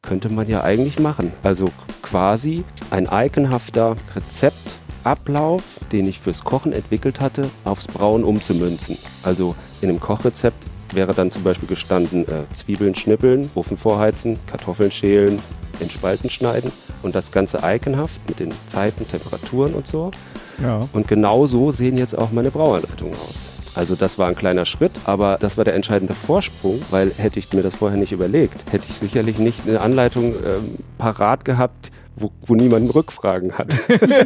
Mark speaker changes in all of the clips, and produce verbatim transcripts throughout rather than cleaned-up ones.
Speaker 1: könnte man ja eigentlich machen. Also quasi ein iconhafter Rezeptablauf, den ich fürs Kochen entwickelt hatte, aufs Brauen umzumünzen. Also in einem Kochrezept wäre dann zum Beispiel gestanden, äh, Zwiebeln schnippeln, Ofen vorheizen, Kartoffeln schälen, in Spalten schneiden und das Ganze iconhaft mit den Zeiten, Temperaturen und so.
Speaker 2: Ja.
Speaker 1: Und genau so sehen jetzt auch meine Brauanleitungen aus. Also das war ein kleiner Schritt, aber das war der entscheidende Vorsprung, weil hätte ich mir das vorher nicht überlegt, hätte ich sicherlich nicht eine Anleitung ähm, parat gehabt, wo, wo niemand Rückfragen hat.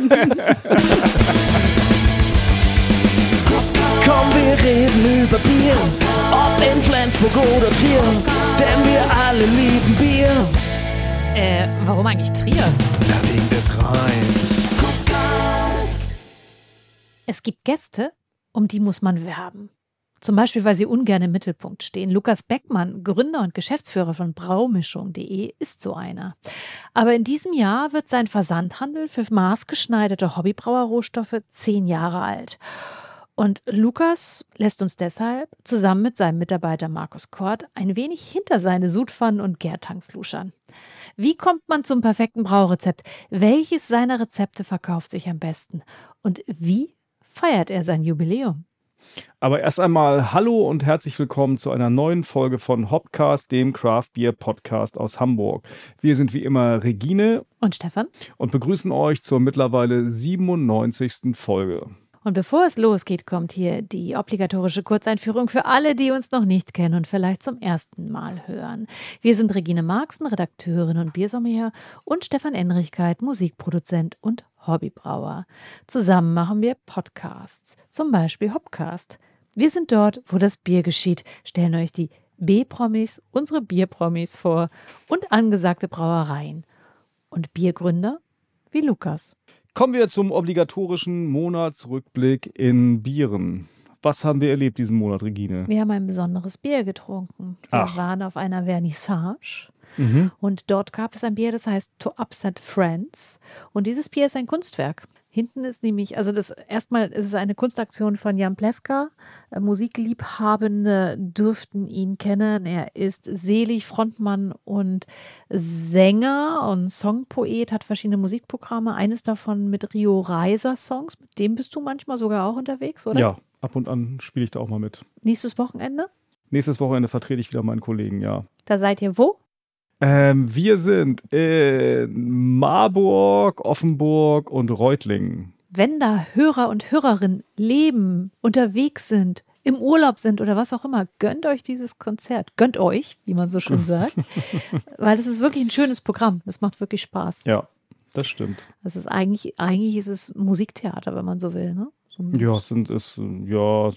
Speaker 3: Komm, wir reden über Bier, ob in Flensburg oder Trier, denn wir alle lieben Bier.
Speaker 4: Äh, warum eigentlich Trier?
Speaker 3: Na, wegen des Rheins.
Speaker 4: Es gibt Gäste, um die muss man werben. Zum Beispiel, weil sie ungern im Mittelpunkt stehen. Lukas Beckmann, Gründer und Geschäftsführer von Braumischung punkt de, ist so einer. Aber in diesem Jahr wird sein Versandhandel für maßgeschneiderte Hobbybrauerrohstoffe zehn Jahre alt. Und Lukas lässt uns deshalb zusammen mit seinem Mitarbeiter Markus Kort ein wenig hinter seine Sudpfannen und Gärtanks luschern. Wie kommt man zum perfekten Braurezept? Welches seiner Rezepte verkauft sich am besten? Und wie feiert er sein Jubiläum?
Speaker 2: Aber erst einmal hallo und herzlich willkommen zu einer neuen Folge von Hopcast, dem Craft Beer Podcast aus Hamburg. Wir sind wie immer Regine
Speaker 4: und Stefan
Speaker 2: und begrüßen euch zur mittlerweile siebenundneunzigsten Folge.
Speaker 4: Und bevor es losgeht, kommt hier die obligatorische Kurzeinführung für alle, die uns noch nicht kennen und vielleicht zum ersten Mal hören. Wir sind Regine Marxen, Redakteurin und Biersommelier, und Stefan Enrichkeit, Musikproduzent und Hobbybrauer. Zusammen machen wir Podcasts, zum Beispiel Hopcast. Wir sind dort, wo das Bier geschieht, stellen euch die B-Promis, unsere Bierpromis vor und angesagte Brauereien. Und Biergründer wie Lukas.
Speaker 2: Kommen wir zum obligatorischen Monatsrückblick in Bieren. Was haben wir erlebt diesen Monat, Regine?
Speaker 4: Wir haben ein besonderes Bier getrunken. Wir
Speaker 2: Ach.
Speaker 4: waren auf einer Vernissage.
Speaker 2: Mhm.
Speaker 4: Und dort gab es ein Bier, das heißt To Upset Friends. Und dieses Bier ist ein Kunstwerk. Hinten ist nämlich, also das erstmal ist es eine Kunstaktion von Jan Plewka. Äh, Musikliebhabende dürften ihn kennen. Er ist selig Frontmann und Sänger und Songpoet, hat verschiedene Musikprogramme. Eines davon mit Rio Reiser Songs. Mit dem bist du manchmal sogar auch unterwegs, oder?
Speaker 2: Ja, ab und an spiele ich da auch mal mit.
Speaker 4: Nächstes Wochenende?
Speaker 2: Nächstes Wochenende vertrete ich wieder meinen Kollegen, ja.
Speaker 4: Da seid ihr wo?
Speaker 2: Ähm, wir sind in Marburg, Offenburg und Reutlingen.
Speaker 4: Wenn da Hörer und Hörerinnen leben, unterwegs sind, im Urlaub sind oder was auch immer, gönnt euch dieses Konzert. Gönnt euch, wie man so schön sagt. Weil das ist wirklich ein schönes Programm. Das macht wirklich Spaß.
Speaker 2: Ja, das stimmt.
Speaker 4: Das ist eigentlich, eigentlich ist es Musiktheater, wenn man so will, ne? So
Speaker 2: Ja, es sind es, ja,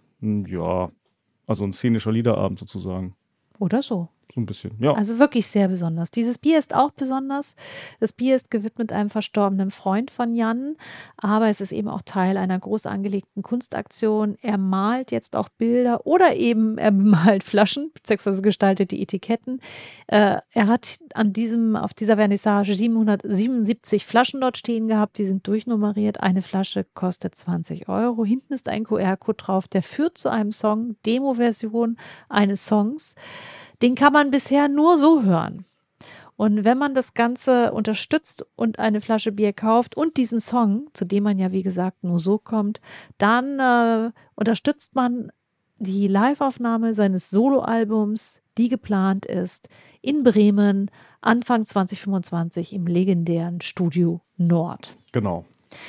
Speaker 2: ja, also ein szenischer Liederabend sozusagen.
Speaker 4: Oder so.
Speaker 2: So ein bisschen, ja.
Speaker 4: Also wirklich sehr besonders. Dieses Bier ist auch besonders. Das Bier ist gewidmet einem verstorbenen Freund von Jan, aber es ist eben auch Teil einer groß angelegten Kunstaktion. Er malt jetzt auch Bilder oder eben er bemalt Flaschen, beziehungsweise gestaltet die Etiketten. Äh, er hat an diesem, auf dieser Vernissage siebenhundertsiebenundsiebzig Flaschen dort stehen gehabt. Die sind durchnummeriert. Eine Flasche kostet zwanzig Euro. Hinten ist ein Q R-Code drauf, der führt zu einem Song, Demo-Version eines Songs. Den kann man bisher nur so hören. Und wenn man das Ganze unterstützt und eine Flasche Bier kauft und diesen Song, zu dem man ja wie gesagt nur so kommt, dann äh, unterstützt man die Liveaufnahme seines Soloalbums, die geplant ist, in Bremen Anfang zwanzig fünfundzwanzig im legendären Studio Nord.
Speaker 2: Genau.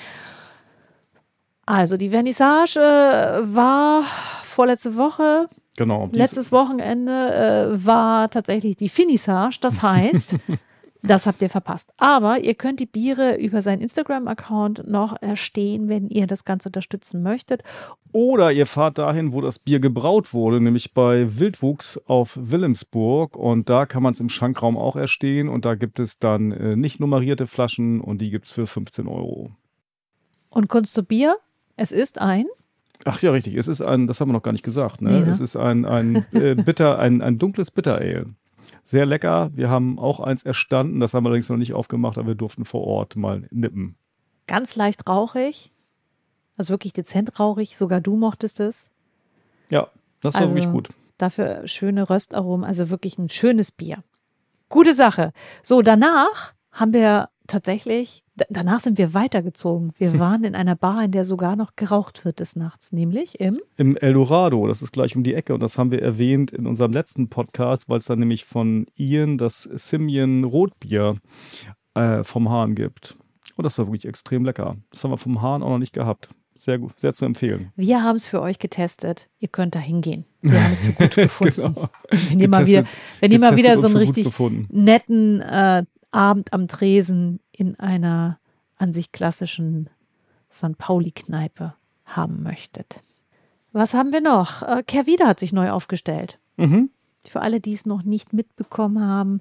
Speaker 4: Also die Vernissage äh, war vorletzte Woche.
Speaker 2: Genau.
Speaker 4: Letztes Wochenende äh, war tatsächlich die Finissage, das heißt, das habt ihr verpasst. Aber ihr könnt die Biere über seinen Instagram-Account noch erstehen, wenn ihr das Ganze unterstützen möchtet.
Speaker 2: Oder ihr fahrt dahin, wo das Bier gebraut wurde, nämlich bei Wildwuchs auf Wilhelmsburg. Und da kann man es im Schankraum auch erstehen. Und da gibt es dann äh, nicht nummerierte Flaschen und die gibt es für fünfzehn Euro.
Speaker 4: Und Kunst zu Bier, es ist ein...
Speaker 2: Ach ja, richtig. Es ist ein, das haben wir noch gar nicht gesagt, ne?
Speaker 4: Nee, ne?
Speaker 2: Es ist ein, ein äh, bitter, ein, ein dunkles Bitter-Ale. Sehr lecker. Wir haben auch eins erstanden, das haben wir allerdings noch nicht aufgemacht, aber wir durften vor Ort mal nippen.
Speaker 4: Ganz leicht rauchig, also wirklich dezent rauchig, sogar du mochtest es.
Speaker 2: Ja, das war
Speaker 4: Also
Speaker 2: wirklich gut.
Speaker 4: Dafür schöne Röstaromen, also wirklich ein schönes Bier. Gute Sache. So, danach haben wir tatsächlich, d- danach sind wir weitergezogen. Wir waren in einer Bar, in der sogar noch geraucht wird des Nachts, nämlich im
Speaker 2: Im Eldorado, das ist gleich um die Ecke und das haben wir erwähnt in unserem letzten Podcast, weil es dann nämlich von Ian das Simian Rotbier äh, vom Hahn gibt. Und das war wirklich extrem lecker. Das haben wir vom Hahn auch noch nicht gehabt. Sehr gut, sehr zu empfehlen.
Speaker 4: Wir haben es für euch getestet. Ihr könnt da hingehen. Wir haben es für gut gefunden.
Speaker 2: Genau.
Speaker 4: Wenn ihr mal wieder, wenn ihr mal wieder so einen richtig
Speaker 2: gefunden.
Speaker 4: netten äh, Abend am Tresen in einer an sich klassischen Sankt Pauli-Kneipe haben möchtet. Was haben wir noch? Äh, Kehrwieder hat sich neu aufgestellt.
Speaker 2: Mhm.
Speaker 4: Für alle, die es noch nicht mitbekommen haben.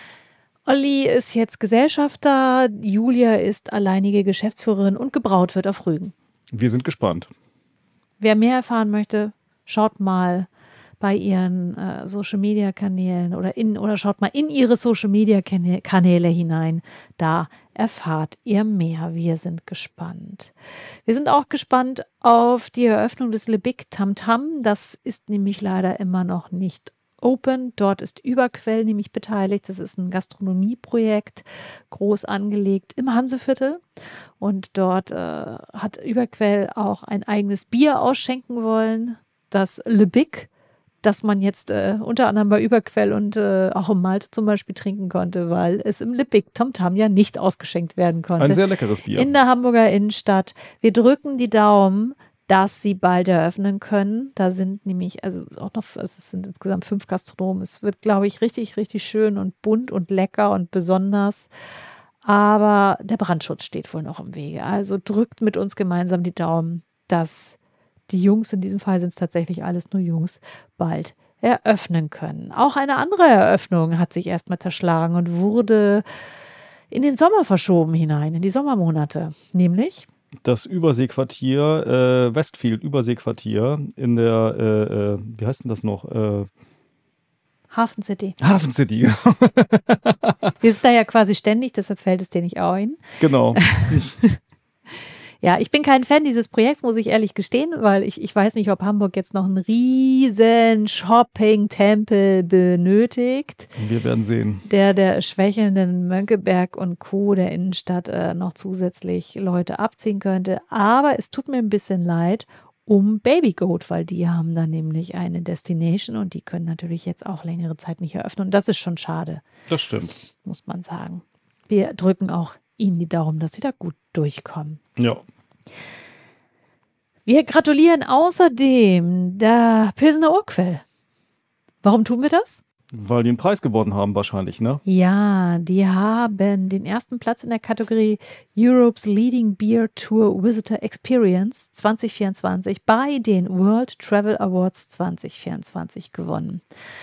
Speaker 4: Olli ist jetzt Gesellschafter, Julia ist alleinige Geschäftsführerin und gebraut wird auf Rügen.
Speaker 2: Wir sind gespannt.
Speaker 4: Wer mehr erfahren möchte, schaut mal bei ihren äh, Social-Media-Kanälen oder in oder schaut mal in ihre Social-Media-Kanäle hinein. Da erfahrt ihr mehr. Wir sind gespannt. Wir sind auch gespannt auf die Eröffnung des Le Big Tam Tam. Das ist nämlich leider immer noch nicht open. Dort ist Überquell nämlich beteiligt. Das ist ein Gastronomieprojekt, groß angelegt im Hanseviertel. Und dort äh, hat Überquell auch ein eigenes Bier ausschenken wollen, das Le Big, das man jetzt äh, unter anderem bei Überquell und äh, auch im Malte zum Beispiel trinken konnte, weil es im Le Big Tam Tam ja nicht ausgeschenkt werden konnte.
Speaker 2: Ein sehr leckeres Bier.
Speaker 4: In der Hamburger Innenstadt. Wir drücken die Daumen, dass sie bald eröffnen können. Da sind nämlich, also auch noch, also es sind insgesamt fünf Gastronomen. Es wird, glaube ich, richtig, richtig schön und bunt und lecker und besonders. Aber der Brandschutz steht wohl noch im Wege. Also drückt mit uns gemeinsam die Daumen, dass die Jungs, in diesem Fall sind es tatsächlich alles nur Jungs, bald eröffnen können. Auch eine andere Eröffnung hat sich erstmal zerschlagen und wurde in den Sommer verschoben hinein, in die Sommermonate. Nämlich
Speaker 2: Das Überseequartier, äh, Westfield Überseequartier in der, äh, äh, wie heißt denn das noch? Äh,
Speaker 4: Hafen City.
Speaker 2: Hafen City.
Speaker 4: Wir sind da ja quasi ständig, deshalb fällt es dir nicht ein.
Speaker 2: Genau.
Speaker 4: Ja, ich bin kein Fan dieses Projekts, muss ich ehrlich gestehen, weil ich, ich weiß nicht, ob Hamburg jetzt noch einen riesen Shopping-Tempel benötigt,
Speaker 2: Wir werden sehen.
Speaker 4: der der schwächelnden Mönckeberg und Co. der Innenstadt äh, noch zusätzlich Leute abziehen könnte. Aber es tut mir ein bisschen leid um Baby Goat, weil die haben da nämlich eine Destination und die können natürlich jetzt auch längere Zeit nicht eröffnen. Und das ist schon schade,
Speaker 2: Das stimmt.
Speaker 4: muss man sagen. Wir drücken auch Ihnen die Daumen, dass Sie da gut durchkommen.
Speaker 2: Ja.
Speaker 4: Wir gratulieren außerdem der Pilsener Urquell. Warum tun wir das?
Speaker 2: Weil die einen Preis gewonnen haben wahrscheinlich, ne?
Speaker 4: Ja, die haben den ersten Platz in der Kategorie Europe's Leading Beer Tour Visitor Experience zwanzig vierundzwanzig bei den World Travel Awards zwanzig vierundzwanzig gewonnen.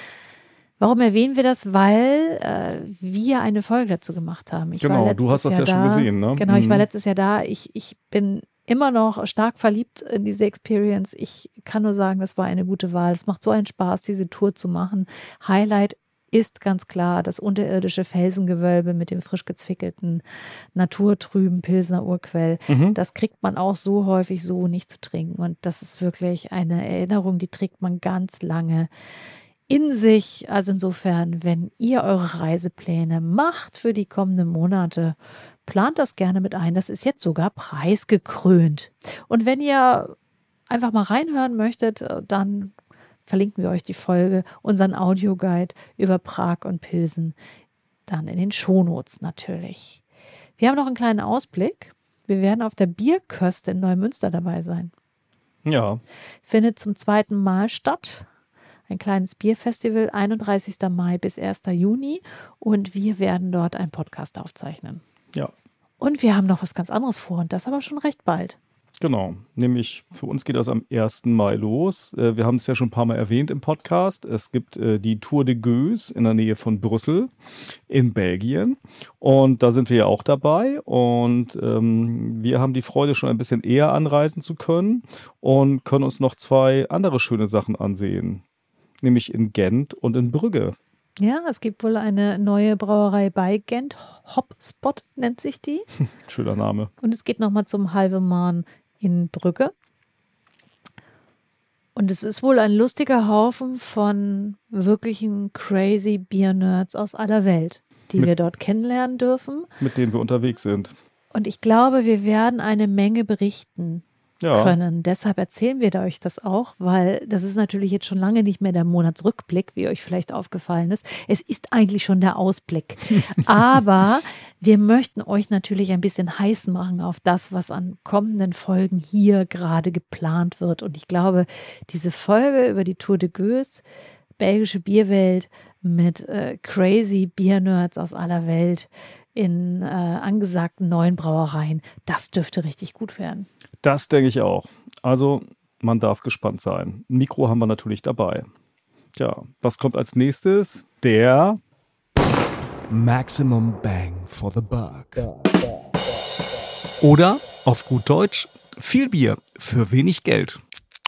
Speaker 4: Warum erwähnen wir das? Weil äh, wir eine Folge dazu gemacht haben. Ich
Speaker 2: Genau,
Speaker 4: war
Speaker 2: du hast das
Speaker 4: letztes
Speaker 2: ja
Speaker 4: Jahr
Speaker 2: schon
Speaker 4: da.
Speaker 2: gesehen, ne?
Speaker 4: Genau, ich war
Speaker 2: Mhm.
Speaker 4: letztes Jahr da. Ich, ich bin immer noch stark verliebt in diese Experience. Ich kann nur sagen, das war eine gute Wahl. Es macht so einen Spaß, diese Tour zu machen. Highlight ist ganz klar das unterirdische Felsengewölbe mit dem frisch gezwickelten, naturtrüben Pilsener Urquell.
Speaker 2: Mhm.
Speaker 4: Das kriegt man auch so häufig so nicht zu trinken. Und das ist wirklich eine Erinnerung, die trägt man ganz lange in sich. Also insofern, wenn ihr eure Reisepläne macht für die kommenden Monate, plant das gerne mit ein. Das ist jetzt sogar preisgekrönt. Und wenn ihr einfach mal reinhören möchtet, dann verlinken wir euch die Folge, unseren Audioguide über Prag und Pilsen, dann in den Shownotes natürlich. Wir haben noch einen kleinen Ausblick. Wir werden auf der Bierköste in Neumünster dabei sein.
Speaker 2: Ja.
Speaker 4: Findet zum zweiten Mal statt. Ein kleines Bierfestival, einunddreißigsten Mai bis ersten Juni. Und wir werden dort einen Podcast aufzeichnen.
Speaker 2: Ja.
Speaker 4: Und wir haben noch was ganz anderes vor und das aber schon recht bald.
Speaker 2: Genau, nämlich für uns geht das am ersten Mai los. Äh, Wir haben es ja schon ein paar Mal erwähnt im Podcast. Es gibt äh, die Tour de Gueux in der Nähe von Brüssel in Belgien und da sind wir ja auch dabei und ähm, wir haben die Freude, schon ein bisschen eher anreisen zu können und können uns noch zwei andere schöne Sachen ansehen, nämlich in Gent und in Brügge.
Speaker 4: Ja, es gibt wohl eine neue Brauerei bei Gent. Hopspot nennt sich die.
Speaker 2: Schöner Name.
Speaker 4: Und es geht nochmal zum Halvemaan in Brügge. Und es ist wohl ein lustiger Haufen von wirklichen crazy Bier-Nerds aus aller Welt. die
Speaker 2: mit,
Speaker 4: wir dort kennenlernen dürfen.
Speaker 2: Mit denen wir unterwegs sind.
Speaker 4: Und ich glaube, wir werden eine Menge berichten
Speaker 2: Ja.
Speaker 4: können. Deshalb erzählen wir euch das auch, weil das ist natürlich jetzt schon lange nicht mehr der Monatsrückblick, wie euch vielleicht aufgefallen ist. Es ist eigentlich schon der Ausblick. Aber wir möchten euch natürlich ein bisschen heiß machen auf das, was an kommenden Folgen hier gerade geplant wird. Und ich glaube, diese Folge über die Tour de Gueuze, belgische Bierwelt mit äh, crazy Biernerds aus aller Welt in äh, angesagten neuen Brauereien, das dürfte richtig gut werden.
Speaker 2: Das denke ich auch. Also man darf gespannt sein. Ein Mikro haben wir natürlich dabei. Tja, was kommt als nächstes? Der
Speaker 3: Maximum Bang for the Buck.
Speaker 2: oder auf gut Deutsch viel Bier für wenig Geld.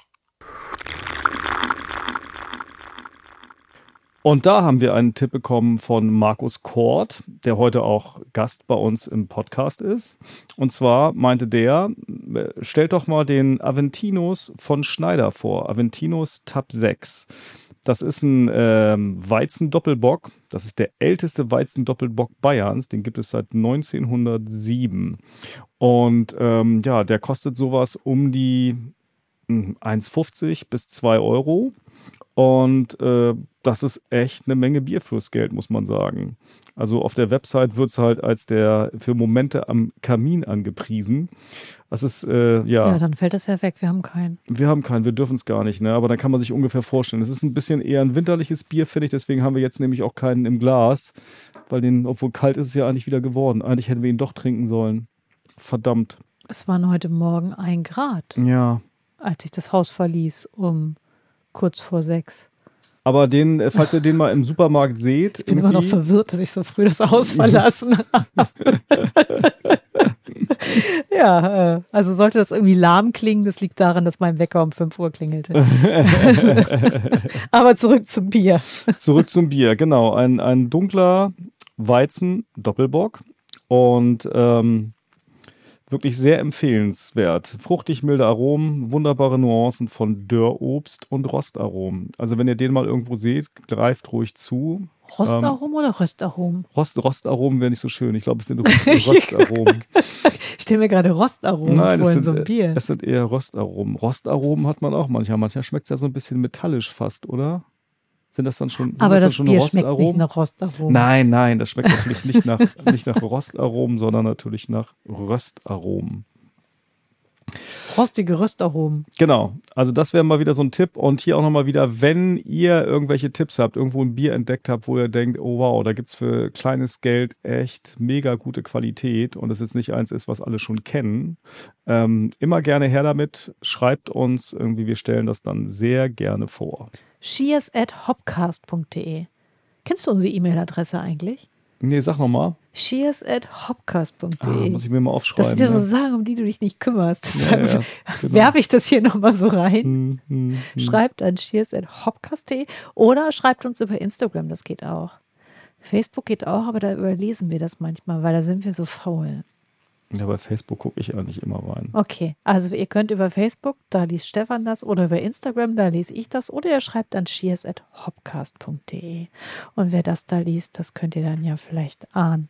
Speaker 2: Und da haben wir einen Tipp bekommen von Markus Kort, der heute auch Gast bei uns im Podcast ist. Und zwar meinte der, stellt doch mal den Aventinos von Schneider vor, Aventinos Tab sechs. Das ist ein ähm, Weizendoppelbock. Das ist der älteste Weizendoppelbock Bayerns. Den gibt es seit neunzehnhundertsieben. Und ähm, ja, der kostet sowas um die eins fünfzig bis zwei Euro. Und äh, das ist echt eine Menge Bier fürs Geld, muss man sagen. Also auf der Website wird es halt als der für Momente am Kamin angepriesen. Das ist, äh, ja.
Speaker 4: Ja, dann fällt das ja weg. Wir haben keinen.
Speaker 2: Wir haben keinen, wir dürfen es gar nicht, ne? Aber dann kann man sich ungefähr vorstellen. Es ist ein bisschen eher ein winterliches Bier, finde ich. Deswegen haben wir jetzt nämlich auch keinen im Glas. Weil den, obwohl kalt ist es ja eigentlich wieder geworden. Eigentlich hätten wir ihn doch trinken sollen. Verdammt.
Speaker 4: Es waren heute Morgen ein Grad,
Speaker 2: Ja.
Speaker 4: als ich das Haus verließ, um kurz vor sechs.
Speaker 2: Aber den, falls ihr den mal im Supermarkt seht.
Speaker 4: Ich bin immer noch verwirrt, dass ich so früh das Haus verlassen habe. Ja, äh, also sollte das irgendwie lahm klingen, das liegt daran, dass mein Wecker um fünf Uhr klingelte. Aber zurück zum Bier.
Speaker 2: Zurück zum Bier, genau. Ein, ein dunkler Weizen-Doppelbock und ähm, wirklich sehr empfehlenswert. Fruchtig milde Aromen, wunderbare Nuancen von Dörrobst und Rostaromen. Also wenn ihr den mal irgendwo seht, greift ruhig zu.
Speaker 4: Rostaromen ähm, oder Röstaromen?
Speaker 2: Rost, Rostaromen wäre nicht so schön. Ich glaube, es sind Rost, Rostaromen.
Speaker 4: Ich stelle mir gerade Rostaromen
Speaker 2: Nein,
Speaker 4: vor
Speaker 2: es
Speaker 4: in
Speaker 2: sind,
Speaker 4: so einem Bier.
Speaker 2: Es sind eher Rostaromen. Rostaromen hat man auch manchmal. Manchmal schmeckt es ja so ein bisschen metallisch fast, oder? Sind das dann schon, sind
Speaker 4: Aber
Speaker 2: das,
Speaker 4: das
Speaker 2: dann schon
Speaker 4: Bier
Speaker 2: Rostaromen?
Speaker 4: schmeckt nicht nach Rostaromen.
Speaker 2: Nein, nein, das schmeckt natürlich nicht nach, nicht nach Rostaromen, sondern natürlich nach Röstaromen.
Speaker 4: Rostige Röstaromen.
Speaker 2: Genau, also das wäre mal wieder so ein Tipp. Und hier auch nochmal wieder, wenn ihr irgendwelche Tipps habt, irgendwo ein Bier entdeckt habt, wo ihr denkt, oh wow, da gibt es für kleines Geld echt mega gute Qualität und es jetzt nicht eins ist, was alle schon kennen, ähm, immer gerne her damit. Schreibt uns irgendwie, wir stellen das dann sehr gerne vor.
Speaker 4: Cheers at hopcast punkt de. Kennst du unsere E-Mail-Adresse eigentlich?
Speaker 2: Nee, sag nochmal.
Speaker 4: Cheers at hopcast punkt de.
Speaker 2: Ah, muss ich mir mal aufschreiben.
Speaker 4: Das sind ja
Speaker 2: ne?
Speaker 4: so Sachen, um die du dich nicht kümmerst.
Speaker 2: Ja,
Speaker 4: Deshalb
Speaker 2: ja, genau.
Speaker 4: werfe ich das hier nochmal so rein.
Speaker 2: Hm, hm, hm.
Speaker 4: Schreibt an cheers at hopcast punkt de oder schreibt uns über Instagram, das geht auch. Facebook geht auch, aber da überlesen wir das manchmal, weil da sind wir so faul.
Speaker 2: Ja, bei Facebook gucke ich eigentlich immer rein.
Speaker 4: Okay, also ihr könnt über Facebook, da liest Stefan das, oder über Instagram, da lese ich das, oder ihr schreibt an cheers at hopcast punkt de. Und wer das da liest, das könnt ihr dann ja vielleicht ahnen.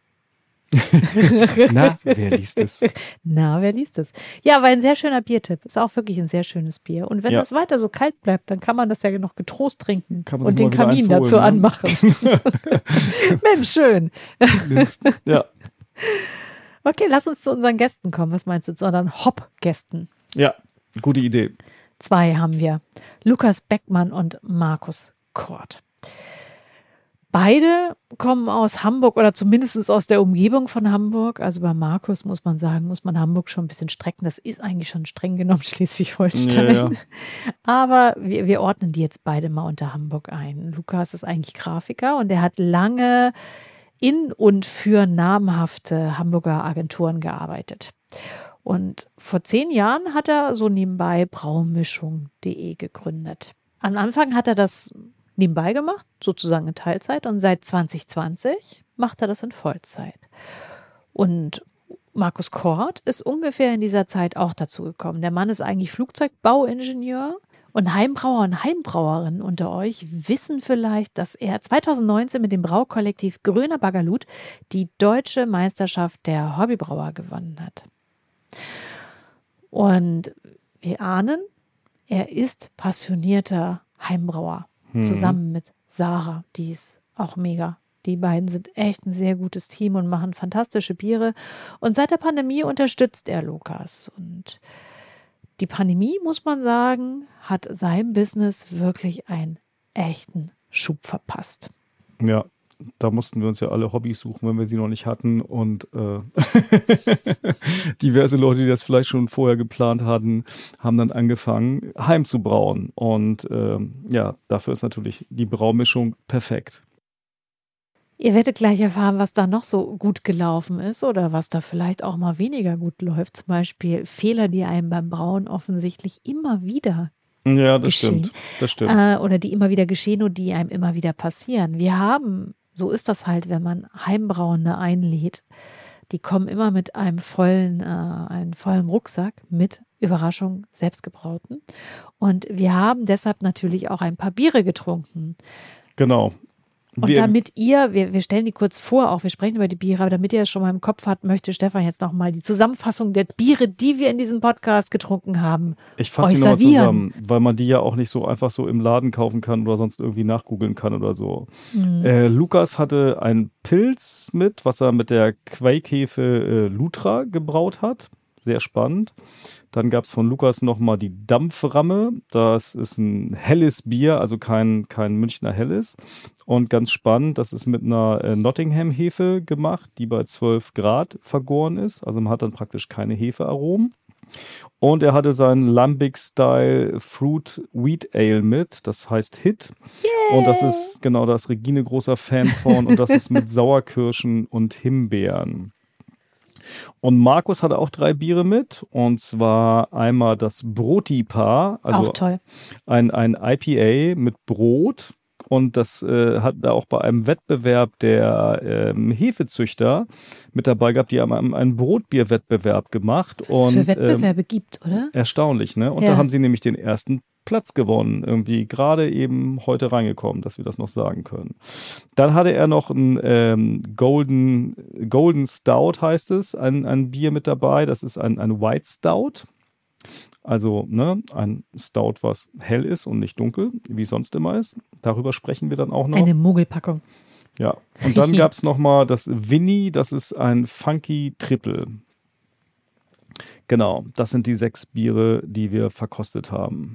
Speaker 2: Na, wer liest es?
Speaker 4: Na, wer liest es? Ja, aber ein sehr schöner Biertipp. Ist auch wirklich ein sehr schönes Bier. Und wenn
Speaker 2: Ja.
Speaker 4: das weiter so kalt bleibt, dann kann man das ja noch getrost trinken
Speaker 2: Kann man
Speaker 4: und
Speaker 2: sich
Speaker 4: den
Speaker 2: mal wieder
Speaker 4: Kamin
Speaker 2: eins
Speaker 4: dazu
Speaker 2: holen, ne?
Speaker 4: anmachen. Mensch, schön.
Speaker 2: Ja,
Speaker 4: Okay, lass uns zu unseren Gästen kommen. Was meinst du? Zu unseren Hop-Gästen.
Speaker 2: ja, gute Idee.
Speaker 4: Zwei haben wir. Lukas Beckmann und Markus Kort. Beide kommen aus Hamburg oder zumindest aus der Umgebung von Hamburg. Also bei Markus muss man sagen, muss man Hamburg schon ein bisschen strecken. Das ist eigentlich schon streng genommen Schleswig-Holstein.
Speaker 2: Ja, ja.
Speaker 4: Aber wir, wir ordnen die jetzt beide mal unter Hamburg ein. Lukas ist eigentlich Grafiker und er hat lange in und für namhafte Hamburger Agenturen gearbeitet. Und vor zehn Jahren hat er so nebenbei braumischung punkt de gegründet. Am Anfang hat er das nebenbei gemacht, sozusagen in Teilzeit, und seit zwanzig zwanzig macht er das in Vollzeit. Und Markus Kort ist ungefähr in dieser Zeit auch dazu gekommen. Der Mann ist eigentlich Flugzeugbauingenieur Und Heimbrauer und Heimbrauerinnen unter euch wissen vielleicht, dass er zweitausendneunzehn mit dem Braukollektiv Grüner Baggerlut die deutsche Meisterschaft der Hobbybrauer gewonnen hat. Und wir ahnen, er ist passionierter Heimbrauer, hm. zusammen mit Sarah, die ist auch mega. Die beiden sind echt ein sehr gutes Team und machen fantastische Biere. Und seit der Pandemie unterstützt er Lukas. Und die Pandemie, muss man sagen, hat seinem Business wirklich einen echten Schub verpasst.
Speaker 2: Ja, da mussten wir uns ja alle Hobbys suchen, wenn wir sie noch nicht hatten. Und äh, diverse Leute, die das vielleicht schon vorher geplant hatten, haben dann angefangen, heimzubrauen. Und äh, ja, dafür ist natürlich die Braumischung perfekt.
Speaker 4: Ihr werdet gleich erfahren, was da noch so gut gelaufen ist oder was da vielleicht auch mal weniger gut läuft. Zum Beispiel Fehler, die einem beim Brauen offensichtlich immer wieder
Speaker 2: ja, das
Speaker 4: geschehen.
Speaker 2: Stimmt. Das stimmt.
Speaker 4: Äh, oder die immer wieder geschehen und die einem immer wieder passieren. Wir haben, so ist das halt, wenn man Heimbrauende einlädt, die kommen immer mit einem vollen, äh, einem vollen Rucksack mit Überraschung selbstgebrauten. Und wir haben deshalb natürlich auch ein paar Biere getrunken.
Speaker 2: Genau.
Speaker 4: Und
Speaker 2: wir,
Speaker 4: damit ihr, wir, wir stellen die kurz vor, auch wir sprechen über die Biere, aber damit ihr es schon mal im Kopf habt, möchte Stefan jetzt nochmal die Zusammenfassung der Biere, die wir in diesem Podcast getrunken haben,
Speaker 2: Ich fasse die nochmal zusammen, weil man die ja auch nicht so einfach so im Laden kaufen kann oder sonst irgendwie nachgoogeln kann oder so. Mhm. Äh, Lukas hatte einen Pilz mit, was er mit der Quakehefe äh, Lutra gebraut hat. Sehr spannend. Dann gab es von Lukas nochmal die Dampframme. Das ist ein helles Bier, also kein, kein Münchner Helles. Und ganz spannend, das ist mit einer äh, Nottingham-Hefe gemacht, die bei zwölf Grad vergoren ist. Also man hat dann praktisch keine Hefearomen. Und er hatte seinen Lambic-Style Fruit Wheat Ale mit, das heißt Hit. Yeah. Und das ist, genau, da ist Regine großer Fan von. Und das ist mit Sauerkirschen und Himbeeren. Und Markus hatte auch drei Biere mit, und zwar einmal das Broti-Paar, also
Speaker 4: auch toll.
Speaker 2: Ein, ein I P A mit Brot, und das äh, hat er auch bei einem Wettbewerb der ähm, Hefezüchter mit dabei gehabt. Die haben einen, einen Brotbier-Wettbewerb gemacht.
Speaker 4: Was es für Wettbewerbe ähm, gibt, oder?
Speaker 2: Erstaunlich, ne? Und ja. Da haben sie nämlich den ersten Platz gewonnen, irgendwie gerade eben heute reingekommen, dass wir das noch sagen können. Dann hatte er noch ein ähm, Golden, Golden Stout, heißt es, ein, ein Bier mit dabei. Das ist ein, ein White Stout. Also ne, ein Stout, was hell ist und nicht dunkel, wie es sonst immer ist. Darüber sprechen wir dann auch noch.
Speaker 4: Eine Mogelpackung.
Speaker 2: Ja, und dann gab es nochmal das Winnie, das ist ein Funky Triple. Genau, das sind die sechs Biere, die wir verkostet haben.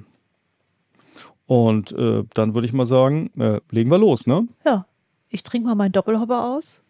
Speaker 2: Und äh, dann würde ich mal sagen, äh, legen wir los, ne?
Speaker 4: Ja, ich trinke mal meinen Doppelhopper aus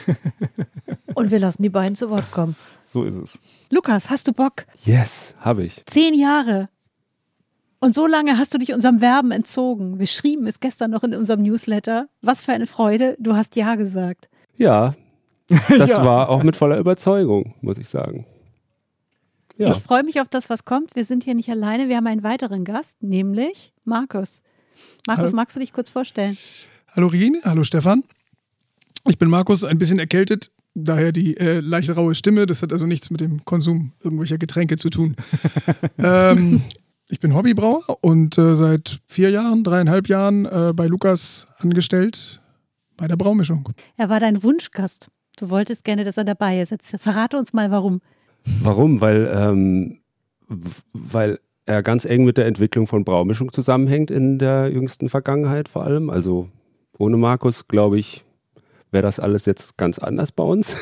Speaker 4: und wir lassen die beiden zu Wort kommen.
Speaker 2: So ist es.
Speaker 4: Lukas, hast du Bock?
Speaker 1: Yes, habe ich.
Speaker 4: Zehn Jahre. Und so lange hast du dich unserem Werben entzogen. Wir schrieben es gestern noch in unserem Newsletter. Was für eine Freude, du hast Ja gesagt.
Speaker 1: Ja, das
Speaker 2: ja.
Speaker 1: war auch mit voller Überzeugung, muss ich sagen. Ja.
Speaker 4: Ich freue mich auf das, was kommt. Wir sind hier nicht alleine. Wir haben einen weiteren Gast, nämlich Markus. Markus, hallo. Magst du dich kurz vorstellen?
Speaker 5: Hallo Rien, hallo Stefan. Ich bin Markus, ein bisschen erkältet, daher die äh, leicht raue Stimme. Das hat also nichts mit dem Konsum irgendwelcher Getränke zu tun. ähm, ich bin Hobbybrauer und äh, seit vier Jahren, dreieinhalb Jahren äh, bei Lukas angestellt bei der Braumischung.
Speaker 4: Er war dein Wunschgast. Du wolltest gerne, dass er dabei ist. Jetzt verrate uns mal, warum.
Speaker 1: Warum? Weil, ähm, weil er ganz eng mit der Entwicklung von Braumischung zusammenhängt in der jüngsten Vergangenheit vor allem. Also ohne Markus, glaube ich, wäre das alles jetzt ganz anders bei uns.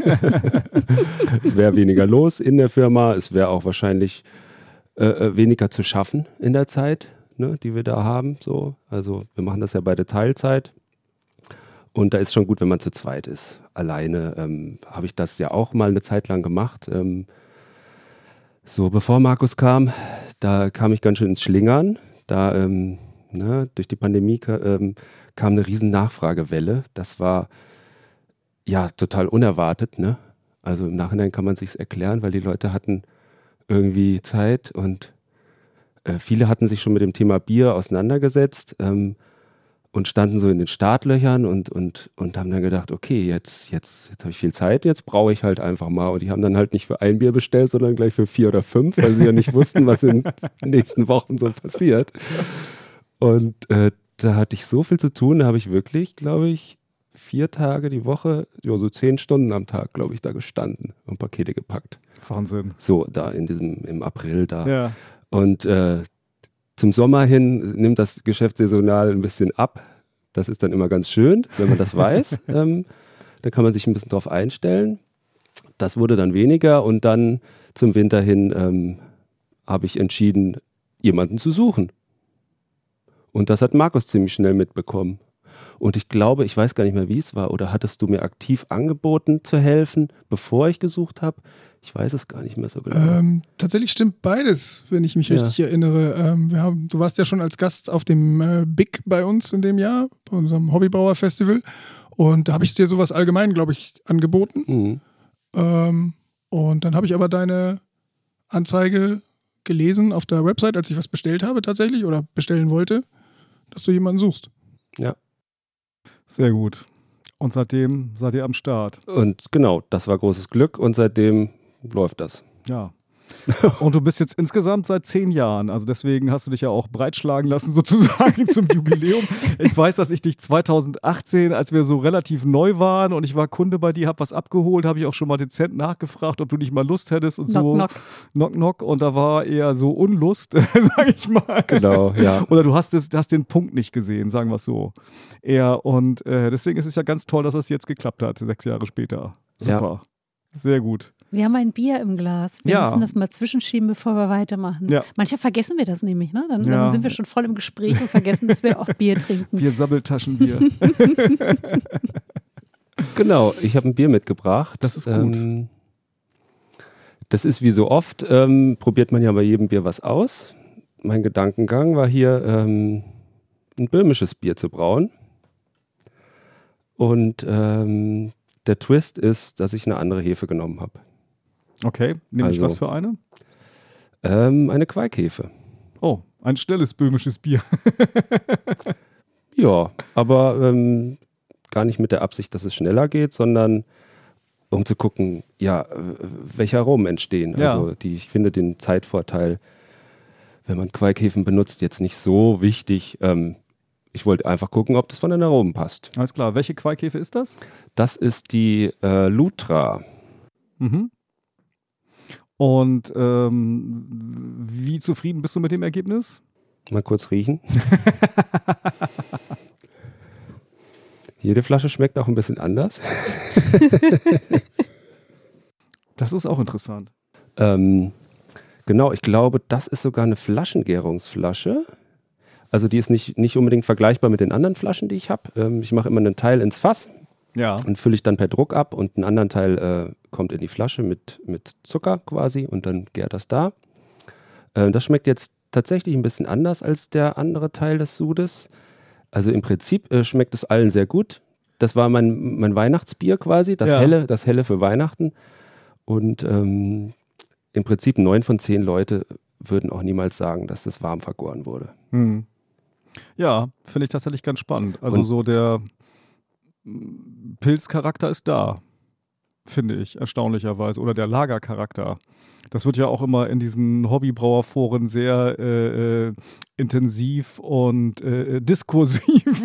Speaker 1: Es wäre weniger los in der Firma. Es wäre auch wahrscheinlich äh, weniger zu schaffen in der Zeit, ne, die wir da haben. So. Also wir machen das ja beide Teilzeit. Und da ist schon gut, wenn man zu zweit ist. Alleine ähm, habe ich das ja auch mal eine Zeit lang gemacht. Ähm, so, bevor Markus kam, da kam ich ganz schön ins Schlingern. Da ähm, ne, durch die Pandemie ka- ähm, kam eine riesen Nachfragewelle. Das war ja total unerwartet. Ne? Also im Nachhinein kann man sich's erklären, weil die Leute hatten irgendwie Zeit und äh, viele hatten sich schon mit dem Thema Bier auseinandergesetzt. Ähm, und standen so in den Startlöchern und, und, und haben dann gedacht, okay, jetzt, jetzt, jetzt habe ich viel Zeit, jetzt brauche ich halt einfach mal. Und die haben dann halt nicht für ein Bier bestellt, sondern gleich für vier oder fünf, weil sie ja nicht wussten, was in den nächsten Wochen so passiert. Und äh, da hatte ich so viel zu tun, da habe ich wirklich, glaube ich, vier Tage die Woche, ja, so zehn Stunden am Tag, glaube ich, da gestanden und Pakete gepackt.
Speaker 2: Wahnsinn.
Speaker 1: So, da in diesem, im April da.
Speaker 2: Ja.
Speaker 1: Und äh, zum Sommer hin nimmt das Geschäft saisonal ein bisschen ab. Das ist dann immer ganz schön, wenn man das weiß. ähm, da kann man sich ein bisschen drauf einstellen. Das wurde dann weniger und dann zum Winter hin ähm, habe ich entschieden, jemanden zu suchen. Und das hat Markus ziemlich schnell mitbekommen. Und ich glaube, ich weiß gar nicht mehr, wie es war. Oder hattest du mir aktiv angeboten zu helfen, bevor ich gesucht habe? Ich weiß es gar nicht mehr so genau.
Speaker 5: Ähm, tatsächlich stimmt beides, wenn ich mich
Speaker 1: Ja.
Speaker 5: richtig erinnere. Ähm, wir haben, du warst ja schon als Gast auf dem äh, Big bei uns in dem Jahr, bei unserem Hobbybrauer-Festival. Und da habe ich dir sowas allgemein, glaube ich, angeboten.
Speaker 1: Mhm.
Speaker 5: Ähm, und dann habe ich aber deine Anzeige gelesen auf der Website, als ich was bestellt habe tatsächlich oder bestellen wollte, dass du jemanden suchst.
Speaker 1: Ja.
Speaker 2: Sehr gut. Und seitdem seid ihr am Start.
Speaker 1: Und genau, das war großes Glück und seitdem läuft das.
Speaker 2: Ja. Und du bist jetzt insgesamt seit zehn Jahren, also deswegen hast du dich ja auch breitschlagen lassen sozusagen zum Jubiläum. Ich weiß, dass ich dich zweitausendachtzehn, als wir so relativ neu waren und ich war Kunde bei dir, hab was abgeholt, habe ich auch schon mal dezent nachgefragt, ob du nicht mal Lust hättest und
Speaker 4: Knock,
Speaker 2: so.
Speaker 4: knock.
Speaker 2: Knock, knock. Und da war eher so Unlust, sag ich mal.
Speaker 1: Genau, ja.
Speaker 2: Oder du hast, es, hast den Punkt nicht gesehen, sagen wir es so. Eher. Und äh, deswegen ist es ja ganz toll, dass es jetzt geklappt hat, sechs Jahre später. Super. Sehr gut.
Speaker 4: Wir haben ein Bier im Glas. Wir
Speaker 2: Ja.
Speaker 4: müssen das mal zwischenschieben, bevor wir weitermachen.
Speaker 2: Ja.
Speaker 4: Manchmal vergessen wir das nämlich, ne? Dann,
Speaker 2: Ja.
Speaker 4: dann sind wir schon voll im Gespräch und vergessen, dass wir auch Bier trinken.
Speaker 2: Vier Sabbeltaschenbier.
Speaker 1: Genau, ich habe ein Bier mitgebracht.
Speaker 2: Das ist gut.
Speaker 1: Ähm, das ist wie so oft, ähm, probiert man ja bei jedem Bier was aus. Mein Gedankengang war hier, ähm, ein böhmisches Bier zu brauen. Und ähm, der Twist ist, dass ich eine andere Hefe genommen habe.
Speaker 2: Okay, nämlich
Speaker 1: Also-
Speaker 2: was für eine?
Speaker 1: Ähm, eine Quaikhefe.
Speaker 2: Oh, ein schnelles böhmisches Bier.
Speaker 1: Ja, aber ähm, gar nicht mit der Absicht, dass es schneller geht, sondern um zu gucken, ja, äh, welche Aromen entstehen.
Speaker 2: Ja.
Speaker 1: Also die, ich finde den Zeitvorteil, wenn man Quaikhefen benutzt, jetzt nicht so wichtig. Ähm, ich wollte einfach gucken, ob das von den Aromen passt.
Speaker 2: Alles klar. Welche Quaikhefe ist das?
Speaker 1: Das ist die äh, Lutra.
Speaker 2: Mhm. Und ähm, wie zufrieden bist du mit dem Ergebnis?
Speaker 1: Mal kurz riechen. Jede Flasche schmeckt auch ein bisschen anders.
Speaker 2: Das ist auch interessant.
Speaker 1: Ähm, genau, ich glaube, das ist sogar eine Flaschengärungsflasche. Also die ist nicht, nicht unbedingt vergleichbar mit den anderen Flaschen, die ich habe. Ähm, ich mache immer einen Teil ins Fass
Speaker 2: Ja.
Speaker 1: und fülle ich dann per Druck ab und einen anderen Teil äh, kommt in die Flasche mit, mit Zucker quasi und dann gärt das da. Äh, das schmeckt jetzt tatsächlich ein bisschen anders als der andere Teil des Sudes. Also im Prinzip äh, schmeckt es allen sehr gut. Das war mein, mein Weihnachtsbier quasi, das,
Speaker 2: Ja.
Speaker 1: helle, das helle für Weihnachten. Und ähm, im Prinzip neun von zehn Leute würden auch niemals sagen, dass das warm vergoren wurde.
Speaker 2: Hm. Ja, finde ich tatsächlich ganz spannend. Also
Speaker 1: Und-
Speaker 2: so der mm, Pilzcharakter ist da, finde ich, erstaunlicherweise. Oder der Lagercharakter. Das wird ja auch immer in diesen Hobbybrauerforen sehr äh, äh, intensiv und äh, diskursiv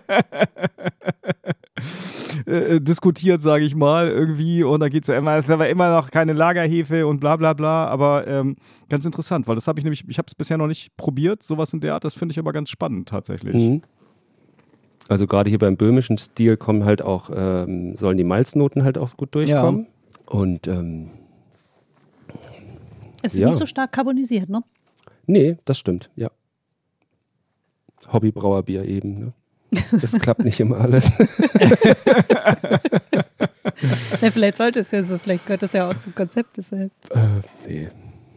Speaker 2: äh, diskutiert, sage ich mal, irgendwie. Und da geht es ja immer, es ist aber immer noch keine Lagerhefe und bla bla bla. Aber ähm, ganz interessant, weil das habe ich nämlich, ich habe es bisher noch nicht probiert, sowas in der Art. Das finde ich aber ganz spannend tatsächlich.
Speaker 1: Mhm. Also gerade hier beim böhmischen Stil kommen halt auch, ähm, sollen die Malznoten halt auch gut durchkommen. Und ähm,
Speaker 4: Es ist
Speaker 1: Ja.
Speaker 4: nicht so stark carbonisiert, ne?
Speaker 1: nee, das stimmt, ja. Hobbybrauerbier eben, ne? Das klappt nicht immer alles.
Speaker 4: Ja, vielleicht sollte es ja so, vielleicht gehört das ja auch zum Konzept deshalb.
Speaker 1: äh, nee.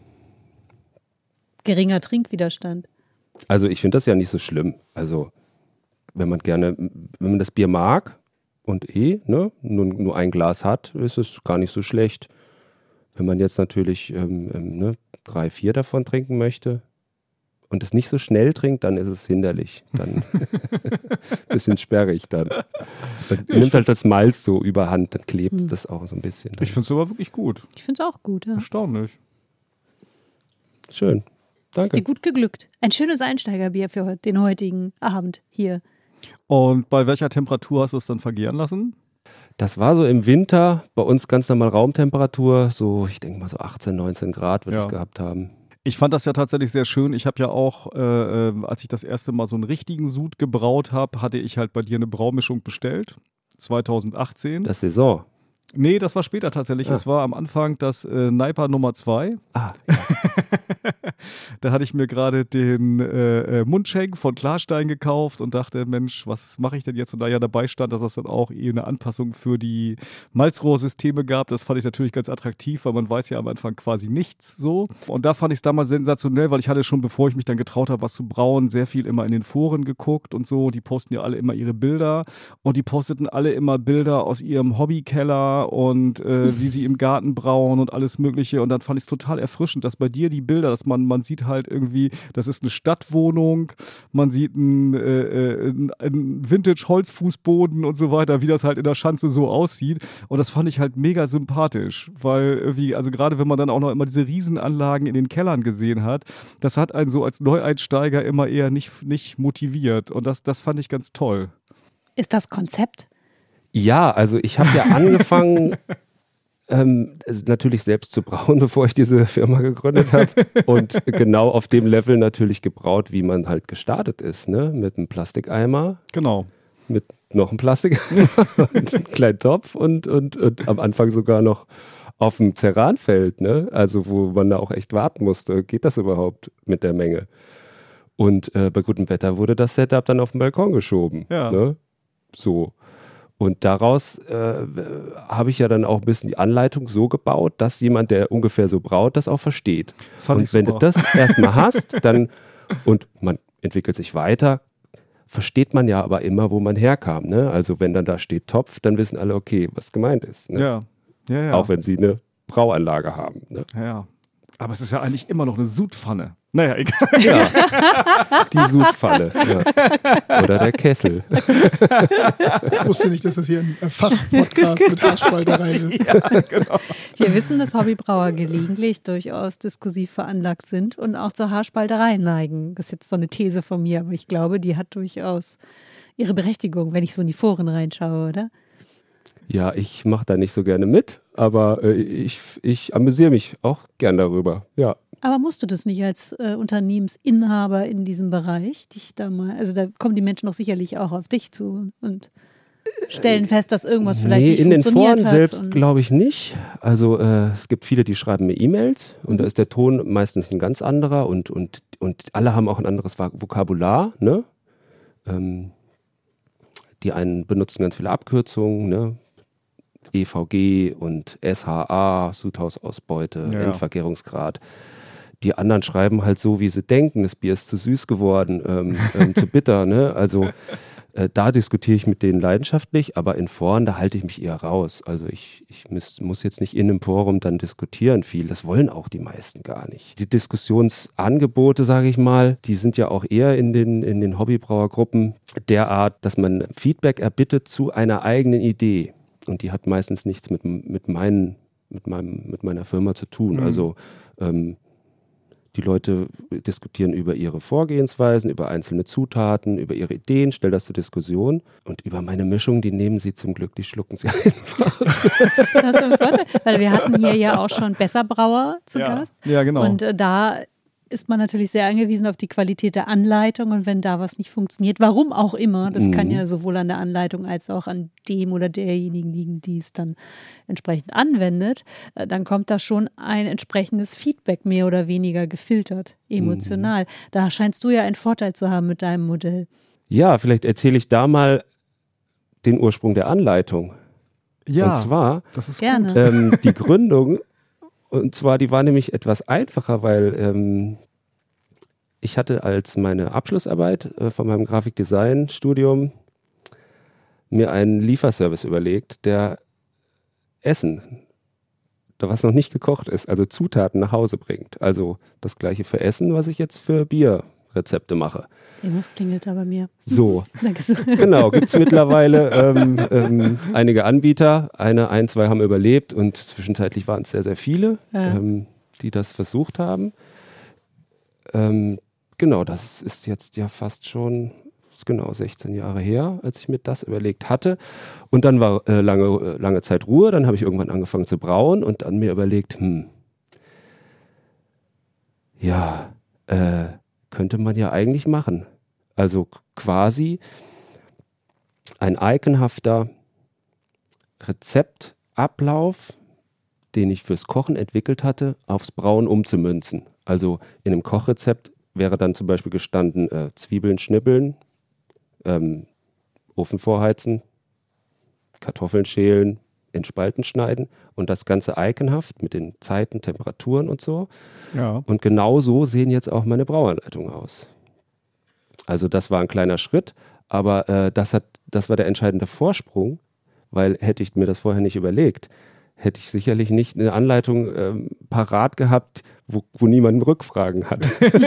Speaker 4: Geringer Trinkwiderstand.
Speaker 1: Also ich finde das ja nicht so schlimm. Also wenn man gerne, wenn man das Bier mag und eh, ne, nur, nur ein Glas hat, ist es gar nicht so schlecht. Wenn man jetzt natürlich ähm, ähm, ne, drei, vier davon trinken möchte, und es nicht so schnell trinkt, dann ist es hinderlich. Dann bisschen sperrig dann. Dann
Speaker 2: Ja,
Speaker 1: nimmt halt das Malz so überhand, dann klebt
Speaker 4: Hm.
Speaker 1: das auch so ein bisschen.
Speaker 2: Ich finde es aber wirklich gut.
Speaker 4: Ich finde es auch gut. Ja.
Speaker 2: Erstaunlich.
Speaker 1: Schön.
Speaker 4: Ist dir
Speaker 1: Danke.
Speaker 4: gut geglückt. Ein schönes Einsteigerbier für heu- den heutigen Abend hier.
Speaker 2: Und bei welcher Temperatur hast du es dann vergären lassen?
Speaker 1: Das war so im Winter, bei uns ganz normal Raumtemperatur, so ich denke mal so achtzehn, neunzehn Grad wird
Speaker 2: Ja.
Speaker 1: es gehabt haben.
Speaker 2: Ich fand das ja tatsächlich sehr schön. Ich habe ja auch, äh, äh, als ich das erste Mal so einen richtigen Sud gebraut habe, hatte ich halt bei dir eine Braumischung bestellt. zwanzig achtzehn.
Speaker 1: Das Saison.
Speaker 2: Nee, das war später tatsächlich.
Speaker 1: Ah.
Speaker 2: Es war am Anfang das äh, Naipa Nummer zwei.
Speaker 1: Ah,
Speaker 2: Da hatte ich mir gerade den äh, äh, Mundschenk von Klarstein gekauft und dachte, Mensch, was mache ich denn jetzt? Und da ja dabei stand, dass es dann auch eh eine Anpassung für die Malzrohrsysteme gab, das fand ich natürlich ganz attraktiv, weil man weiß ja am Anfang quasi nichts so. Und da fand ich es damals sensationell, weil ich hatte schon, bevor ich mich dann getraut habe, was zu brauen, sehr viel immer in den Foren geguckt und so. Die posten ja alle immer ihre Bilder und die posteten alle immer Bilder aus ihrem Hobbykeller und äh, wie sie im Garten brauen und alles Mögliche. Und dann fand ich es total erfrischend, dass bei dir die Bilder, dass man, man sieht halt irgendwie, das ist eine Stadtwohnung, man sieht einen, äh, einen, einen Vintage-Holzfußboden und so weiter, wie das halt in der Schanze so aussieht. Und das fand ich halt mega sympathisch, weil irgendwie, also gerade wenn man dann auch noch immer diese Riesenanlagen in den Kellern gesehen hat, das hat einen so als Neueinsteiger immer eher nicht, nicht motiviert. Und das, das fand ich ganz toll.
Speaker 4: Ist das Konzept?
Speaker 1: ja, also ich habe ja angefangen, ähm, es natürlich selbst zu brauen, bevor ich diese Firma gegründet habe. Und genau auf dem Level natürlich gebraut, wie man halt gestartet ist, ne? Mit einem Plastikeimer,
Speaker 2: Genau.
Speaker 1: mit noch einem Plastikeimer und einem kleinen Topf und, und, und am Anfang sogar noch auf dem Ceranfeld, ne? Also wo man da auch echt warten musste, geht das überhaupt mit der Menge? Und äh, bei gutem Wetter wurde das Setup dann auf den Balkon geschoben.
Speaker 2: Ja.
Speaker 1: Ne? So. Und daraus äh, habe ich ja dann auch ein bisschen die Anleitung so gebaut, dass jemand, der ungefähr so braut, das auch versteht.
Speaker 2: Fand
Speaker 1: Und
Speaker 2: ich
Speaker 1: wenn
Speaker 2: super.
Speaker 1: du das erstmal hast, dann und man entwickelt sich weiter, versteht man ja aber immer, wo man herkam. Ne? Also wenn dann da steht Topf, dann wissen alle, okay, was gemeint ist. Ne?
Speaker 2: Ja. Ja, ja.
Speaker 1: Auch wenn sie eine Brauanlage haben. Ne?
Speaker 2: Ja. Aber es ist ja eigentlich immer noch eine Sudpfanne. Naja, egal.
Speaker 1: Ja, die Sudpfanne. Ja. Oder der Kessel.
Speaker 5: Ich wusste nicht, dass das hier ein äh, Fachpodcast mit Haarspalterei ist.
Speaker 2: Ja, genau.
Speaker 4: Wir wissen, dass Hobbybrauer gelegentlich durchaus diskursiv veranlagt sind und auch zur Haarspalterei neigen. Das ist jetzt so eine These von mir, aber ich glaube, die hat durchaus ihre Berechtigung, wenn ich so in die Foren reinschaue, oder?
Speaker 1: Ja, ich mache da nicht so gerne mit, aber äh, ich, ich amüsiere mich auch gern darüber. Ja.
Speaker 4: Aber musst du das nicht als äh, Unternehmensinhaber in diesem Bereich dich da mal, also da kommen die Menschen doch sicherlich auch auf dich zu und stellen fest, dass irgendwas vielleicht
Speaker 1: nee,
Speaker 4: nicht
Speaker 1: in den
Speaker 4: funktioniert
Speaker 1: Foren
Speaker 4: hat.
Speaker 1: selbst
Speaker 4: und-
Speaker 1: glaube ich nicht. Also äh, es gibt viele, die schreiben mir E-Mails und da ist der Ton meistens ein ganz anderer und, und, und alle haben auch ein anderes Vokabular. Ne? Ähm, die einen benutzen ganz viele Abkürzungen, ne? E V G und S H A, Sudhausausbeute,
Speaker 2: Ja.
Speaker 1: Endvergärungsgrad. Die anderen schreiben halt so, wie sie denken, das Bier ist zu süß geworden, ähm, ähm, zu bitter. Ne? Also äh, da diskutiere ich mit denen leidenschaftlich, aber in Foren, da halte ich mich eher raus. Also ich, ich muss, muss jetzt nicht in einem Forum dann diskutieren viel. Das wollen auch die meisten gar nicht. Die Diskussionsangebote, sage ich mal, die sind ja auch eher in den, in den Hobbybrauergruppen derart, dass man Feedback erbittet zu einer eigenen Idee. Und die hat meistens nichts mit, mit, meinen, mit, meinem, mit meiner Firma zu tun.
Speaker 2: Mhm.
Speaker 1: Also ähm, die Leute diskutieren über ihre Vorgehensweisen, über einzelne Zutaten, über ihre Ideen, stellen das zur Diskussion. Und über meine Mischung, die nehmen sie zum Glück, die schlucken sie einfach.
Speaker 4: Das ist ein Vorteil, weil wir hatten hier ja auch schon Besserbrauer zu
Speaker 2: Ja.
Speaker 4: Gast.
Speaker 2: Ja, genau.
Speaker 4: Und äh, da ist man natürlich sehr angewiesen auf die Qualität der Anleitung und wenn da was nicht funktioniert, warum auch immer, das
Speaker 1: Mhm.
Speaker 4: kann ja sowohl an der Anleitung als auch an dem oder derjenigen liegen, die es dann entsprechend anwendet, äh, dann kommt da schon ein entsprechendes Feedback mehr oder weniger gefiltert, emotional.
Speaker 1: Mhm.
Speaker 4: Da scheinst du ja einen Vorteil zu haben mit deinem Modell.
Speaker 1: Ja, vielleicht erzähle ich da mal den Ursprung der Anleitung.
Speaker 2: ja,
Speaker 1: Und zwar
Speaker 2: das ist
Speaker 4: Gerne.
Speaker 2: gut.
Speaker 1: ähm, die Gründung, und zwar die war nämlich etwas einfacher, weil ähm, ich hatte als meine Abschlussarbeit äh, von meinem Grafikdesign-Studium mir einen Lieferservice überlegt, der Essen, da was noch nicht gekocht ist, also Zutaten nach Hause bringt. Also das gleiche für Essen, was ich jetzt für Bier Rezepte mache.
Speaker 4: Irgendwas klingelt da bei mir.
Speaker 1: So,
Speaker 4: Danke so.
Speaker 1: genau, gibt es mittlerweile ähm, ähm, einige Anbieter. Eine, ein, zwei haben überlebt und zwischenzeitlich waren es sehr, sehr viele,
Speaker 4: Ja.
Speaker 1: ähm, die das versucht haben. Ähm, genau, das ist jetzt ja fast schon ist genau sechzehn Jahre her, als ich mir das überlegt hatte. Und dann war äh, lange, äh, lange Zeit Ruhe. Dann habe ich irgendwann angefangen zu brauen und dann mir überlegt, hm, ja, äh, könnte man ja eigentlich machen. Also quasi ein iconhafter Rezeptablauf, den ich fürs Kochen entwickelt hatte, aufs Brauen umzumünzen. Also in einem Kochrezept wäre dann zum Beispiel gestanden, äh, Zwiebeln schnippeln, ähm, Ofen vorheizen, Kartoffeln schälen, in Spalten schneiden und das Ganze iconhaft mit den Zeiten, Temperaturen und so.
Speaker 2: Ja.
Speaker 1: Und genau so sehen jetzt auch meine Brauanleitungen aus. Also das war ein kleiner Schritt, aber äh, das, hat, das war der entscheidende Vorsprung, weil hätte ich mir das vorher nicht überlegt, hätte ich sicherlich nicht eine Anleitung ähm, parat gehabt, wo, wo niemand Rückfragen hat.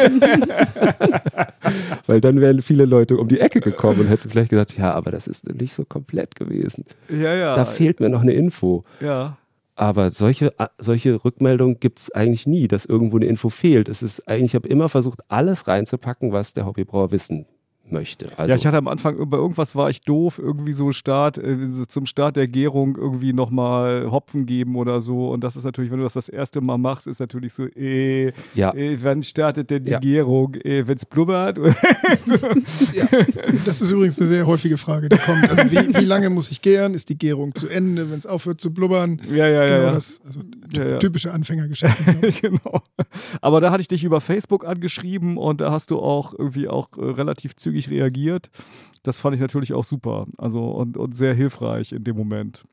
Speaker 1: Weil dann wären viele Leute um die Ecke gekommen und hätten vielleicht gesagt, ja, aber das ist nicht so komplett gewesen.
Speaker 2: Ja, ja.
Speaker 1: Da fehlt mir noch eine Info.
Speaker 2: Ja.
Speaker 1: Aber solche, solche Rückmeldungen gibt es eigentlich nie, dass irgendwo eine Info fehlt. Es ist eigentlich, ich habe immer versucht, alles reinzupacken, was der Hobbybrauer wissen möchte. Also,
Speaker 2: ja, ich hatte am Anfang, bei irgendwas war ich doof, irgendwie so Start, äh, so zum Start der Gärung irgendwie nochmal Hopfen geben oder so. Und das ist natürlich, wenn du das das erste Mal machst, ist natürlich so, eh,
Speaker 1: ja.
Speaker 2: eh wann startet denn die
Speaker 1: Ja.
Speaker 2: Gärung? Eh, wenn es blubbert? so.
Speaker 5: Ja. Das ist übrigens eine sehr häufige Frage, die kommt. Also wie, wie lange muss ich gären? Ist die Gärung zu Ende, wenn es aufhört zu blubbern?
Speaker 2: Ja, ja, ja.
Speaker 5: Genau
Speaker 2: ja.
Speaker 5: das, also
Speaker 2: Ja, ja.
Speaker 5: typische Anfängergeschichte.
Speaker 2: Genau. Aber da hatte ich dich über Facebook angeschrieben und da hast du auch irgendwie auch äh, relativ zügig reagiert. Das fand ich natürlich auch super. Also und, und sehr hilfreich in dem Moment.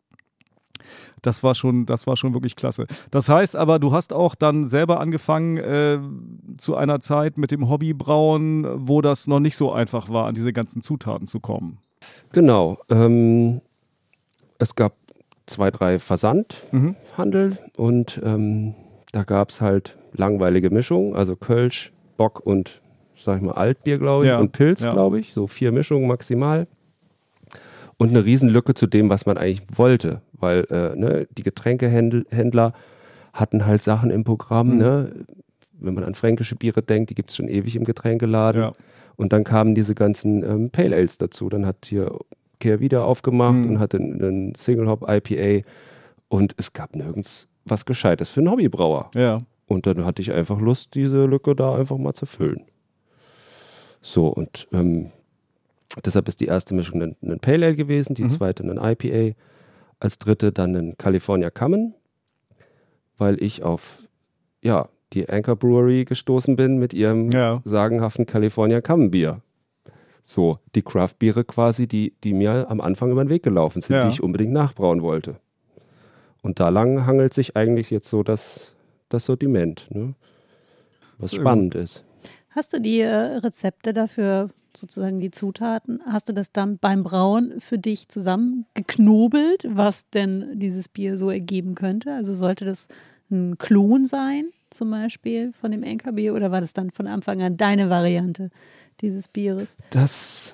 Speaker 2: Das war schon, das war schon wirklich klasse. Das heißt aber, du hast auch dann selber angefangen äh, zu einer Zeit mit dem Hobbybrauen, wo das noch nicht so einfach war, an diese ganzen Zutaten zu kommen.
Speaker 1: Genau. Ähm, es gab zwei, drei Versandhandel
Speaker 2: Mhm.
Speaker 1: und ähm, da gab es halt langweilige Mischungen, also Kölsch, Bock und, sag ich mal, Altbier, glaube ich,
Speaker 2: Ja,
Speaker 1: und Pilz,
Speaker 2: ja.
Speaker 1: glaube ich. So vier Mischungen maximal. Und eine Riesenlücke zu dem, was man eigentlich wollte, weil äh, ne, die Getränkehändler hatten halt Sachen im Programm,
Speaker 2: Mhm.
Speaker 1: ne? Wenn man an fränkische Biere denkt, die gibt es schon ewig im Getränkeladen.
Speaker 2: Ja.
Speaker 1: Und dann kamen diese ganzen ähm, Pale Ales dazu. Dann hat hier Kehrwieder aufgemacht
Speaker 2: Mhm.
Speaker 1: und hatte einen Single Hop I P A und es gab nirgends was Gescheites für einen Hobbybrauer.
Speaker 2: Ja.
Speaker 1: Und dann hatte ich einfach Lust, diese Lücke da einfach mal zu füllen. So, und ähm, deshalb ist die erste Mischung ein, ein Pale Ale gewesen, die
Speaker 2: Mhm.
Speaker 1: zweite ein I P A, als dritte dann ein California Common, weil ich auf ja, die Anchor Brewery gestoßen bin mit ihrem
Speaker 2: Ja.
Speaker 1: sagenhaften California Common Bier. So, die Craft-Biere quasi, die, die mir am Anfang über den Weg gelaufen sind,
Speaker 2: Ja.
Speaker 1: die ich unbedingt nachbrauen wollte. Und da lang hangelt sich eigentlich jetzt so das, das Sortiment, ne? Was
Speaker 2: Sehr
Speaker 1: spannend ist.
Speaker 4: Hast du die äh, Rezepte dafür, sozusagen die Zutaten, hast du das dann beim Brauen für dich zusammengeknobelt, was denn dieses Bier so ergeben könnte? Also sollte das ein Klon sein, zum Beispiel von dem Anchor-Bier, oder war das dann von Anfang an deine Variante dieses Bieres?
Speaker 1: Das,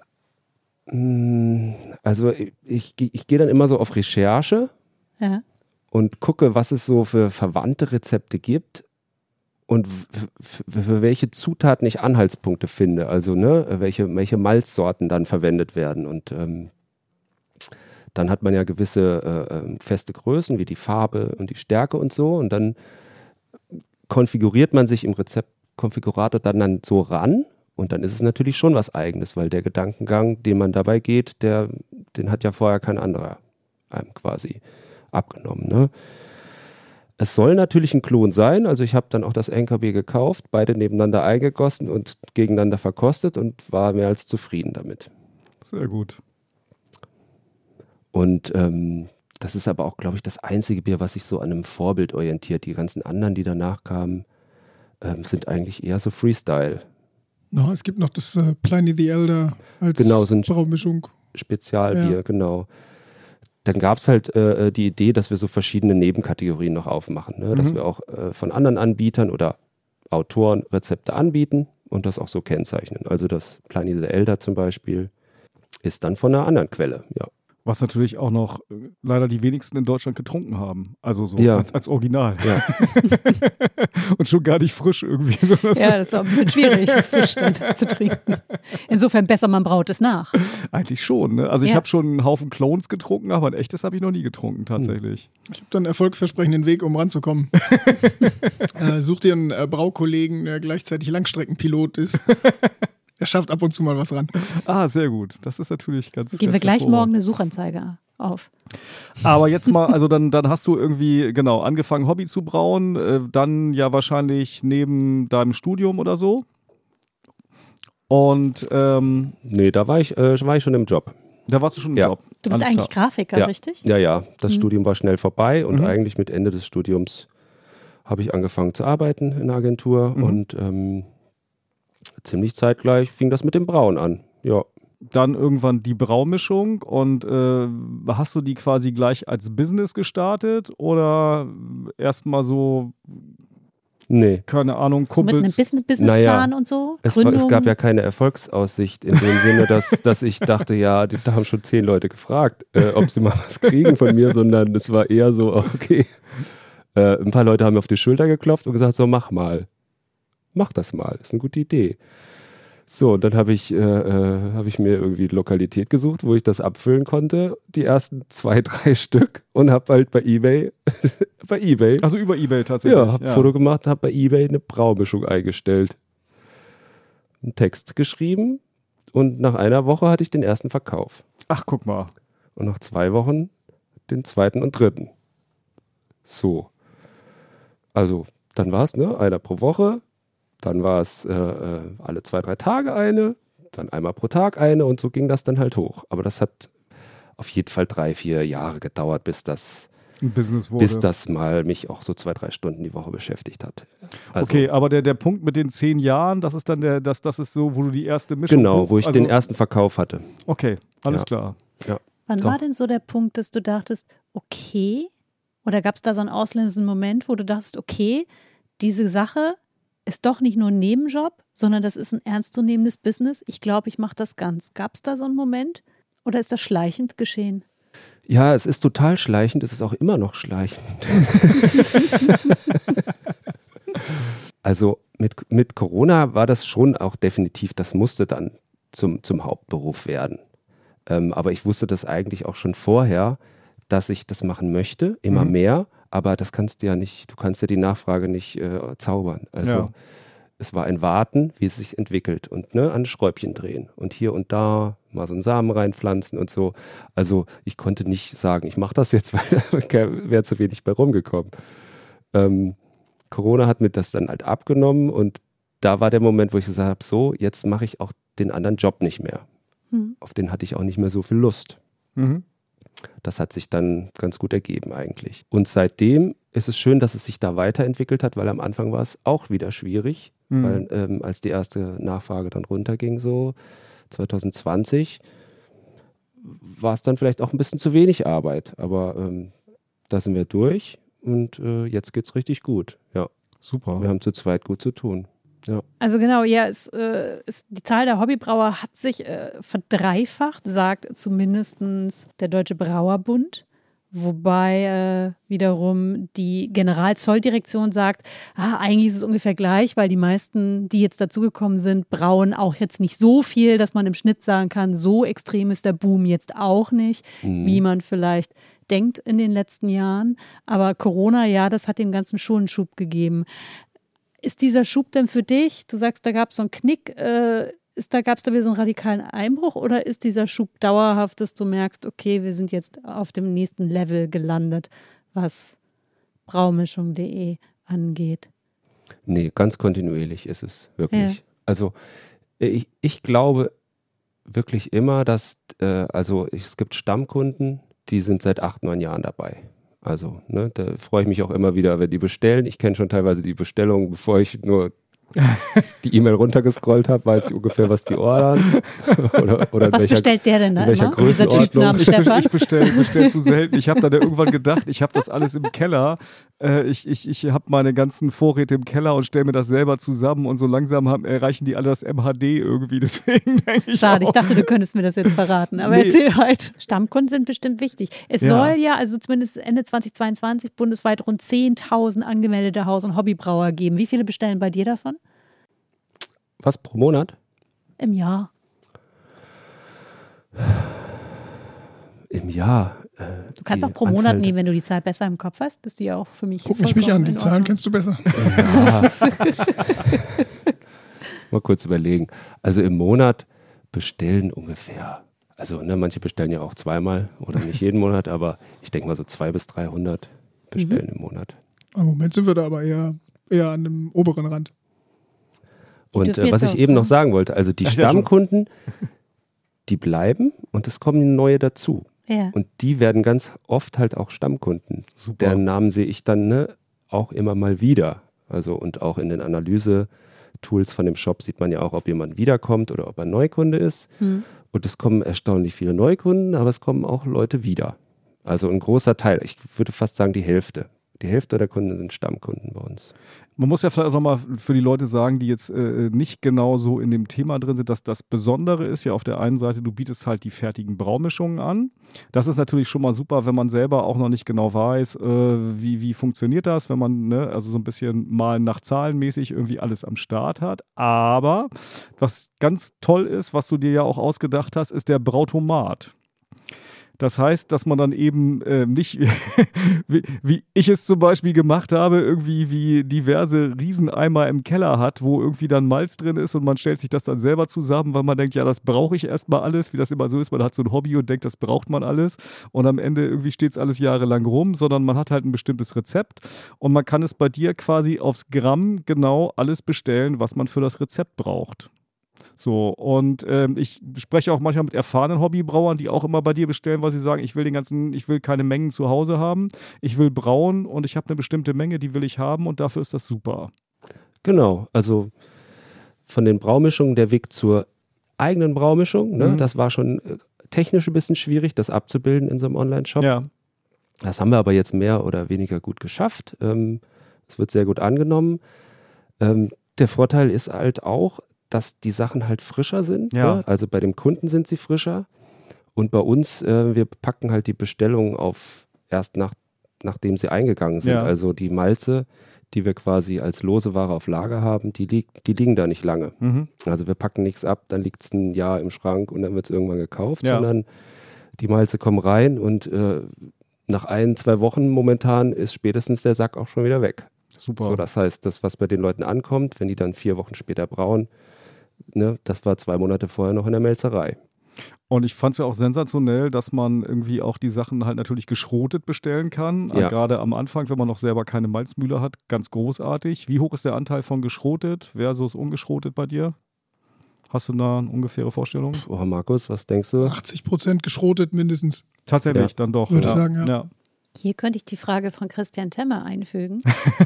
Speaker 1: mh, also ich, ich, ich gehe dann immer so auf Recherche
Speaker 4: Ja.
Speaker 1: und gucke, was es so für verwandte Rezepte gibt und f- f- für welche Zutaten ich Anhaltspunkte finde, also ne, welche, welche Malzsorten dann verwendet werden. Und ähm, dann hat man ja gewisse äh, ähm, feste Größen, wie die Farbe und die Stärke und so. Und dann konfiguriert man sich im Rezeptkonfigurator dann, dann so ran. Und dann ist es natürlich schon was Eigenes, weil der Gedankengang, den man dabei geht, der, den hat ja vorher kein anderer einem quasi abgenommen. Ne? Es soll natürlich ein Klon sein, also ich habe dann auch das Anchor Bier gekauft, beide nebeneinander eingegossen und gegeneinander verkostet und war mehr als zufrieden damit.
Speaker 2: Sehr gut.
Speaker 1: Und ähm, das ist aber auch, glaube ich, das einzige Bier, was sich so an einem Vorbild orientiert. Die ganzen anderen, die danach kamen, ähm, sind eigentlich eher so Freestyle.
Speaker 5: No, es gibt noch das äh, Pliny the Elder als
Speaker 1: Genau, so ein
Speaker 5: Braumischung.
Speaker 1: Spezialbier,
Speaker 5: Ja.
Speaker 1: genau. Dann gab es halt äh, die Idee, dass wir so verschiedene Nebenkategorien noch aufmachen. Ne? Dass
Speaker 2: Mhm.
Speaker 1: wir auch äh, von anderen Anbietern oder Autoren Rezepte anbieten und das auch so kennzeichnen. Also das Planiser Elder zum Beispiel ist dann von einer anderen Quelle, ja.
Speaker 2: Was natürlich auch noch äh, leider die wenigsten in Deutschland getrunken haben. Also so
Speaker 1: Ja.
Speaker 2: als, als Original.
Speaker 1: Ja.
Speaker 2: Und schon gar nicht frisch irgendwie.
Speaker 6: Ja, das ist auch ein bisschen schwierig, das frisch dann zu trinken. Insofern besser, man braut es nach.
Speaker 2: Eigentlich schon. Ne? Also ich
Speaker 6: Ja.
Speaker 2: habe schon einen Haufen Clones getrunken, aber ein echtes habe ich noch nie getrunken tatsächlich.
Speaker 5: Ich habe da einen erfolgversprechenden Weg, um ranzukommen. äh, such dir einen äh, Braukollegen, der gleichzeitig Langstreckenpilot ist. Er schafft ab und zu mal was ran.
Speaker 2: Ah, sehr gut. Das ist natürlich ganz
Speaker 6: Geben wir
Speaker 2: ganz
Speaker 6: gleich
Speaker 2: hervorragend.
Speaker 6: morgen eine Suchanzeige auf.
Speaker 2: Aber jetzt mal, also dann, dann hast du irgendwie, genau, angefangen Hobby zu brauen, äh, dann ja wahrscheinlich neben deinem Studium oder so. Und ähm,
Speaker 1: Nee, da war ich, äh, war ich schon im Job.
Speaker 2: da warst du schon im
Speaker 1: Ja.
Speaker 2: Job.
Speaker 6: Du bist
Speaker 2: Alles
Speaker 6: eigentlich
Speaker 2: klar.
Speaker 6: Grafiker,
Speaker 1: Ja.
Speaker 6: richtig?
Speaker 1: Ja, ja, das
Speaker 6: Mhm.
Speaker 1: Studium war schnell vorbei und
Speaker 2: Mhm.
Speaker 1: eigentlich mit Ende des Studiums habe ich angefangen zu arbeiten in der Agentur
Speaker 2: Mhm.
Speaker 1: und ähm, ziemlich zeitgleich fing das mit dem Brauen an. Ja,
Speaker 2: Dann irgendwann die Braumischung und äh, hast du die quasi gleich als Business gestartet oder erstmal so,
Speaker 1: nee.
Speaker 2: keine Ahnung,
Speaker 6: So mit einem
Speaker 2: Kumpels?
Speaker 6: Business Businessplan
Speaker 1: Naja,
Speaker 6: und so?
Speaker 1: Es, war,
Speaker 6: Gründung?
Speaker 1: es gab ja keine Erfolgsaussicht in dem Sinne, dass, dass ich dachte, ja, da haben schon zehn Leute gefragt, äh, ob sie mal was kriegen von mir, sondern es war eher so, okay, äh, ein paar Leute haben mir auf die Schulter geklopft und gesagt, so mach mal, mach das mal, ist eine gute Idee. So, und dann habe ich, äh, äh, hab ich mir irgendwie eine Lokalität gesucht, wo ich das abfüllen konnte, die ersten zwei, drei Stück und habe halt bei eBay, bei eBay,
Speaker 2: Also über Ebay tatsächlich.
Speaker 1: ja, habe ein Foto gemacht, habe bei eBay eine Braumischung eingestellt. Einen Text geschrieben und nach einer Woche hatte ich den ersten Verkauf.
Speaker 2: Ach, guck mal.
Speaker 1: Und nach zwei Wochen den zweiten und dritten. So. Also, dann war es, ne, einer pro Woche, dann war es äh, äh, alle zwei, drei Tage eine, dann einmal pro Tag eine und so ging das dann halt hoch. Aber das hat auf jeden Fall drei, vier Jahre gedauert, bis das
Speaker 2: Ein Business wurde.
Speaker 1: bis das mal mich auch so zwei, drei Stunden die Woche beschäftigt hat. Also,
Speaker 2: Okay, aber der, der Punkt mit den zehn Jahren, das ist dann der, das, das ist so, wo du die erste Mischung.
Speaker 1: genau,
Speaker 2: hoch-
Speaker 1: wo ich
Speaker 2: also,
Speaker 1: den ersten Verkauf hatte.
Speaker 2: Okay, alles
Speaker 1: Ja.
Speaker 2: klar.
Speaker 6: Wann
Speaker 1: Doch.
Speaker 6: war denn so der Punkt, dass du dachtest, okay? Oder gab es da so einen auslösenden Moment, wo du dachtest, okay, diese Sache ist doch nicht nur ein Nebenjob, sondern das ist ein ernstzunehmendes Business. Ich glaube, ich mache das ganz. Gab es da so einen Moment? Oder ist das schleichend geschehen?
Speaker 1: Ja, es ist total schleichend, es ist auch immer noch schleichend. Also mit, mit Corona war das schon auch definitiv, das musste dann zum, zum Hauptberuf werden. Ähm, aber ich wusste das eigentlich auch schon vorher, dass ich das machen möchte, immer
Speaker 2: Mhm.
Speaker 1: mehr, aber das kannst du ja nicht, du kannst ja die Nachfrage nicht äh, zaubern. Also
Speaker 2: Ja.
Speaker 1: es war ein Warten, wie es sich entwickelt und ne, an Schräubchen drehen und hier und da mal so einen Samen reinpflanzen und so. Also ich konnte nicht sagen, ich mache das jetzt, weil wäre zu wenig bei rumgekommen. Ähm, Corona hat mir das dann halt abgenommen und da war der Moment, wo ich gesagt habe, so, jetzt mache ich auch den anderen Job nicht mehr.
Speaker 6: Hm.
Speaker 1: Auf den hatte ich auch nicht mehr so viel Lust.
Speaker 2: Mhm.
Speaker 1: Das hat sich dann ganz gut ergeben eigentlich. Und seitdem ist es schön, dass es sich da weiterentwickelt hat, weil am Anfang war es auch wieder schwierig,
Speaker 2: Mhm.
Speaker 1: weil ähm, als die erste Nachfrage dann runterging, so zwanzig zwanzig, war es dann vielleicht auch ein bisschen zu wenig Arbeit. Aber ähm, da sind wir durch und äh, jetzt geht es richtig gut. Ja,
Speaker 2: Super.
Speaker 1: wir haben zu zweit gut zu tun.
Speaker 6: Also genau, ja, es, äh, es, die Zahl der Hobbybrauer hat sich äh, verdreifacht, sagt zumindest der Deutsche Brauerbund. Wobei äh, wiederum die Generalzolldirektion sagt, ah, eigentlich ist es ungefähr gleich, weil die meisten, die jetzt dazugekommen sind, brauen auch jetzt nicht so viel, dass man im Schnitt sagen kann, so extrem ist der Boom jetzt auch nicht,
Speaker 1: Mhm.
Speaker 6: wie man vielleicht denkt in den letzten Jahren. Aber Corona, ja, das hat dem Ganzen schon einen Schub gegeben. Ist dieser Schub denn für dich, du sagst, da gab es so einen Knick, äh, ist da, gab es da wieder so einen radikalen Einbruch oder ist dieser Schub dauerhaft, dass du merkst, okay, wir sind jetzt auf dem nächsten Level gelandet, was braumischung punkt de angeht?
Speaker 1: Nee, ganz kontinuierlich ist es wirklich.
Speaker 6: Ja.
Speaker 1: Also ich, ich glaube wirklich immer, dass, äh, also es gibt Stammkunden, die sind seit acht, neun Jahren dabei. Also, ne, da freue ich mich auch immer wieder, wenn die bestellen. Ich kenne schon teilweise die Bestellungen, bevor ich nur die E-Mail runtergescrollt habe, weiß ich ungefähr, was die ordern. oder, oder
Speaker 6: Was
Speaker 1: welcher,
Speaker 6: bestellt der denn da
Speaker 1: in welcher
Speaker 6: immer? Dieser Typ
Speaker 1: Größenordnung?
Speaker 6: namens Stefan?
Speaker 2: Ich bestelle bestell zu selten. Ich habe dann ja irgendwann gedacht, ich habe das alles im Keller. äh, ich, ich, ich habe meine ganzen Vorräte im Keller und stelle mir das selber zusammen und so langsam haben, erreichen die alle das M H D irgendwie. Deswegen denke ich
Speaker 6: Schade,
Speaker 2: auch,
Speaker 6: ich dachte, du könntest mir das jetzt verraten, aber
Speaker 2: Nee.
Speaker 6: erzähl halt. Stammkunden sind bestimmt wichtig. Es
Speaker 2: Ja.
Speaker 6: soll ja, also zumindest Ende zweitausendzweiundzwanzig, bundesweit rund zehntausend angemeldete Haus- und Hobbybrauer geben. Wie viele bestellen bei dir davon?
Speaker 1: Was, pro Monat?
Speaker 6: Im Jahr.
Speaker 1: Im Jahr. Äh,
Speaker 6: Du kannst
Speaker 1: die
Speaker 6: auch pro
Speaker 1: Anzahl
Speaker 6: Monat
Speaker 1: der-
Speaker 6: nehmen, wenn du die Zahl besser im Kopf hast. Das ist die ja auch für mich
Speaker 5: Guck nicht mich
Speaker 6: vollkommen
Speaker 5: an, die
Speaker 6: in
Speaker 5: Zahlen
Speaker 6: Ordnung.
Speaker 5: kennst du besser.
Speaker 1: Mal kurz überlegen. Also im Monat bestellen ungefähr, also ne, manche bestellen ja auch zweimal oder nicht jeden Monat, aber ich denke mal so zweihundert bis dreihundert bestellen
Speaker 6: Mhm.
Speaker 1: im Monat.
Speaker 5: Im Moment sind wir da aber eher, eher an dem oberen Rand.
Speaker 1: Und
Speaker 6: dürfen
Speaker 1: äh,
Speaker 6: jetzt
Speaker 1: was ich
Speaker 6: auch
Speaker 1: eben noch
Speaker 6: kommen.
Speaker 1: sagen wollte, also die
Speaker 2: Ach, ja, schon.
Speaker 1: Stammkunden, die bleiben und es kommen neue dazu.
Speaker 6: Ja.
Speaker 1: Und die werden ganz oft halt auch Stammkunden.
Speaker 2: Super.
Speaker 1: Deren Namen sehe ich dann ne, auch immer mal wieder. Also und auch in den Analyse-Tools von dem Shop sieht man ja auch, ob jemand wiederkommt oder ob er Neukunde ist.
Speaker 6: Hm.
Speaker 1: Und es kommen erstaunlich viele Neukunden, aber es kommen auch Leute wieder. Also ein großer Teil, ich würde fast sagen die Hälfte. Die Hälfte der Kunden sind Stammkunden bei uns.
Speaker 2: Man muss ja vielleicht auch nochmal für die Leute sagen, die jetzt äh, nicht genau so in dem Thema drin sind, dass das Besondere ist ja auf der einen Seite, du bietest halt die fertigen Braumischungen an. Das ist natürlich schon mal super, wenn man selber auch noch nicht genau weiß, äh, wie, wie funktioniert das, wenn man ne, also so ein bisschen mal nach Zahlen mäßig irgendwie alles am Start hat. Aber was ganz toll ist, was du dir ja auch ausgedacht hast, ist der Brautomat. Das heißt, dass man dann eben äh, nicht, wie, wie ich es zum Beispiel gemacht habe, irgendwie wie diverse Rieseneimer im Keller hat, wo irgendwie dann Malz drin ist und man stellt sich das dann selber zusammen, weil man denkt, ja, das brauche ich erstmal alles, wie das immer so ist. Man hat so ein Hobby und denkt, das braucht man alles. Und am Ende irgendwie steht es alles jahrelang rum, sondern man hat halt ein bestimmtes Rezept und man kann es bei dir quasi aufs Gramm genau alles bestellen, was man für das Rezept braucht. So, und ähm, ich spreche auch manchmal mit erfahrenen Hobbybrauern, die auch immer bei dir bestellen, weil sie sagen, ich will den ganzen, ich will keine Mengen zu Hause haben, ich will brauen und ich habe eine bestimmte Menge, die will ich haben und dafür ist das super.
Speaker 1: Genau, also von den Braumischungen der Weg zur eigenen Braumischung, ne,
Speaker 2: Mhm.
Speaker 1: das war schon äh, technisch ein bisschen schwierig, das abzubilden in so einem Online-Shop.
Speaker 2: Ja,
Speaker 1: Das haben wir aber jetzt mehr oder weniger gut geschafft. Ähm, es wird sehr gut angenommen. Ähm, der Vorteil ist halt auch, dass die Sachen halt frischer sind.
Speaker 2: Ja.
Speaker 1: Ne? Also bei dem Kunden sind sie frischer. Und bei uns, äh, wir packen halt die Bestellungen auf erst nach, nachdem sie eingegangen sind.
Speaker 2: Ja.
Speaker 1: Also die Malze, die wir quasi als lose Ware auf Lager haben, die, liegt, die liegen da nicht lange.
Speaker 2: mhm.
Speaker 1: Also wir packen nichts ab, dann liegt es ein Jahr im Schrank und dann wird es irgendwann gekauft,
Speaker 2: Ja.
Speaker 1: sondern die Malze kommen rein und äh, nach ein, zwei Wochen momentan ist spätestens der Sack auch schon wieder weg.
Speaker 2: Super.
Speaker 1: So, das heißt, das, was bei den Leuten ankommt, wenn die dann vier Wochen später brauen, ne, das war zwei Monate vorher noch in der Melzerei.
Speaker 2: Und ich fand es ja auch sensationell, dass man irgendwie auch die Sachen halt natürlich geschrotet bestellen kann.
Speaker 1: Ja.
Speaker 2: Äh, Gerade am Anfang, wenn man noch selber keine Malzmühle hat, ganz großartig. Wie hoch ist der Anteil von geschrotet versus ungeschrotet bei dir? Hast du da eine ungefähre Vorstellung?
Speaker 1: Oh, Markus, was denkst du?
Speaker 5: achtzig Prozent geschrotet mindestens.
Speaker 2: Tatsächlich,
Speaker 1: Ja.
Speaker 2: dann doch.
Speaker 5: Würde
Speaker 2: ja.
Speaker 5: ich sagen, ja.
Speaker 2: ja.
Speaker 6: Hier könnte ich die Frage von Christian Temmer einfügen.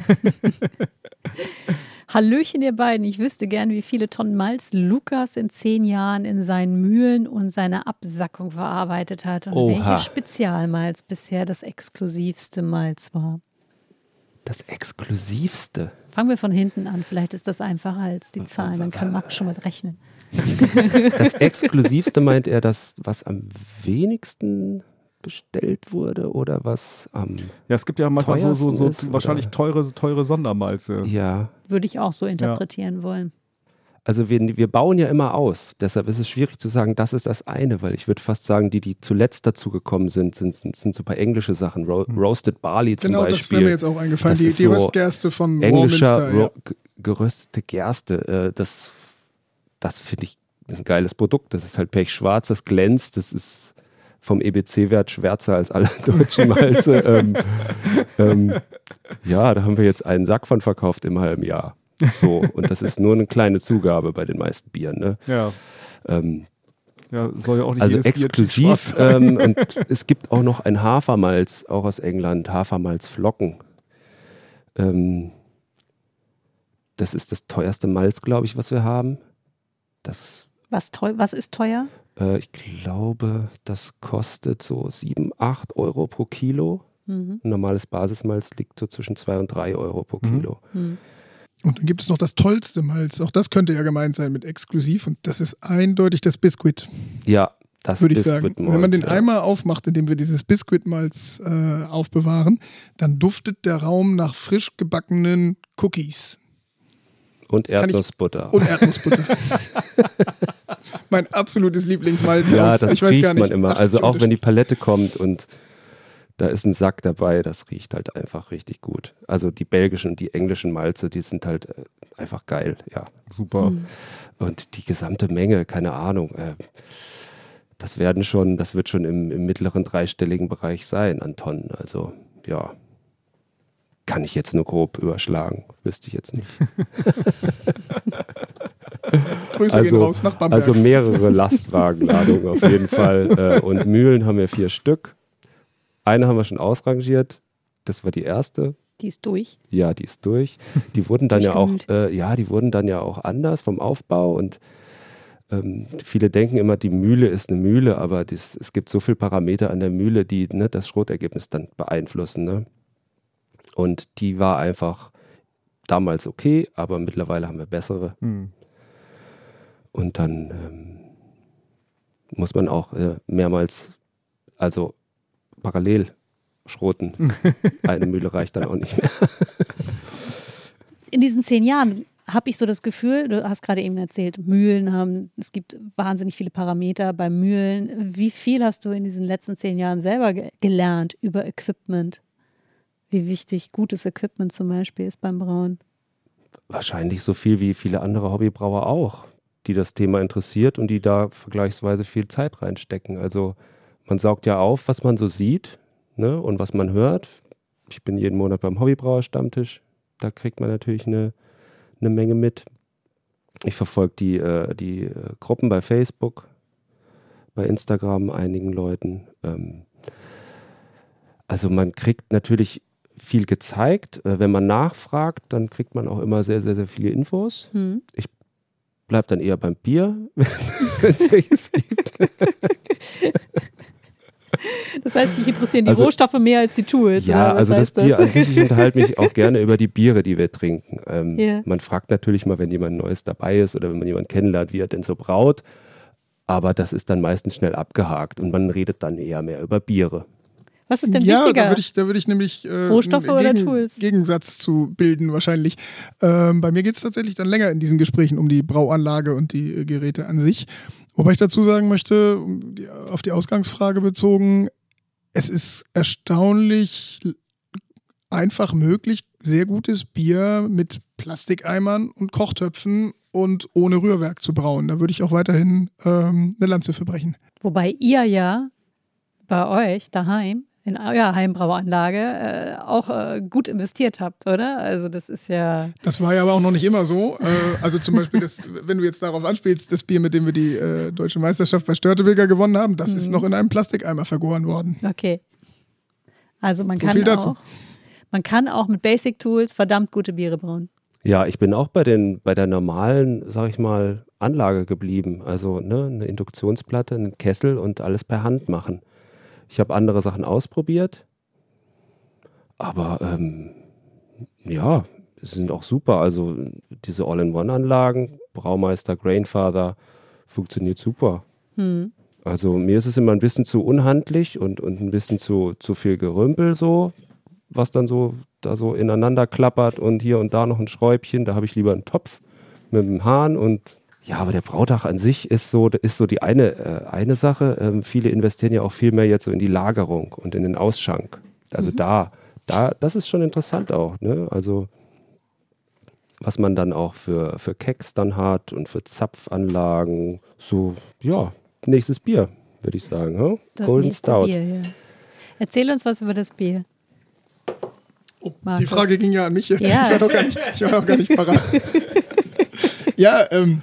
Speaker 6: Hallöchen, ihr beiden. Ich wüsste gern, wie viele Tonnen Malz Lukas in zehn Jahren in seinen Mühlen und seiner Absackung verarbeitet hat und
Speaker 1: Oha.
Speaker 6: welches Spezialmalz bisher das exklusivste Malz war.
Speaker 1: Das Exklusivste.
Speaker 6: Fangen wir von hinten an. Vielleicht ist das einfacher als die Zahlen. Dann kann Max schon was rechnen.
Speaker 1: Das Exklusivste meint er das, was am wenigsten bestellt wurde oder was am,
Speaker 2: Ja, es gibt ja manchmal so, so, so
Speaker 1: teuersten ist,
Speaker 2: wahrscheinlich
Speaker 1: oder?
Speaker 2: teure, teure Sondermalze.
Speaker 1: ja.
Speaker 6: Würde ich auch so interpretieren wollen.
Speaker 1: Also wir, wir bauen ja immer aus, deshalb ist es schwierig zu sagen, das ist das eine, weil ich würde fast sagen, die, die zuletzt dazu gekommen sind, sind, sind, sind so ein paar englische Sachen. Ro Roasted Barley zum
Speaker 5: Genau, das
Speaker 1: Beispiel.
Speaker 5: wäre mir jetzt auch eingefallen.
Speaker 1: Das
Speaker 5: Die,
Speaker 1: ist
Speaker 5: die
Speaker 1: so
Speaker 5: Röstgerste von
Speaker 1: Englischer
Speaker 5: Warminster.
Speaker 1: ro- ge- geröstete Gerste. Äh, das das finde ich ist ein geiles Produkt. Das ist halt pechschwarz, das glänzt, das ist vom E B C-Wert schwärzer als alle deutschen Malze. ähm, ähm, ja, da haben wir jetzt einen Sack von verkauft im halben Jahr. So, und das ist nur eine kleine Zugabe bei den meisten Bieren. Ne?
Speaker 2: Ja,
Speaker 1: Ähm,
Speaker 2: ja, soll ja auch nicht
Speaker 1: also
Speaker 2: jedes Bier
Speaker 1: exklusiv.
Speaker 2: schwarz sein.
Speaker 1: Ähm, und es gibt auch noch ein Hafermalz, auch aus England, Hafermalzflocken. Ähm, das ist das teuerste Malz, glaube ich, was wir haben. Das,
Speaker 6: Was, teuer, was ist teuer?
Speaker 1: äh, ich glaube, das kostet so sieben, acht Euro pro Kilo.
Speaker 6: Mhm.
Speaker 1: Ein normales Basismalz liegt so zwischen zwei und drei Euro pro Kilo.
Speaker 6: Mhm.
Speaker 5: Und dann gibt es noch das tollste Malz. Auch das könnte ja gemeint sein mit exklusiv. Und das ist eindeutig das Biskuit,
Speaker 1: Ja, das
Speaker 5: würde ich sagen.
Speaker 1: Biskuitmalt,
Speaker 5: Wenn man den
Speaker 1: ja.
Speaker 5: Eimer aufmacht, in dem wir dieses Biskuitmalz äh, aufbewahren, dann duftet der Raum nach frisch gebackenen Cookies
Speaker 1: Und
Speaker 5: Kann ich-
Speaker 1: Erdnussbutter.
Speaker 5: und Erdnussbutter. Mein absolutes Lieblingsmalz.
Speaker 1: Ja,
Speaker 5: aus,
Speaker 1: das
Speaker 5: ich weiß
Speaker 1: riecht
Speaker 5: gar nicht,
Speaker 1: man immer.
Speaker 5: achtzig
Speaker 1: Also auch wenn die
Speaker 5: Unterschiede.
Speaker 1: Palette kommt und da ist ein Sack dabei, das riecht halt einfach richtig gut. Also die belgischen und die englischen Malze, die sind halt äh, einfach geil, ja.
Speaker 2: Super.
Speaker 1: Und die gesamte Menge, keine Ahnung, äh, das werden schon, das wird schon im, im mittleren dreistelligen Bereich sein an Tonnen. Also ja, kann ich jetzt nur grob überschlagen, wüsste ich jetzt nicht.
Speaker 5: Grüße
Speaker 1: Also,
Speaker 5: gehen raus nach Bamberg.
Speaker 1: also mehrere Lastwagenladungen auf jeden Fall. Äh, und Mühlen haben wir vier Stück. Eine haben wir schon ausrangiert. Das war die erste.
Speaker 6: Die ist durch.
Speaker 1: Ja, die ist durch. Die wurden dann ja auch,
Speaker 6: Durchgemühlt.
Speaker 1: äh, ja, die wurden dann ja auch anders vom Aufbau und ähm, viele denken immer, die Mühle ist eine Mühle, aber das, es gibt so viele Parameter an der Mühle, die ne, das Schrotergebnis dann beeinflussen. Ne? Und die war einfach damals okay, aber mittlerweile haben wir bessere.
Speaker 2: Hm.
Speaker 1: Und dann ähm, muss man auch äh, mehrmals, also parallel schroten. Eine Mühle reicht dann auch nicht mehr.
Speaker 6: In diesen zehn Jahren habe ich so das Gefühl, du hast gerade eben erzählt, Mühlen haben, es gibt wahnsinnig viele Parameter bei Mühlen. Wie viel hast du in diesen letzten zehn Jahren selber ge gelernt über Equipment? Wie wichtig gutes Equipment zum Beispiel ist beim Brauen?
Speaker 1: Wahrscheinlich so viel wie viele andere Hobbybrauer auch, die das Thema interessiert und die da vergleichsweise viel Zeit reinstecken. Also man saugt ja auf, was man so sieht, ne, und was man hört. Ich bin jeden Monat beim Hobbybrauer-Stammtisch. Da kriegt man natürlich eine, eine Menge mit. Ich verfolge die, äh, die äh, Gruppen bei Facebook, bei Instagram, einigen Leuten. Ähm, also man kriegt natürlich viel gezeigt. Äh, wenn man nachfragt, dann kriegt man auch immer sehr, sehr, sehr viele Infos.
Speaker 6: Hm.
Speaker 1: Bleib dann eher beim Bier, wenn es welches gibt.
Speaker 6: Das heißt, dich interessieren die
Speaker 1: Also-
Speaker 6: Rohstoffe mehr als die Tools.
Speaker 1: Ja,
Speaker 6: oder was
Speaker 1: also das
Speaker 6: heißt
Speaker 1: Bier an sich, ich unterhalte mich auch gerne über die Biere, die wir trinken. Ähm,
Speaker 6: Ja.
Speaker 1: Man fragt natürlich mal, wenn jemand Neues dabei ist oder wenn man jemanden kennenlernt, wie er denn so braut. Aber das ist dann meistens schnell abgehakt und man redet dann eher mehr über Biere.
Speaker 6: Was ist denn
Speaker 5: ja,
Speaker 6: wichtiger?
Speaker 5: da würde ich, da würd ich nämlich äh,
Speaker 6: Rohstoffe
Speaker 5: einen
Speaker 6: oder Tools?
Speaker 5: Gegensatz zu bilden wahrscheinlich. Ähm, bei mir geht es tatsächlich dann länger in diesen Gesprächen um die Brauanlage und die äh, Geräte an sich. Wobei ich dazu sagen möchte, um die, auf die Ausgangsfrage bezogen, es ist erstaunlich einfach möglich, sehr gutes Bier mit Plastikeimern und Kochtöpfen und ohne Rührwerk zu brauen. Da würde ich auch weiterhin ähm, eine Lanze für brechen.
Speaker 6: Wobei ihr ja bei euch daheim in eurer Heimbrauanlage äh, auch äh, gut investiert habt, oder? Also das ist ja...
Speaker 5: Das war ja aber auch noch nicht immer so. Äh, also zum Beispiel, das, wenn du jetzt darauf anspielst, das Bier, mit dem wir die äh, deutsche Meisterschaft bei Störtebeker gewonnen haben, das
Speaker 6: Mhm.
Speaker 5: ist noch in einem Plastikeimer vergoren worden.
Speaker 6: Okay. Also man
Speaker 5: So
Speaker 6: kann
Speaker 5: viel dazu.
Speaker 6: auch, man kann auch mit Basic Tools verdammt gute Biere brauen.
Speaker 1: Ja, ich bin auch bei, den, bei der normalen, sag ich mal, Anlage geblieben. Also ne, eine Induktionsplatte, einen Kessel und alles per Hand machen. Ich habe andere Sachen ausprobiert, aber ähm, ja, sie sind auch super. Also diese All-in-One-Anlagen, Braumeister, Grainfather, funktioniert super.
Speaker 6: Hm.
Speaker 1: Also mir ist es immer ein bisschen zu unhandlich und, und ein bisschen zu, zu viel Gerümpel so, was dann so da so ineinander klappert und hier und da noch ein Schräubchen. Da habe ich lieber einen Topf mit einem Hahn und ja, aber der Brautag an sich ist so, ist so die eine, äh, eine Sache. Ähm, viele investieren ja auch viel mehr jetzt so in die Lagerung und in den Ausschank. Also mhm. da, da, das ist schon interessant auch, ne? Also was man dann auch für, für Keks dann hat und für Zapfanlagen. So, ja, nächstes Bier, würde ich sagen. Hm?
Speaker 6: Das
Speaker 1: Golden
Speaker 6: nächste
Speaker 1: Stout.
Speaker 6: Bier, ja. Erzähl uns was über das Bier.
Speaker 5: Oh, die
Speaker 6: Markus.
Speaker 5: Frage ging ja an mich jetzt.
Speaker 6: Ja.
Speaker 5: Ich war doch gar nicht, ich war doch gar nicht parat. Ja, ähm,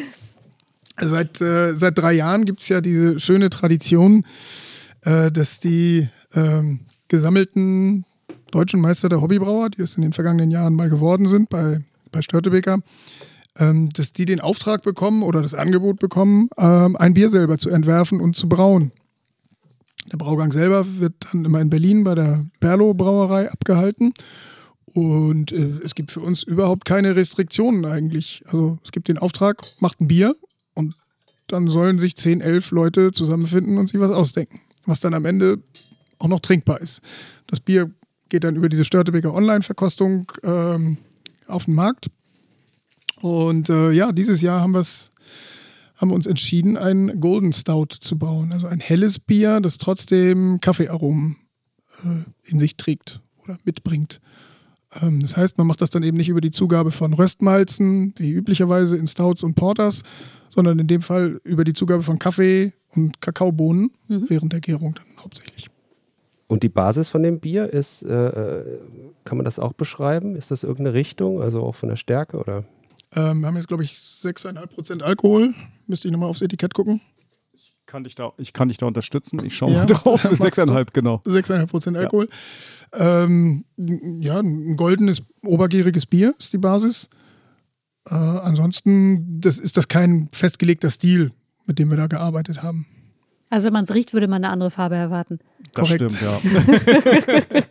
Speaker 5: seit, äh, seit drei Jahren gibt es ja diese schöne Tradition, äh, dass die ähm, gesammelten deutschen Meister der Hobbybrauer, die es in den vergangenen Jahren mal geworden sind bei, bei Störtebeker, ähm, dass die den Auftrag bekommen oder das Angebot bekommen, ähm, ein Bier selber zu entwerfen und zu brauen. Der Braugang selber wird dann immer in Berlin bei der Berlo Brauerei abgehalten. Und äh, es gibt für uns überhaupt keine Restriktionen eigentlich. Also es gibt den Auftrag, macht ein Bier und dann sollen sich zehn, elf Leute zusammenfinden und sich was ausdenken, was dann am Ende auch noch trinkbar ist. Das Bier geht dann über diese Störtebeker Online-Verkostung ähm, auf den Markt. Und äh, ja, dieses Jahr haben, wir's, haben wir uns entschieden, ein Golden Stout zu bauen. Also ein helles Bier, das trotzdem Kaffeearomen äh, in sich trägt oder mitbringt. Das heißt, man macht das dann eben nicht über die Zugabe von Röstmalzen, wie üblicherweise in Stouts und Porters, sondern in dem Fall über die Zugabe von Kaffee und Kakaobohnen mhm. während der Gärung dann hauptsächlich.
Speaker 1: Und die Basis von dem Bier ist, äh, kann man das auch beschreiben? Ist das irgendeine Richtung, also auch von der Stärke? Oder?
Speaker 5: Ähm, wir haben jetzt, glaube ich, sechs Komma fünf Prozent Alkohol. Müsste ich nochmal aufs Etikett gucken.
Speaker 2: Kann dich da, ich kann dich da unterstützen. Ich schaue
Speaker 5: ja,
Speaker 2: mal drauf. sechs Komma fünf, genau.
Speaker 5: sechs Komma fünf Prozent Alkohol. Ja. Ähm, ja, ein goldenes, obergäriges Bier ist die Basis. Äh, ansonsten das ist das kein festgelegter Stil, mit dem wir da gearbeitet haben.
Speaker 6: Also wenn man es riecht, würde man eine andere Farbe erwarten.
Speaker 2: Das
Speaker 5: Korrekt.
Speaker 2: Stimmt, ja.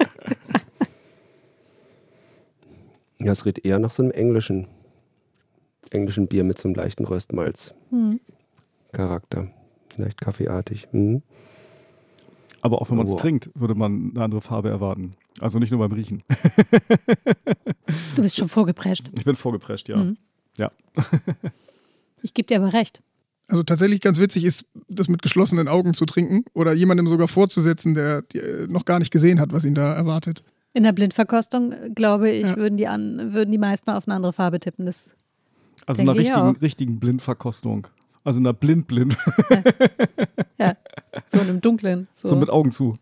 Speaker 1: Ja, es riecht eher nach so einem englischen, englischen Bier mit so einem leichten Röstmalz-Charakter. Hm. Vielleicht kaffeeartig. Hm.
Speaker 2: Aber auch wenn man es
Speaker 1: Oh.
Speaker 2: trinkt, würde man eine andere Farbe erwarten. Also nicht nur beim Riechen.
Speaker 6: Du bist schon vorgeprescht.
Speaker 2: Ich bin vorgeprescht, ja.
Speaker 6: Mhm.
Speaker 2: Ja.
Speaker 6: Ich gebe dir aber recht.
Speaker 5: Also tatsächlich ganz witzig ist, das mit geschlossenen Augen zu trinken oder jemandem sogar vorzusetzen, der die, äh, noch gar nicht gesehen hat, was ihn da erwartet.
Speaker 6: In der Blindverkostung, glaube ich,
Speaker 5: Ja.
Speaker 6: würden, die an, würden die meisten auf eine andere Farbe tippen. Das
Speaker 2: Also in einer
Speaker 6: Denke ich
Speaker 2: richtigen,
Speaker 6: auch.
Speaker 2: richtigen Blindverkostung. Also in einer Blind-Blind.
Speaker 6: ja, so in einem dunklen. So,
Speaker 2: So mit Augen zu.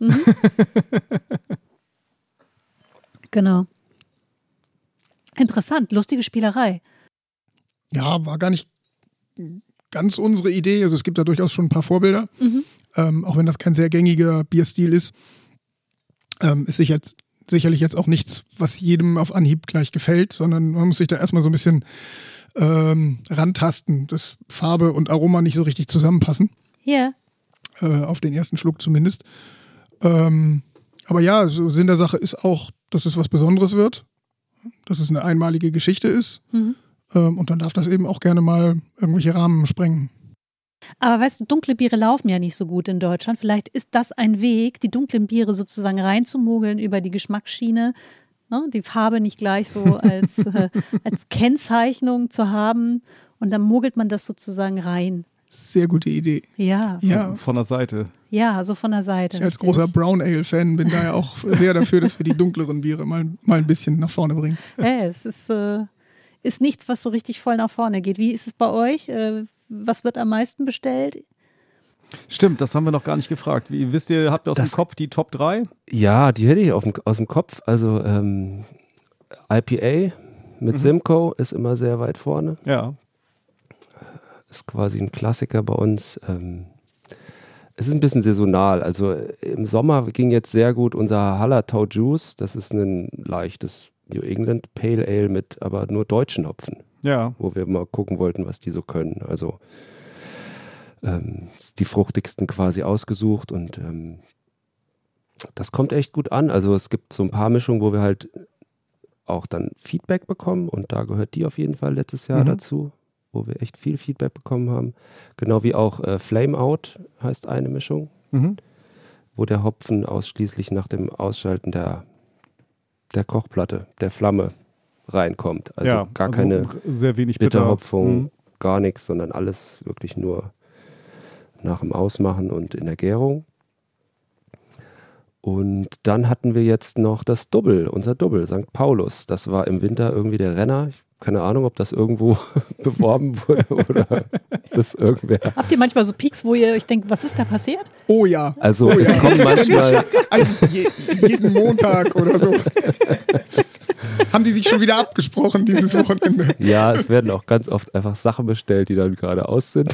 Speaker 6: Genau. Interessant, lustige Spielerei.
Speaker 5: Ja, war gar nicht ganz unsere Idee. Also es gibt da durchaus schon ein paar Vorbilder.
Speaker 6: Mhm.
Speaker 5: Ähm, auch wenn das kein sehr gängiger Bierstil ist, ähm, ist sicher, sicherlich jetzt auch nichts, was jedem auf Anhieb gleich gefällt, sondern man muss sich da erstmal so ein bisschen ähm, rantasten, dass Farbe und Aroma nicht so richtig zusammenpassen.
Speaker 6: Ja.
Speaker 5: Äh, auf den ersten Schluck zumindest. Ähm, aber ja, so Sinn der Sache ist auch, dass es was Besonderes wird, dass es eine einmalige Geschichte ist.
Speaker 6: Mhm.
Speaker 5: Ähm, und dann darf das eben auch gerne mal irgendwelche Rahmen sprengen.
Speaker 6: Aber weißt du, dunkle Biere laufen ja nicht so gut in Deutschland. Vielleicht ist das ein Weg, die dunklen Biere sozusagen reinzumogeln über die Geschmacksschiene, ne? Die Farbe nicht gleich so als, äh, als Kennzeichnung zu haben. Und dann mogelt man das sozusagen rein.
Speaker 5: Sehr gute Idee.
Speaker 6: Ja,
Speaker 5: Ja,
Speaker 2: Von der Seite.
Speaker 6: ja, so von der Seite.
Speaker 5: ich als
Speaker 6: richtig.
Speaker 5: großer Brown Ale-Fan bin da ja auch sehr dafür, dass wir die dunkleren Biere mal, mal ein bisschen nach vorne bringen.
Speaker 6: Ja, es ist, äh, ist nichts, was so richtig voll nach vorne geht. Wie ist es bei euch? Äh, was wird am meisten bestellt?
Speaker 2: Stimmt, das haben wir noch gar nicht gefragt. Wie wisst ihr, habt ihr aus
Speaker 1: Das-
Speaker 2: dem Kopf die Top drei?
Speaker 1: Ja, die hätte ich auf dem, aus dem Kopf. Also ähm, I P A mit
Speaker 2: Mhm.
Speaker 1: Simcoe ist immer sehr weit vorne.
Speaker 2: Ja.
Speaker 1: Ist quasi ein Klassiker bei uns. Ähm, es ist ein bisschen saisonal. Also äh, im Sommer ging jetzt sehr gut unser Hallertau Juice. Das ist ein leichtes New England Pale Ale mit aber nur deutschen Hopfen,
Speaker 2: Ja.
Speaker 1: wo wir mal gucken wollten, was die so können. Also ähm, die fruchtigsten quasi ausgesucht und ähm, das kommt echt gut an. Also es gibt so ein paar Mischungen, wo wir halt auch dann Feedback bekommen und da gehört die auf jeden Fall letztes Jahr
Speaker 2: Mhm.
Speaker 1: dazu, wo wir echt viel Feedback bekommen haben. Genau wie auch äh, Flame Out heißt eine Mischung,
Speaker 2: Mhm.
Speaker 1: wo der Hopfen ausschließlich nach dem Ausschalten der, der Kochplatte, der Flamme reinkommt. Also
Speaker 2: ja,
Speaker 1: gar
Speaker 2: also
Speaker 1: keine
Speaker 2: sehr wenig bitter.
Speaker 1: Bitterhopfung,
Speaker 2: Mhm.
Speaker 1: gar nichts, sondern alles wirklich nur nach dem Ausmachen und in der Gärung. Und dann hatten wir jetzt noch das Double, unser Double, Sankt Paulus. Das war im Winter irgendwie der Renner. Ich keine Ahnung, ob das irgendwo beworben wurde oder das irgendwer.
Speaker 6: Habt ihr manchmal so Peaks, wo ihr euch denkt, was ist da passiert?
Speaker 5: Oh ja.
Speaker 1: Also
Speaker 5: Oh
Speaker 1: es
Speaker 5: ja.
Speaker 1: kommen manchmal,
Speaker 5: Eigentlich je, jeden Montag oder so. Haben die sich schon wieder abgesprochen dieses Wochenende?
Speaker 1: ja, es werden auch ganz oft einfach Sachen bestellt, die dann gerade aus sind.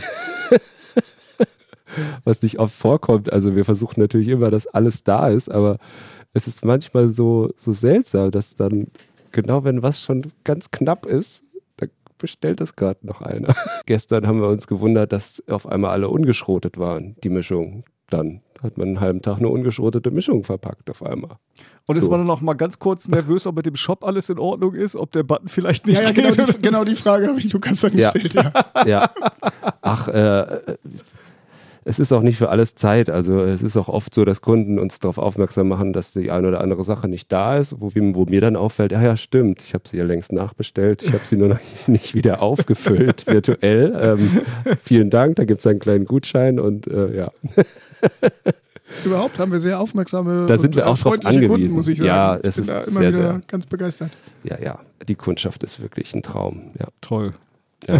Speaker 1: Was nicht oft vorkommt. Also wir versuchen natürlich immer, dass alles da ist, aber es ist manchmal so, so seltsam, dass dann, genau wenn was schon ganz knapp ist, da bestellt es gerade noch einer. Gestern haben wir uns gewundert, dass auf einmal alle ungeschrotet waren, die Mischung. dann hat man einen halben Tag eine ungeschrotete Mischung verpackt auf einmal.
Speaker 2: Und
Speaker 1: So.
Speaker 2: ist man dann noch mal ganz kurz nervös, ob mit dem Shop alles in Ordnung ist, ob der Button vielleicht nicht
Speaker 5: Ja, ja, genau,
Speaker 2: geht.
Speaker 5: die, genau die Frage habe ich Lukas dann
Speaker 1: Ja.
Speaker 5: gestellt. Ja.
Speaker 1: Ja. Ach, äh, es ist auch nicht für alles Zeit. Also es ist auch oft so, dass Kunden uns darauf aufmerksam machen, dass die eine oder andere Sache nicht da ist, wo, wo mir dann auffällt, ja, ja, stimmt, ich habe sie ja längst nachbestellt, ich habe sie nur noch nicht wieder aufgefüllt virtuell. Ähm, vielen Dank, da gibt es einen kleinen Gutschein und äh, ja.
Speaker 5: Überhaupt haben wir sehr aufmerksame
Speaker 1: Da sind
Speaker 5: und
Speaker 1: wir auch drauf
Speaker 5: freundliche
Speaker 1: angewiesen.
Speaker 5: Kunden, muss ich sagen.
Speaker 1: Ja, es
Speaker 5: Bin
Speaker 1: ist
Speaker 5: da immer
Speaker 1: sehr,
Speaker 5: wieder
Speaker 1: sehr-
Speaker 5: ganz begeistert.
Speaker 1: Ja, ja, die Kundschaft ist wirklich ein Traum. Ja.
Speaker 2: Toll.
Speaker 1: Ja.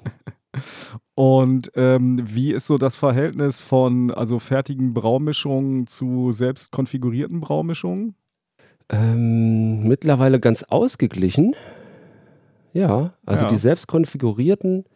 Speaker 2: Und ähm, wie ist so das Verhältnis von also fertigen Braumischungen zu selbst konfigurierten Braumischungen?
Speaker 1: Ähm, mittlerweile ganz ausgeglichen. Ja, also
Speaker 2: Ja.
Speaker 1: die selbst konfigurierten,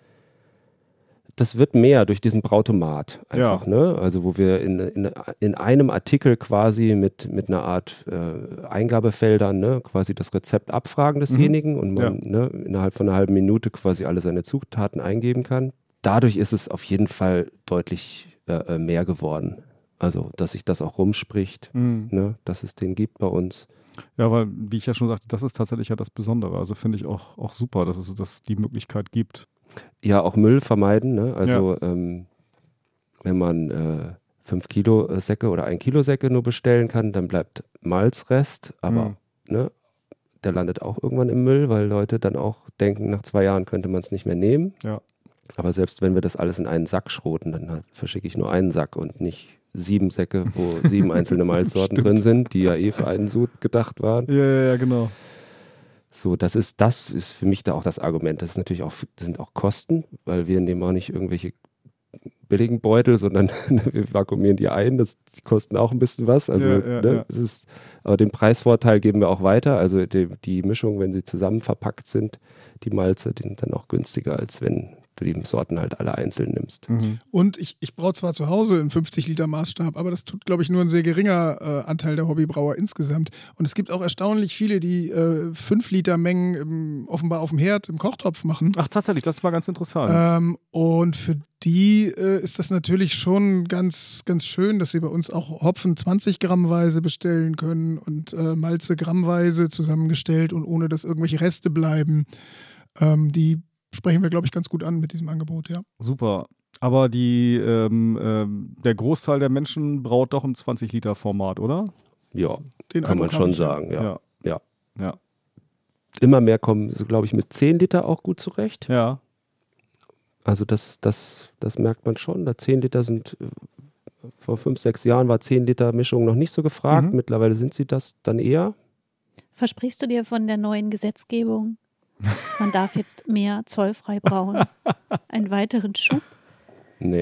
Speaker 1: das wird mehr durch diesen Brautomat einfach, ne? Also wo wir in, in, in einem Artikel quasi mit, mit einer Art äh, Eingabefeldern, ne, quasi das Rezept abfragen desjenigen und man ne, innerhalb von einer halben Minute quasi alle seine Zutaten eingeben kann. Dadurch ist es auf jeden Fall deutlich äh, mehr geworden. Also, dass sich das auch rumspricht,
Speaker 2: Mhm.
Speaker 1: ne, dass es den gibt bei uns.
Speaker 2: Ja, weil, wie ich ja schon sagte, das ist tatsächlich ja das Besondere. Also finde ich auch, auch super, dass es dass die Möglichkeit gibt.
Speaker 1: Ja, auch Müll vermeiden, ne? Also ähm, wenn man äh, fünf Kilo äh, Säcke oder ein Kilo Säcke nur bestellen kann, dann bleibt Malzrest, aber
Speaker 2: Mhm.
Speaker 1: ne, der landet auch irgendwann im Müll, weil Leute dann auch denken, nach zwei Jahren könnte man es nicht mehr nehmen.
Speaker 2: Ja.
Speaker 1: Aber selbst wenn wir das alles in einen Sack schroten, dann halt verschicke ich nur einen Sack und nicht sieben Säcke, wo sieben einzelne Malzsorten
Speaker 2: Stimmt.
Speaker 1: drin sind, die ja eh für einen Sud gedacht waren.
Speaker 2: Ja, ja, ja, genau.
Speaker 1: So, das ist, das ist für mich da auch das Argument. Das ist natürlich auch, das sind auch Kosten, weil wir nehmen auch nicht irgendwelche billigen Beutel, sondern wir vakuumieren die ein. Das, die kosten auch ein bisschen was. Also,
Speaker 2: Ja, ja,
Speaker 1: ne,
Speaker 2: ja.
Speaker 1: es ist, aber den Preisvorteil geben wir auch weiter. Also die, die Mischung, wenn sie zusammen verpackt sind, die Malze, die sind dann auch günstiger, als wenn du die Sorten halt alle einzeln nimmst.
Speaker 2: Mhm.
Speaker 5: Und ich, ich braue zwar zu Hause einen fünfzig Liter Maßstab, aber das tut, glaube ich, nur ein sehr geringer äh, Anteil der Hobbybrauer insgesamt. Und es gibt auch erstaunlich viele, die äh, fünf Liter Mengen im, offenbar auf dem Herd im Kochtopf machen.
Speaker 2: Ach, tatsächlich, das war ganz interessant.
Speaker 5: Ähm, und für die äh, ist das natürlich schon ganz, ganz schön, dass sie bei uns auch Hopfen zwanzig Grammweise bestellen können und äh, Malze grammweise zusammengestellt und ohne dass irgendwelche Reste bleiben. Ähm, die sprechen wir, glaube ich, ganz gut an mit diesem Angebot, ja.
Speaker 2: Super. Aber die, ähm, ähm, der Großteil der Menschen braut doch im zwanzig Liter Format, oder?
Speaker 1: Ja,
Speaker 5: Den
Speaker 1: kann man
Speaker 5: Eindruck
Speaker 1: schon
Speaker 5: habe ich, ja.
Speaker 1: sagen, ja.
Speaker 2: Ja.
Speaker 1: Ja.
Speaker 2: Ja.
Speaker 1: Immer mehr kommen, so, glaube ich, mit zehn Liter auch gut zurecht.
Speaker 2: Ja.
Speaker 1: Also das, das, das merkt man schon. Da zehn Liter sind, äh, vor fünf, sechs Jahren war zehn Liter Mischung noch nicht so gefragt.
Speaker 2: Mhm.
Speaker 1: Mittlerweile sind sie das dann eher.
Speaker 4: Versprichst du dir von der neuen Gesetzgebung, man darf jetzt mehr zollfrei brauen, einen weiteren Schub?
Speaker 1: Nee.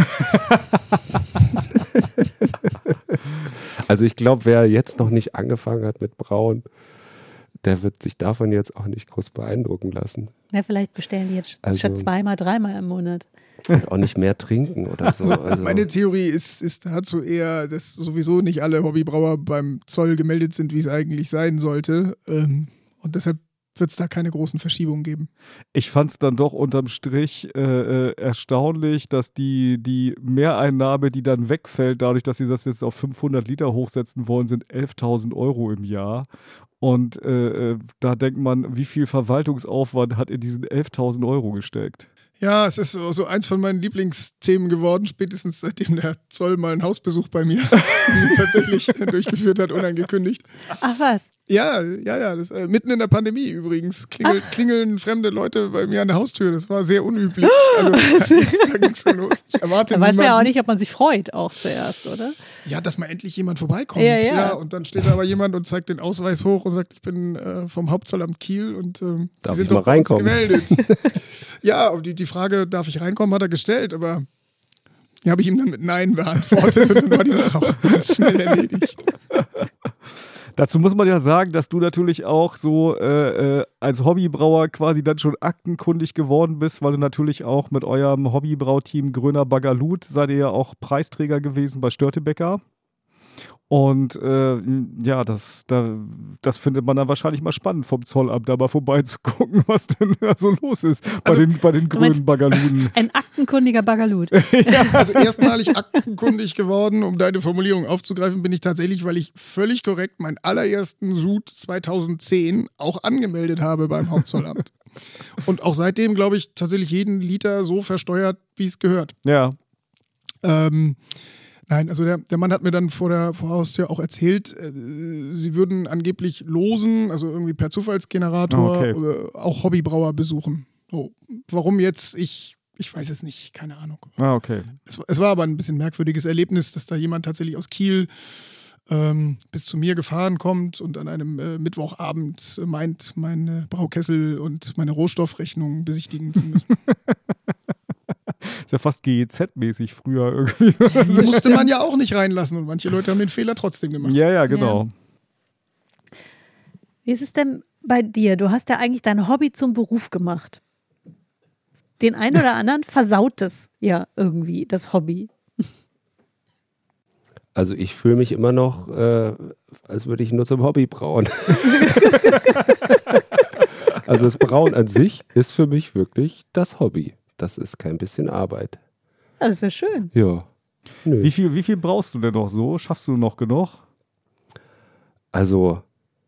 Speaker 1: Also ich glaube, wer jetzt noch nicht angefangen hat mit Brauen, der wird sich davon jetzt auch nicht groß beeindrucken lassen.
Speaker 4: Na, vielleicht bestellen die jetzt
Speaker 1: Also-
Speaker 4: statt zweimal, dreimal im Monat.
Speaker 1: Und auch nicht mehr trinken oder so. Also,
Speaker 5: Meine Theorie ist, ist dazu eher, dass sowieso nicht alle Hobbybrauer beim Zoll gemeldet sind, wie es eigentlich sein sollte. Ähm, und deshalb wird es da keine großen Verschiebungen geben.
Speaker 2: Ich fand es dann doch unterm Strich äh, äh, erstaunlich, dass die, die Mehreinnahme, die dann wegfällt, dadurch, dass sie das jetzt auf fünfhundert Liter hochsetzen wollen, sind elftausend Euro im Jahr. Und äh, äh, da denkt man, wie viel Verwaltungsaufwand hat in diesen elftausend Euro gesteckt?
Speaker 5: Ja, es ist so, so eins von meinen Lieblingsthemen geworden, spätestens seitdem der Zoll mal einen Hausbesuch bei mir tatsächlich durchgeführt hat, unangekündigt.
Speaker 4: Ach was?
Speaker 5: Ja, ja, ja, das, äh, mitten in der Pandemie übrigens klingel, klingeln fremde Leute bei mir an der Haustür. Das war sehr unüblich. Also, da ging's so los. Ich erwarte
Speaker 6: Da weiß man ja auch
Speaker 5: niemanden.
Speaker 6: nicht, ob man sich freut, auch zuerst, oder?
Speaker 5: Ja, dass mal endlich jemand vorbeikommt.
Speaker 6: Ja, ja.
Speaker 5: Und dann steht da aber jemand und zeigt den Ausweis hoch und sagt, ich bin äh, vom Hauptzollamt Kiel und ähm,
Speaker 1: Darf
Speaker 5: Sie sind
Speaker 1: ich mal
Speaker 5: doch bei uns
Speaker 1: reinkommen?
Speaker 5: gemeldet. Ja, und die, die Frage, darf ich reinkommen, hat er gestellt, aber die habe ich ihm dann mit Nein beantwortet und dann war die Sache auch ganz schnell erledigt.
Speaker 2: Dazu muss man ja sagen, dass du natürlich auch so äh, äh, als Hobbybrauer quasi dann schon aktenkundig geworden bist, weil du natürlich auch mit eurem Hobbybrauteam Gröner Baggerlut seid ihr ja auch Preisträger gewesen bei Störtebecker. Und äh, ja, das, da, das findet man dann wahrscheinlich mal spannend, vom Zollamt da mal vorbeizugucken, was denn da so los ist bei
Speaker 5: Also,
Speaker 2: den, bei den grünen
Speaker 6: meinst-
Speaker 2: Bagaluden.
Speaker 6: Ein aktenkundiger Bagalut.
Speaker 5: Also erstmalig aktenkundig geworden, um deine Formulierung aufzugreifen, bin ich tatsächlich, weil ich völlig korrekt meinen allerersten Sud zweitausendzehn auch angemeldet habe beim Hauptzollamt. Und auch seitdem, glaube ich, tatsächlich jeden Liter so versteuert, wie es gehört.
Speaker 2: Ja,
Speaker 5: Ähm, nein, also der, der Mann hat mir dann vor der vor Haustür auch erzählt, äh, sie würden angeblich losen, also irgendwie per Zufallsgenerator,
Speaker 2: Okay.
Speaker 5: äh, auch Hobbybrauer besuchen. So, warum jetzt? Ich, ich weiß es nicht, keine Ahnung.
Speaker 2: ah, okay.
Speaker 5: Es, es war aber ein bisschen merkwürdiges Erlebnis, dass da jemand tatsächlich aus Kiel ähm, bis zu mir gefahren kommt und an einem äh, Mittwochabend meint, meine Braukessel und meine Rohstoffrechnung besichtigen zu müssen.
Speaker 2: Ist ja fast G E Z-mäßig früher irgendwie.
Speaker 5: Die musste man ja auch nicht reinlassen und manche Leute haben den Fehler trotzdem gemacht.
Speaker 2: Ja, ja, genau.
Speaker 6: Wie ist es denn bei dir? Du hast ja eigentlich dein Hobby zum Beruf gemacht. Den einen oder anderen versaut es ja irgendwie, das Hobby.
Speaker 1: Also ich fühle mich immer noch, äh, als würde ich nur zum Hobby brauen. Also das Brauen an sich ist für mich wirklich das Hobby. Das ist kein bisschen Arbeit.
Speaker 6: Das ist ja schön.
Speaker 1: Ja. Nö.
Speaker 2: Wie viel, wie viel brauchst du denn noch so? Schaffst du noch genug?
Speaker 1: Also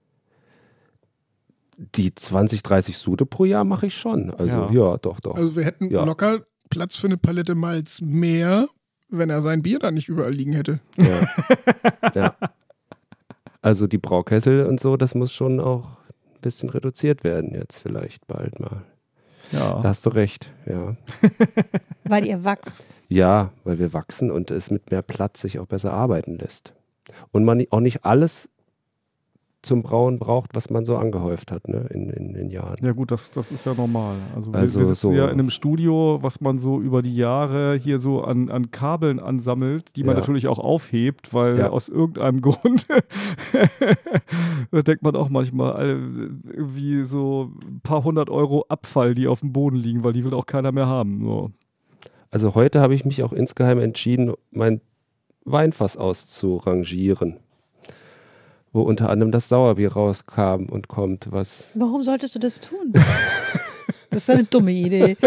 Speaker 1: die zwanzig, dreißig Sude pro Jahr mache ich schon. Also
Speaker 2: Ja.
Speaker 1: ja, doch, doch.
Speaker 5: Also wir hätten
Speaker 1: Ja.
Speaker 5: locker Platz für eine Palette Malz mehr, wenn er sein Bier da nicht überall liegen hätte.
Speaker 1: Ja. Ja. Also die Braukessel und so, das muss schon auch ein bisschen reduziert werden jetzt vielleicht bald mal.
Speaker 2: Ja.
Speaker 1: Da hast du recht, ja.
Speaker 6: Weil ihr wachst.
Speaker 1: Ja, weil wir wachsen und es mit mehr Platz sich auch besser arbeiten lässt. Und man auch nicht alles zum Brauen braucht, was man so angehäuft hat, ne, in, in den Jahren.
Speaker 2: Ja gut, das, das ist ja normal. Also,
Speaker 1: Also
Speaker 2: wir, wir sitzen
Speaker 1: so-
Speaker 2: ja in einem Studio, was man so über die Jahre hier so an, an Kabeln ansammelt, die man
Speaker 1: Ja.
Speaker 2: natürlich auch aufhebt, weil
Speaker 1: Ja.
Speaker 2: aus irgendeinem Grund da denkt man auch manchmal äh, irgendwie so ein paar hundert Euro Abfall, die auf dem Boden liegen, weil die will auch keiner mehr haben. So.
Speaker 1: Also heute habe ich mich auch insgeheim entschieden, mein Weinfass auszurangieren, wo unter anderem das Sauerbier rauskam und kommt, was
Speaker 6: Warum solltest du das tun? Das ist eine dumme Idee.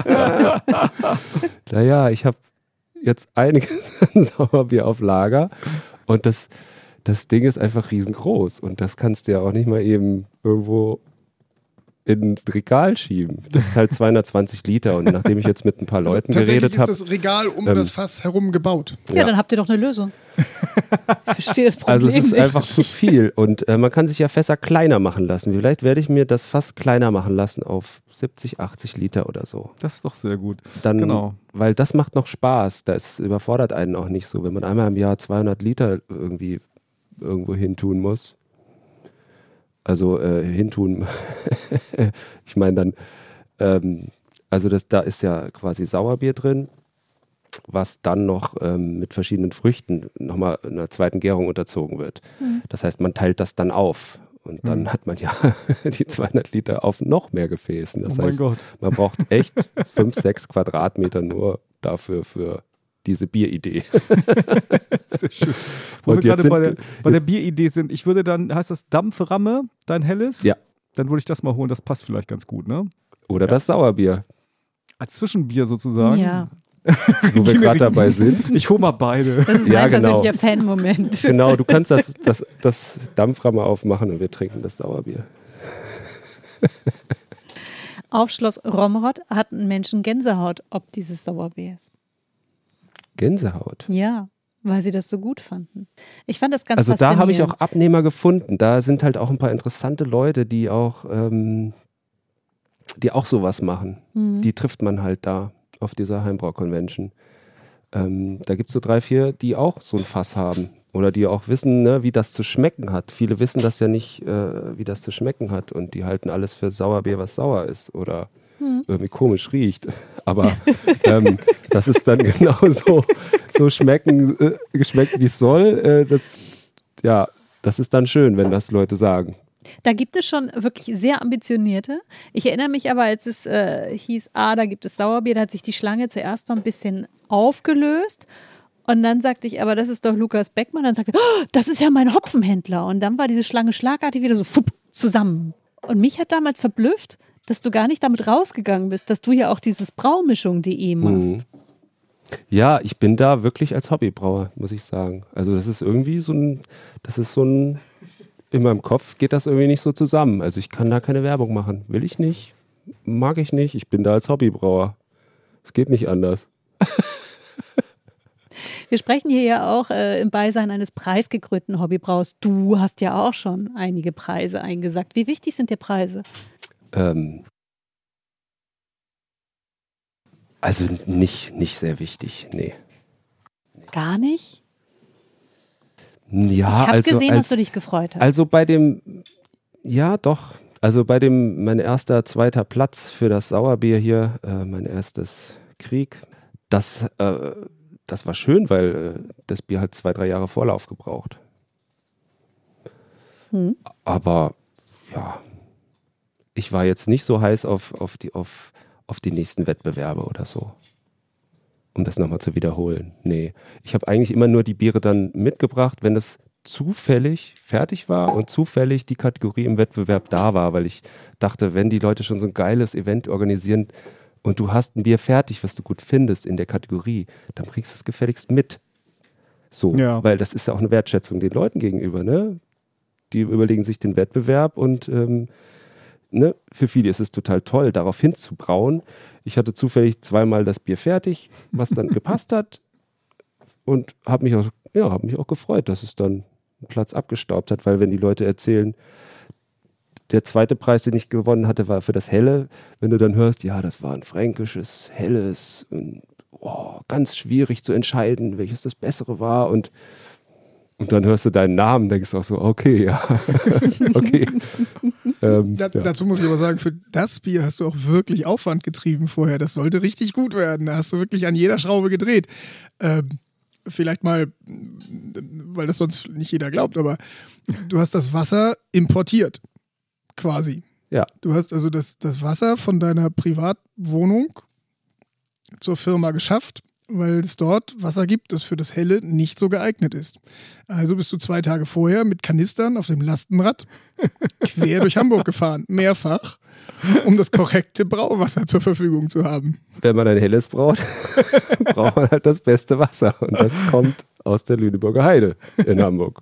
Speaker 1: Naja, ich habe jetzt einiges an Sauerbier auf Lager und das, das Ding ist einfach riesengroß und das kannst du ja auch nicht mal eben irgendwo ins Regal schieben. Das ist halt zweihundertzwanzig Liter und nachdem ich jetzt mit ein paar Leuten
Speaker 5: Tatsächlich
Speaker 1: geredet
Speaker 5: ist
Speaker 1: habe,
Speaker 5: das Regal um
Speaker 1: ähm,
Speaker 5: das Fass herum gebaut.
Speaker 6: Ja,
Speaker 1: Ja.
Speaker 6: dann habt ihr doch eine Lösung. Ich verstehe das Problem
Speaker 1: also es ist
Speaker 6: nicht.
Speaker 1: einfach zu viel und äh, man kann sich ja Fässer kleiner machen lassen. Vielleicht werde ich mir das Fass kleiner machen lassen auf siebzig, achtzig Liter oder so.
Speaker 2: Das ist doch sehr gut.
Speaker 1: Dann,
Speaker 2: Genau.
Speaker 1: Weil das macht noch Spaß. Das überfordert einen auch nicht so, wenn man einmal im Jahr zweihundert Liter irgendwie irgendwo hin tun muss. Also äh, hintun, ich meine dann, ähm, also das, da ist ja quasi Sauerbier drin, was dann noch ähm, mit verschiedenen Früchten nochmal einer zweiten Gärung unterzogen wird. Das heißt, man teilt das dann auf und dann
Speaker 2: Mhm.
Speaker 1: hat man ja die zweihundert Liter auf noch mehr Gefäßen. Das
Speaker 2: oh mein
Speaker 1: heißt,
Speaker 2: Gott.
Speaker 1: man braucht echt fünf, sechs Quadratmeter nur dafür für diese Bieridee.
Speaker 2: Sehr schön. Wo
Speaker 1: Und
Speaker 2: wir
Speaker 1: jetzt
Speaker 2: gerade bei der,
Speaker 1: sind-
Speaker 2: bei der Bieridee sind, ich würde dann, heißt das Dampframme, dein helles?
Speaker 1: Ja.
Speaker 2: Dann würde ich das mal holen, das passt vielleicht ganz gut, ne?
Speaker 1: Oder das Sauerbier,
Speaker 2: Als Zwischenbier sozusagen.
Speaker 6: Ja,
Speaker 1: wo wir gerade dabei sind.
Speaker 2: Ich hole mal beide.
Speaker 6: das ist
Speaker 1: Ja,
Speaker 6: mein
Speaker 1: genau.
Speaker 6: persönlicher Fan-Moment.
Speaker 1: Genau, du kannst das, das, das Dampframme aufmachen und wir trinken das Sauerbier.
Speaker 6: Auf Schloss Romrod hatten Menschen Gänsehaut ob dieses Sauerbiers.
Speaker 1: Gänsehaut.
Speaker 6: Ja, weil sie das so gut fanden. Ich fand das ganz
Speaker 1: Also da
Speaker 6: faszinierend.
Speaker 1: habe ich auch Abnehmer gefunden. Da sind halt auch ein paar interessante Leute, die auch, ähm, die auch sowas machen.
Speaker 6: Mhm.
Speaker 1: Die trifft man halt da auf dieser Heimbrau-Convention. Ähm, da gibt es so drei, vier, die auch so ein Fass haben. Oder die auch wissen, ne, wie das zu schmecken hat. Viele wissen das ja nicht, äh, wie das zu schmecken hat. Und die halten alles für Sauerbier, was sauer ist. Oder irgendwie komisch riecht. Aber ähm, das ist dann genauso so schmecken, äh, geschmeckt, wie es soll. Äh, das, ja, das ist dann schön, wenn das Leute sagen.
Speaker 6: Da gibt es schon wirklich sehr ambitionierte. Ich erinnere mich aber, als es äh, hieß, ah, da gibt es Sauerbier, da hat sich die Schlange zuerst so ein bisschen aufgelöst Und dann sagte ich, aber das ist doch Lukas Beckmann. Dann sagte er, oh, das ist ja mein Hopfenhändler. Und dann war diese Schlange schlagartig wieder so fupp, zusammen. Und mich hat damals verblüfft, dass du gar nicht damit rausgegangen bist, dass du ja auch dieses Braumischung punkt de machst.
Speaker 1: Mhm. Ja, ich bin da wirklich als Hobbybrauer, muss ich sagen. Also das ist irgendwie so ein, das ist so ein, in meinem Kopf geht das irgendwie nicht so zusammen. Also ich kann da keine Werbung machen. Will ich nicht, mag ich nicht. Ich bin da als Hobbybrauer. Es geht nicht anders.
Speaker 6: Wir sprechen hier ja auch äh, im Beisein eines preisgekrönten Hobbybrauers. Du hast ja auch schon einige Preise eingesackt. Wie wichtig sind dir Preise?
Speaker 1: Ähm, also nicht, nicht sehr wichtig, nee.
Speaker 6: Gar nicht?
Speaker 1: Ja,
Speaker 6: ich habe
Speaker 1: also,
Speaker 6: gesehen,
Speaker 1: als,
Speaker 6: dass du dich gefreut hast.
Speaker 1: Also bei dem, ja doch, also bei dem, mein erster, zweiter Platz für das Sauerbier hier, äh, mein erstes Krieg, das, äh, das war schön, weil äh, das Bier hat zwei, drei Jahre Vorlauf gebraucht.
Speaker 6: Hm.
Speaker 1: Aber ja, ich war jetzt nicht so heiß auf, auf, die, auf, auf die nächsten Wettbewerbe oder so. Um das nochmal zu wiederholen. Nee, ich habe eigentlich immer nur die Biere dann mitgebracht, wenn das zufällig fertig war und zufällig die Kategorie im Wettbewerb da war, weil ich dachte, wenn die Leute schon so ein geiles Event organisieren und du hast ein Bier fertig, was du gut findest in der Kategorie, dann bringst du es gefälligst mit. So,
Speaker 2: Ja.
Speaker 1: weil das ist ja auch eine Wertschätzung den Leuten gegenüber, ne? Die überlegen sich den Wettbewerb und ähm, ne, für viele ist es total toll, darauf hinzubrauen. Ich hatte zufällig zweimal das Bier fertig, was dann gepasst hat und habe mich, auch, ja, hab mich auch gefreut, dass es dann einen Platz abgestaubt hat, weil wenn die Leute erzählen, der zweite Preis, den ich gewonnen hatte, war für das Helle, wenn du dann hörst, ja, das war ein fränkisches, helles, und, oh, ganz schwierig zu entscheiden, welches das Bessere war und Und dann hörst du deinen Namen, denkst du auch so, okay, ja, okay. ähm,
Speaker 5: Da,
Speaker 1: ja.
Speaker 5: Dazu muss ich aber sagen, für das Bier hast du auch wirklich Aufwand getrieben vorher. Das sollte richtig gut werden. Da hast du wirklich an jeder Schraube gedreht. Ähm, vielleicht mal, weil das sonst nicht jeder glaubt, aber du hast das Wasser importiert, quasi.
Speaker 1: Ja.
Speaker 5: Du hast also das, das Wasser von deiner Privatwohnung zur Firma geschafft, weil es dort Wasser gibt, das für das Helle nicht so geeignet ist. Also bist du zwei Tage vorher mit Kanistern auf dem Lastenrad quer durch Hamburg gefahren, mehrfach, um das korrekte Brauwasser zur Verfügung zu haben.
Speaker 1: Wenn man ein helles braut, braucht man halt das beste Wasser. Und das kommt aus der Lüneburger Heide in Hamburg.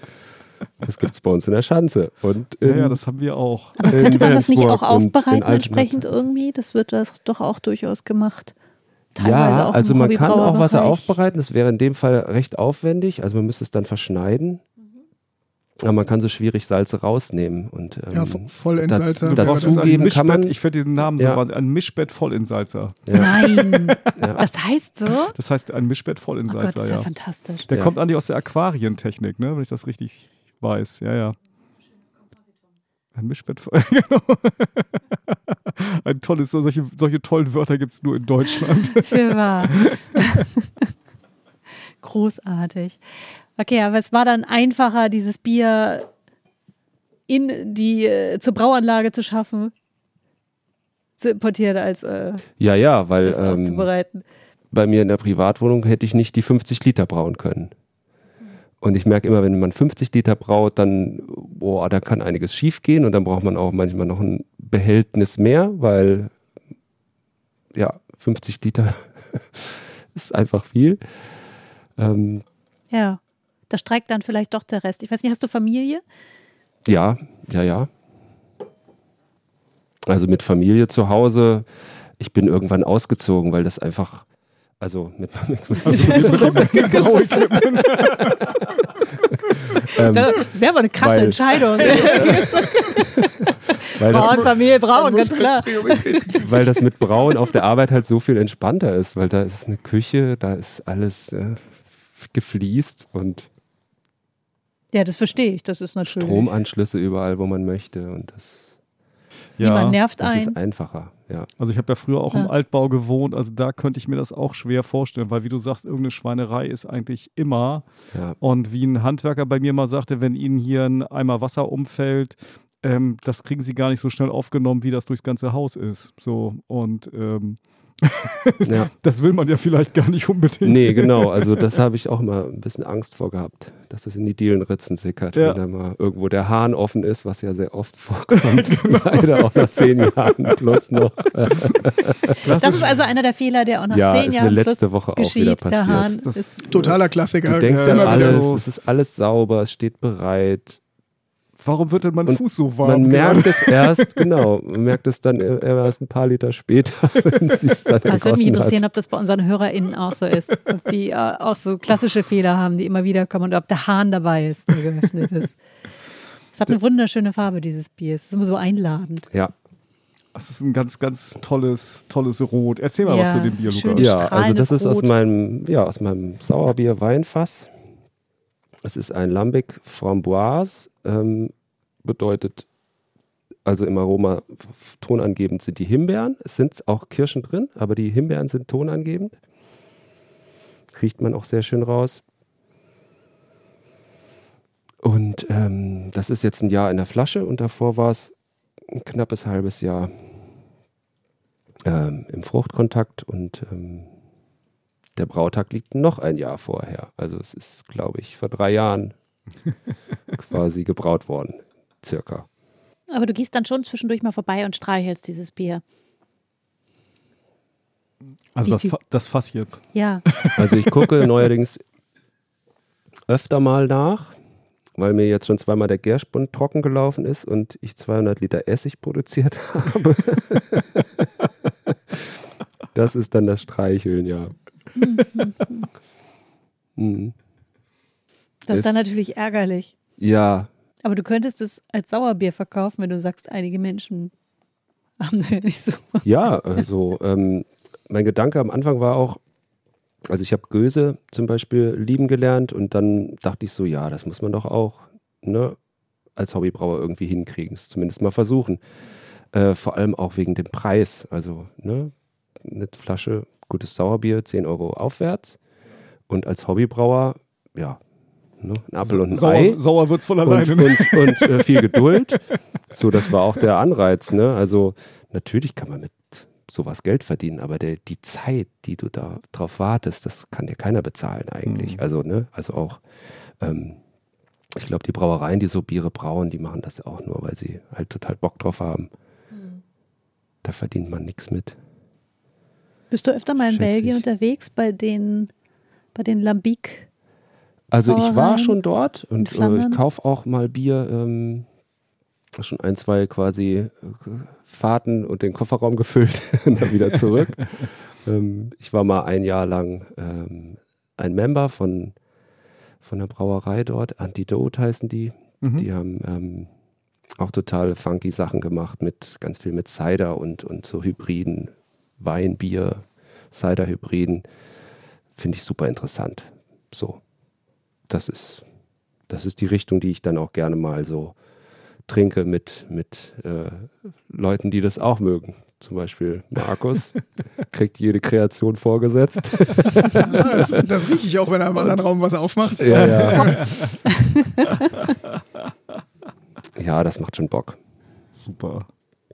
Speaker 1: Das gibt es bei uns in der Schanze. Und in,
Speaker 2: Ja, ja, das haben wir auch.
Speaker 6: Aber könnte man das nicht auch
Speaker 1: Wilhelmsburg und in
Speaker 6: aufbereiten
Speaker 1: Altena.
Speaker 6: entsprechend irgendwie? Das wird das doch auch durchaus gemacht. Teilweise
Speaker 1: Ja,
Speaker 6: auch
Speaker 1: also
Speaker 6: im
Speaker 1: man kann auch Wasser
Speaker 6: Hobbybrauerbereich.
Speaker 1: aufbereiten. Das wäre in dem Fall recht aufwendig. Also man müsste es dann verschneiden. Aber man kann so schwierig Salze rausnehmen. Und, ähm,
Speaker 5: Ja, vo- Vollentsalzer.
Speaker 1: das-
Speaker 5: wäre
Speaker 1: dazu
Speaker 5: das.
Speaker 2: ein
Speaker 1: geben kann man-
Speaker 2: Mischbett, ich finde diesen Namen
Speaker 1: Ja.
Speaker 2: so wahnsinnig, ein Mischbett voll in Salzer.
Speaker 6: Nein,
Speaker 1: Ja.
Speaker 6: das heißt so? Oh
Speaker 2: Das heißt ein Mischbett voll in
Speaker 6: Gott,
Speaker 2: Salzer,
Speaker 6: das ist ja
Speaker 2: ja.
Speaker 6: fantastisch.
Speaker 2: Der
Speaker 1: Ja.
Speaker 2: kommt eigentlich aus der Aquarientechnik, ne, wenn ich das richtig weiß. Ja, ja. Ein Mischbett voll. Genau. Ein tolles, so solche, solche tollen Wörter gibt es nur in Deutschland.
Speaker 6: Für wahr. Großartig. Okay, aber es war dann einfacher, dieses Bier in die äh, zur Brauanlage zu schaffen, zu importieren, als äh,
Speaker 1: Ja, ja, weil
Speaker 6: das
Speaker 1: ähm,
Speaker 6: aufzubereiten.
Speaker 1: bei mir in der Privatwohnung hätte ich nicht die fünfzig Liter brauen können. Und ich merke immer, wenn man fünfzig Liter braut, dann, boah, da kann einiges schief gehen und dann braucht man auch manchmal noch ein Behältnis mehr, weil, ja, fünfzig Liter ist einfach viel. Ähm,
Speaker 6: Ja, da streikt dann vielleicht doch der Rest. Ich weiß nicht, hast du Familie?
Speaker 1: ja, ja, ja. Also mit Familie zu Hause. Ich bin irgendwann ausgezogen, weil das einfach, also mit, mit,
Speaker 2: Also mit, mit dem Grau-Equipment.
Speaker 1: ähm,
Speaker 6: Das wäre aber eine krasse
Speaker 1: weil-
Speaker 6: Entscheidung.
Speaker 1: weil das
Speaker 6: Braun, Familie, Braun, ganz klar.
Speaker 1: Weil das mit Brauen auf der Arbeit halt so viel entspannter ist, weil da ist eine Küche, da ist alles äh, gefliest und
Speaker 6: Ja, das verstehe ich. Das ist natürlich.
Speaker 1: Stromanschlüsse überall, wo man möchte und das,
Speaker 6: Niemand nervt
Speaker 1: das
Speaker 6: ein.
Speaker 1: ist einfacher. Ja.
Speaker 2: Also ich habe ja früher auch
Speaker 6: Ja.
Speaker 2: im Altbau gewohnt, also da könnte ich mir das auch schwer vorstellen, weil wie du sagst, irgendeine Schweinerei ist eigentlich immer.
Speaker 1: Ja.
Speaker 2: Und wie ein Handwerker bei mir mal sagte, wenn ihnen hier ein Eimer Wasser umfällt, ähm, das kriegen sie gar nicht so schnell aufgenommen, wie das durchs ganze Haus ist. So, und ähm,
Speaker 1: Ja.
Speaker 2: das will man ja vielleicht gar nicht unbedingt.
Speaker 1: Nee, genau. Also das habe ich auch mal ein bisschen Angst vor gehabt, dass das in die Dielenritzen sickert,
Speaker 2: Ja.
Speaker 1: wenn da mal irgendwo der Hahn offen ist, was ja sehr oft vorkommt. Leider auch nach zehn Jahren plus noch.
Speaker 6: Das ist also einer der Fehler, der auch nach
Speaker 1: Ja,
Speaker 6: zehn
Speaker 1: ist mir
Speaker 6: Jahren
Speaker 1: letzte
Speaker 6: plus
Speaker 1: Woche auch
Speaker 6: geschieht.
Speaker 1: wieder
Speaker 6: Der
Speaker 1: passiert.
Speaker 6: Hahn
Speaker 2: Das-
Speaker 6: ist
Speaker 5: Totaler Klassiker.
Speaker 1: Du denkst
Speaker 2: Ja,
Speaker 1: an
Speaker 5: immer wieder
Speaker 1: alles,
Speaker 5: so.
Speaker 1: es ist alles sauber, es steht bereit.
Speaker 2: Warum wird denn mein
Speaker 1: Und
Speaker 2: Fuß so warm?
Speaker 1: Man
Speaker 2: gerade?
Speaker 1: merkt es erst, genau, man merkt es dann erst ein paar Liter später, wenn sie es dann
Speaker 6: Das würde mich
Speaker 1: ergossen
Speaker 6: interessieren,
Speaker 1: hat.
Speaker 6: ob das bei unseren HörerInnen auch so ist. Ob die äh, auch so klassische Fehler haben, die immer wieder kommen und ob der Hahn dabei ist, der geöffnet ist. Es hat eine wunderschöne Farbe, dieses Bier. Es ist immer so einladend.
Speaker 1: Ja,
Speaker 2: Das ist ein ganz, ganz tolles, tolles Rot. Erzähl mal
Speaker 6: Ja,
Speaker 2: was zu dem Bier,
Speaker 6: schön.
Speaker 2: Lukas.
Speaker 1: ja, also
Speaker 6: strahlendes
Speaker 1: das ist aus
Speaker 6: Rot.
Speaker 1: meinem, ja, aus meinem Sauerbier-Weinfass. Es ist ein Lambic Framboise, ähm, bedeutet, also im Aroma f- tonangebend sind die Himbeeren. Es sind auch Kirschen drin, aber die Himbeeren sind tonangebend. Riecht man auch sehr schön raus. Und ähm, das ist jetzt ein Jahr in der Flasche und davor war es ein knappes halbes Jahr ähm, im Fruchtkontakt und ähm, der Brautag liegt noch ein Jahr vorher. Also es ist, glaube ich, vor drei Jahren quasi gebraut worden, circa.
Speaker 4: Aber du gehst dann schon zwischendurch mal vorbei und streichelst dieses Bier.
Speaker 2: Also
Speaker 6: Wie
Speaker 2: das,
Speaker 6: viel-
Speaker 2: Fa- das Fass jetzt.
Speaker 6: Ja,
Speaker 1: Also ich gucke neuerdings öfter mal nach, weil mir jetzt schon zweimal der Gärspund trocken gelaufen ist und ich zweihundert Liter Essig produziert habe. Das ist dann das Streicheln, ja. Mhm.
Speaker 6: das ist dann
Speaker 1: Ist-
Speaker 6: natürlich ärgerlich.
Speaker 1: Ja,
Speaker 6: Aber du könntest es als Sauerbier verkaufen, wenn du sagst, einige Menschen haben da ja nicht so.
Speaker 1: ja, also ähm, mein Gedanke am Anfang war auch, also ich habe Göse zum Beispiel lieben gelernt und dann dachte ich so, ja, das muss man doch auch, ne, als Hobbybrauer irgendwie hinkriegen, es zumindest mal versuchen. Äh, vor allem auch wegen dem Preis, also ne, eine Flasche gutes Sauerbier, zehn Euro aufwärts und als Hobbybrauer, ja, ne, ein Apfel und ein Ei.
Speaker 2: Sauer, sauer wird's von
Speaker 1: Und,
Speaker 2: alleine.
Speaker 1: und, und äh, viel Geduld. So, das war auch der Anreiz. Ne? Also natürlich kann man mit sowas Geld verdienen, aber der, die Zeit, die du da drauf wartest, das kann dir keiner bezahlen eigentlich.
Speaker 2: Mhm.
Speaker 1: Also, ne, also auch, ähm, ich glaube, die Brauereien, die so Biere brauen, die machen das ja auch nur, weil sie halt total Bock drauf haben. Da verdient man nichts mit.
Speaker 6: Bist du öfter mal in
Speaker 1: Schätze
Speaker 6: Belgien
Speaker 1: ich.
Speaker 6: unterwegs bei den, bei den Lambic?
Speaker 1: Also ich war
Speaker 6: Brauereien
Speaker 1: schon dort und äh,
Speaker 6: Flandern?
Speaker 1: ich kaufe auch mal Bier, ähm, schon ein, zwei quasi äh, Fahrten und den Kofferraum gefüllt und dann wieder zurück. ähm, ich war mal ein Jahr lang ähm, ein Member von, von der Brauerei dort, Antidote heißen die.
Speaker 2: Mhm.
Speaker 1: Die haben ähm, auch total funky Sachen gemacht, mit ganz viel mit Cider und, und so Hybriden, Wein, Bier, Cider-Hybriden. Finde ich super interessant. So. Das ist, das ist die Richtung, die ich dann auch gerne mal so trinke mit, mit äh, Leuten, die das auch mögen. Zum Beispiel Markus kriegt jede Kreation vorgesetzt.
Speaker 5: Das, das rieche ich auch, wenn er im anderen Raum was aufmacht.
Speaker 1: Ja, ja. Ja, das macht schon Bock.
Speaker 2: Super.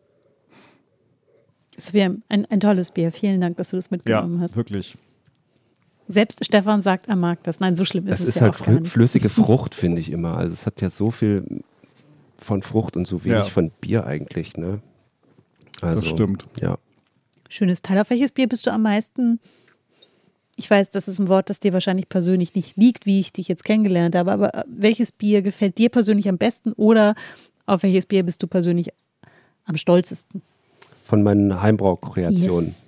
Speaker 6: Es wäre ein, ein tolles Bier. Vielen Dank, dass du das
Speaker 2: Ja,
Speaker 6: mitgenommen hast.
Speaker 2: wirklich.
Speaker 6: Selbst Stefan sagt, er mag das. Nein, so schlimm ist
Speaker 1: Es
Speaker 6: es
Speaker 1: ist
Speaker 6: ja
Speaker 1: halt
Speaker 6: auch gar
Speaker 1: flü-
Speaker 6: nicht.
Speaker 1: flüssige Frucht, finde ich immer. Also es hat ja so viel von Frucht und so wenig
Speaker 2: Ja.
Speaker 1: von Bier eigentlich, ne? Also,
Speaker 2: Das stimmt.
Speaker 1: Ja.
Speaker 6: Schönes Teil. Auf welches Bier bist du am meisten? Ich weiß, das ist ein Wort, das dir wahrscheinlich persönlich nicht liegt, wie ich dich jetzt kennengelernt habe, aber welches Bier gefällt dir persönlich am besten oder auf welches Bier bist du persönlich am stolzesten?
Speaker 1: Von meinen Heimbraukreationen.
Speaker 6: Yes.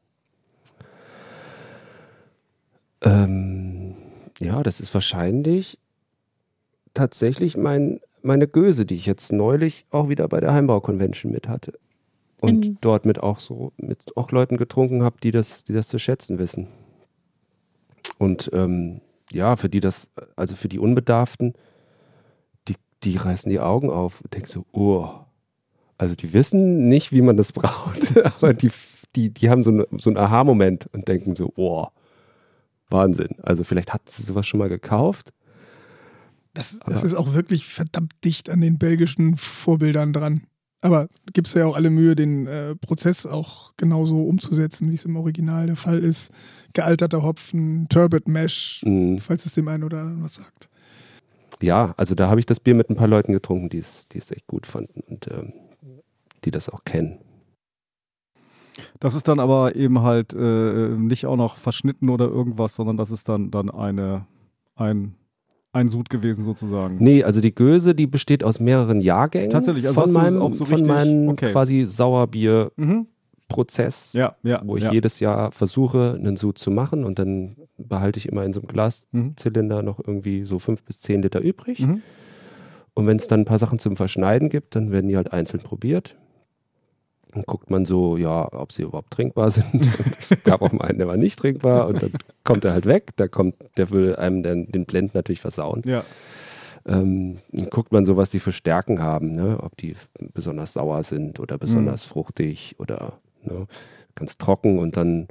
Speaker 1: Ähm, ja, das ist wahrscheinlich tatsächlich mein, meine Göse, die ich jetzt neulich auch wieder bei der Heimbau-Convention mit hatte. Und
Speaker 6: Mhm.
Speaker 1: dort mit auch so, mit auch Leuten getrunken habe, die das, die das zu schätzen wissen. Und ähm, ja, für die das, also für die Unbedarften, die, die reißen die Augen auf und denken so, oh. Also die wissen nicht, wie man das braut, aber die, die, die haben so, eine, so einen Aha-Moment und denken so, oh. Wahnsinn. Also vielleicht hat sie sowas schon mal gekauft.
Speaker 5: Das, das ist auch wirklich verdammt dicht an den belgischen Vorbildern dran. Aber gibt es ja auch alle Mühe, den äh, Prozess auch genauso umzusetzen, wie es im Original der Fall ist. Gealterter Hopfen, Turbot Mash,
Speaker 1: Mhm.
Speaker 5: falls es dem einen oder anderen was sagt.
Speaker 1: Ja, also da habe ich das Bier mit ein paar Leuten getrunken, die es die es echt gut fanden und ähm, die das auch kennen.
Speaker 2: Das ist dann aber eben halt äh, nicht auch noch verschnitten oder irgendwas, sondern das ist dann, dann eine, ein, ein Sud gewesen sozusagen.
Speaker 1: Nee, also die Göse, die besteht aus mehreren Jahrgängen.
Speaker 2: Tatsächlich, also
Speaker 1: von
Speaker 2: hast du
Speaker 1: meinem,
Speaker 2: auch so
Speaker 1: von
Speaker 2: richtig-
Speaker 1: meinem
Speaker 2: okay.
Speaker 1: quasi Sauerbier-Prozess,
Speaker 2: Mhm. Ja, ja.
Speaker 1: wo ich
Speaker 2: ja.
Speaker 1: jedes Jahr versuche, einen Sud zu machen und dann behalte ich immer in so einem
Speaker 2: Mhm.
Speaker 1: Glaszylinder noch irgendwie so fünf bis zehn Liter übrig.
Speaker 2: Mhm.
Speaker 1: Und wenn es dann ein paar Sachen zum Verschneiden gibt, dann werden die halt einzeln probiert. Dann guckt man so, ja, ob sie überhaupt trinkbar sind. Es gab auch mal einen, der war nicht trinkbar und dann kommt er halt weg. Da kommt, der will einem den, den Blend natürlich versauen.
Speaker 2: Ja.
Speaker 1: Ähm, dann guckt man so, was die für Stärken haben, ne? Ob die besonders sauer sind oder besonders fruchtig oder ne? Ganz trocken. Und dann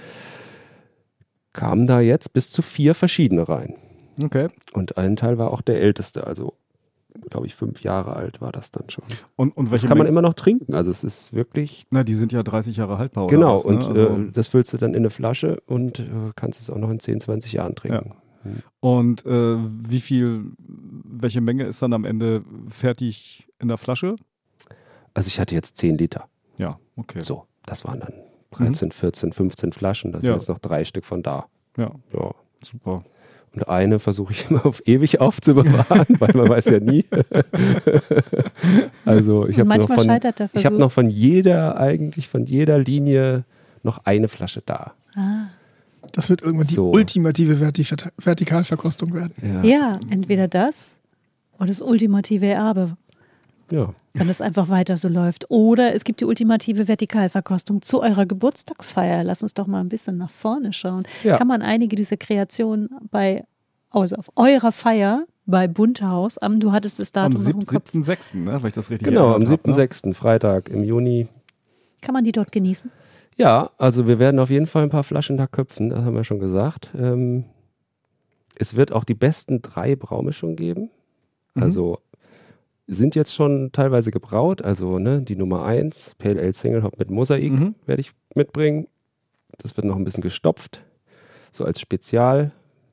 Speaker 1: kamen da jetzt bis zu vier verschiedene rein.
Speaker 2: Okay.
Speaker 1: Und ein Teil war auch der älteste, also glaube ich fünf Jahre alt war das dann schon.
Speaker 2: Und, und welche
Speaker 1: Das kann man
Speaker 2: Menge-
Speaker 1: immer noch trinken, also es ist wirklich,
Speaker 2: Na, die sind ja dreißig Jahre haltbar. oder
Speaker 1: genau,
Speaker 2: was, ne?
Speaker 1: und
Speaker 2: also,
Speaker 1: äh, das füllst du dann in eine Flasche und äh, kannst es auch noch in zehn, zwanzig Jahren trinken.
Speaker 2: Und äh, wie viel, welche Menge ist dann am Ende fertig in der Flasche?
Speaker 1: Also ich hatte jetzt zehn Liter.
Speaker 2: Ja, okay.
Speaker 1: So, das waren dann dreizehn, vierzehn, fünfzehn Flaschen. Da sind
Speaker 2: Ja.
Speaker 1: jetzt noch drei Stück von da.
Speaker 2: Ja,
Speaker 1: Ja.
Speaker 2: super.
Speaker 1: Und eine versuche ich immer auf ewig aufzubewahren, weil man weiß ja nie. Also ich
Speaker 6: Und
Speaker 1: habe noch
Speaker 6: manchmal
Speaker 1: von,
Speaker 6: scheitert der
Speaker 1: ich habe
Speaker 6: Versuch.
Speaker 1: noch von jeder, eigentlich von jeder Linie noch eine Flasche da.
Speaker 5: Das wird irgendwann
Speaker 1: So.
Speaker 5: die ultimative Verti Vertikalverkostung werden.
Speaker 6: Ja, entweder das oder das ultimative Erbe,
Speaker 1: Ja.
Speaker 6: wenn es einfach weiter so läuft. Oder es gibt die ultimative Vertikalverkostung zu eurer Geburtstagsfeier. Lass uns doch mal ein bisschen nach vorne schauen.
Speaker 1: Ja.
Speaker 6: Kann man einige dieser Kreationen bei, also auf eurer Feier bei Bunthaus, am, du hattest es
Speaker 2: Am
Speaker 6: Datum noch im Kopf,
Speaker 2: siebten sechsten, ne, wenn ich das richtig
Speaker 1: Genau, am
Speaker 2: erinnert hab,
Speaker 1: siebten
Speaker 2: ne?
Speaker 1: sechsten Freitag im Juni.
Speaker 6: kann man die dort genießen?
Speaker 1: Ja, also wir werden auf jeden Fall ein paar Flaschen da köpfen, das haben wir schon gesagt. Ähm, es wird auch die besten drei Braumischungen geben.
Speaker 2: Mhm.
Speaker 1: Also sind jetzt schon teilweise gebraut. Also ne, die Nummer eins, Pale Ale Single Hop mit Mosaik,
Speaker 2: Mhm.
Speaker 1: werde ich mitbringen. Das wird noch ein bisschen gestopft, so als Spezial.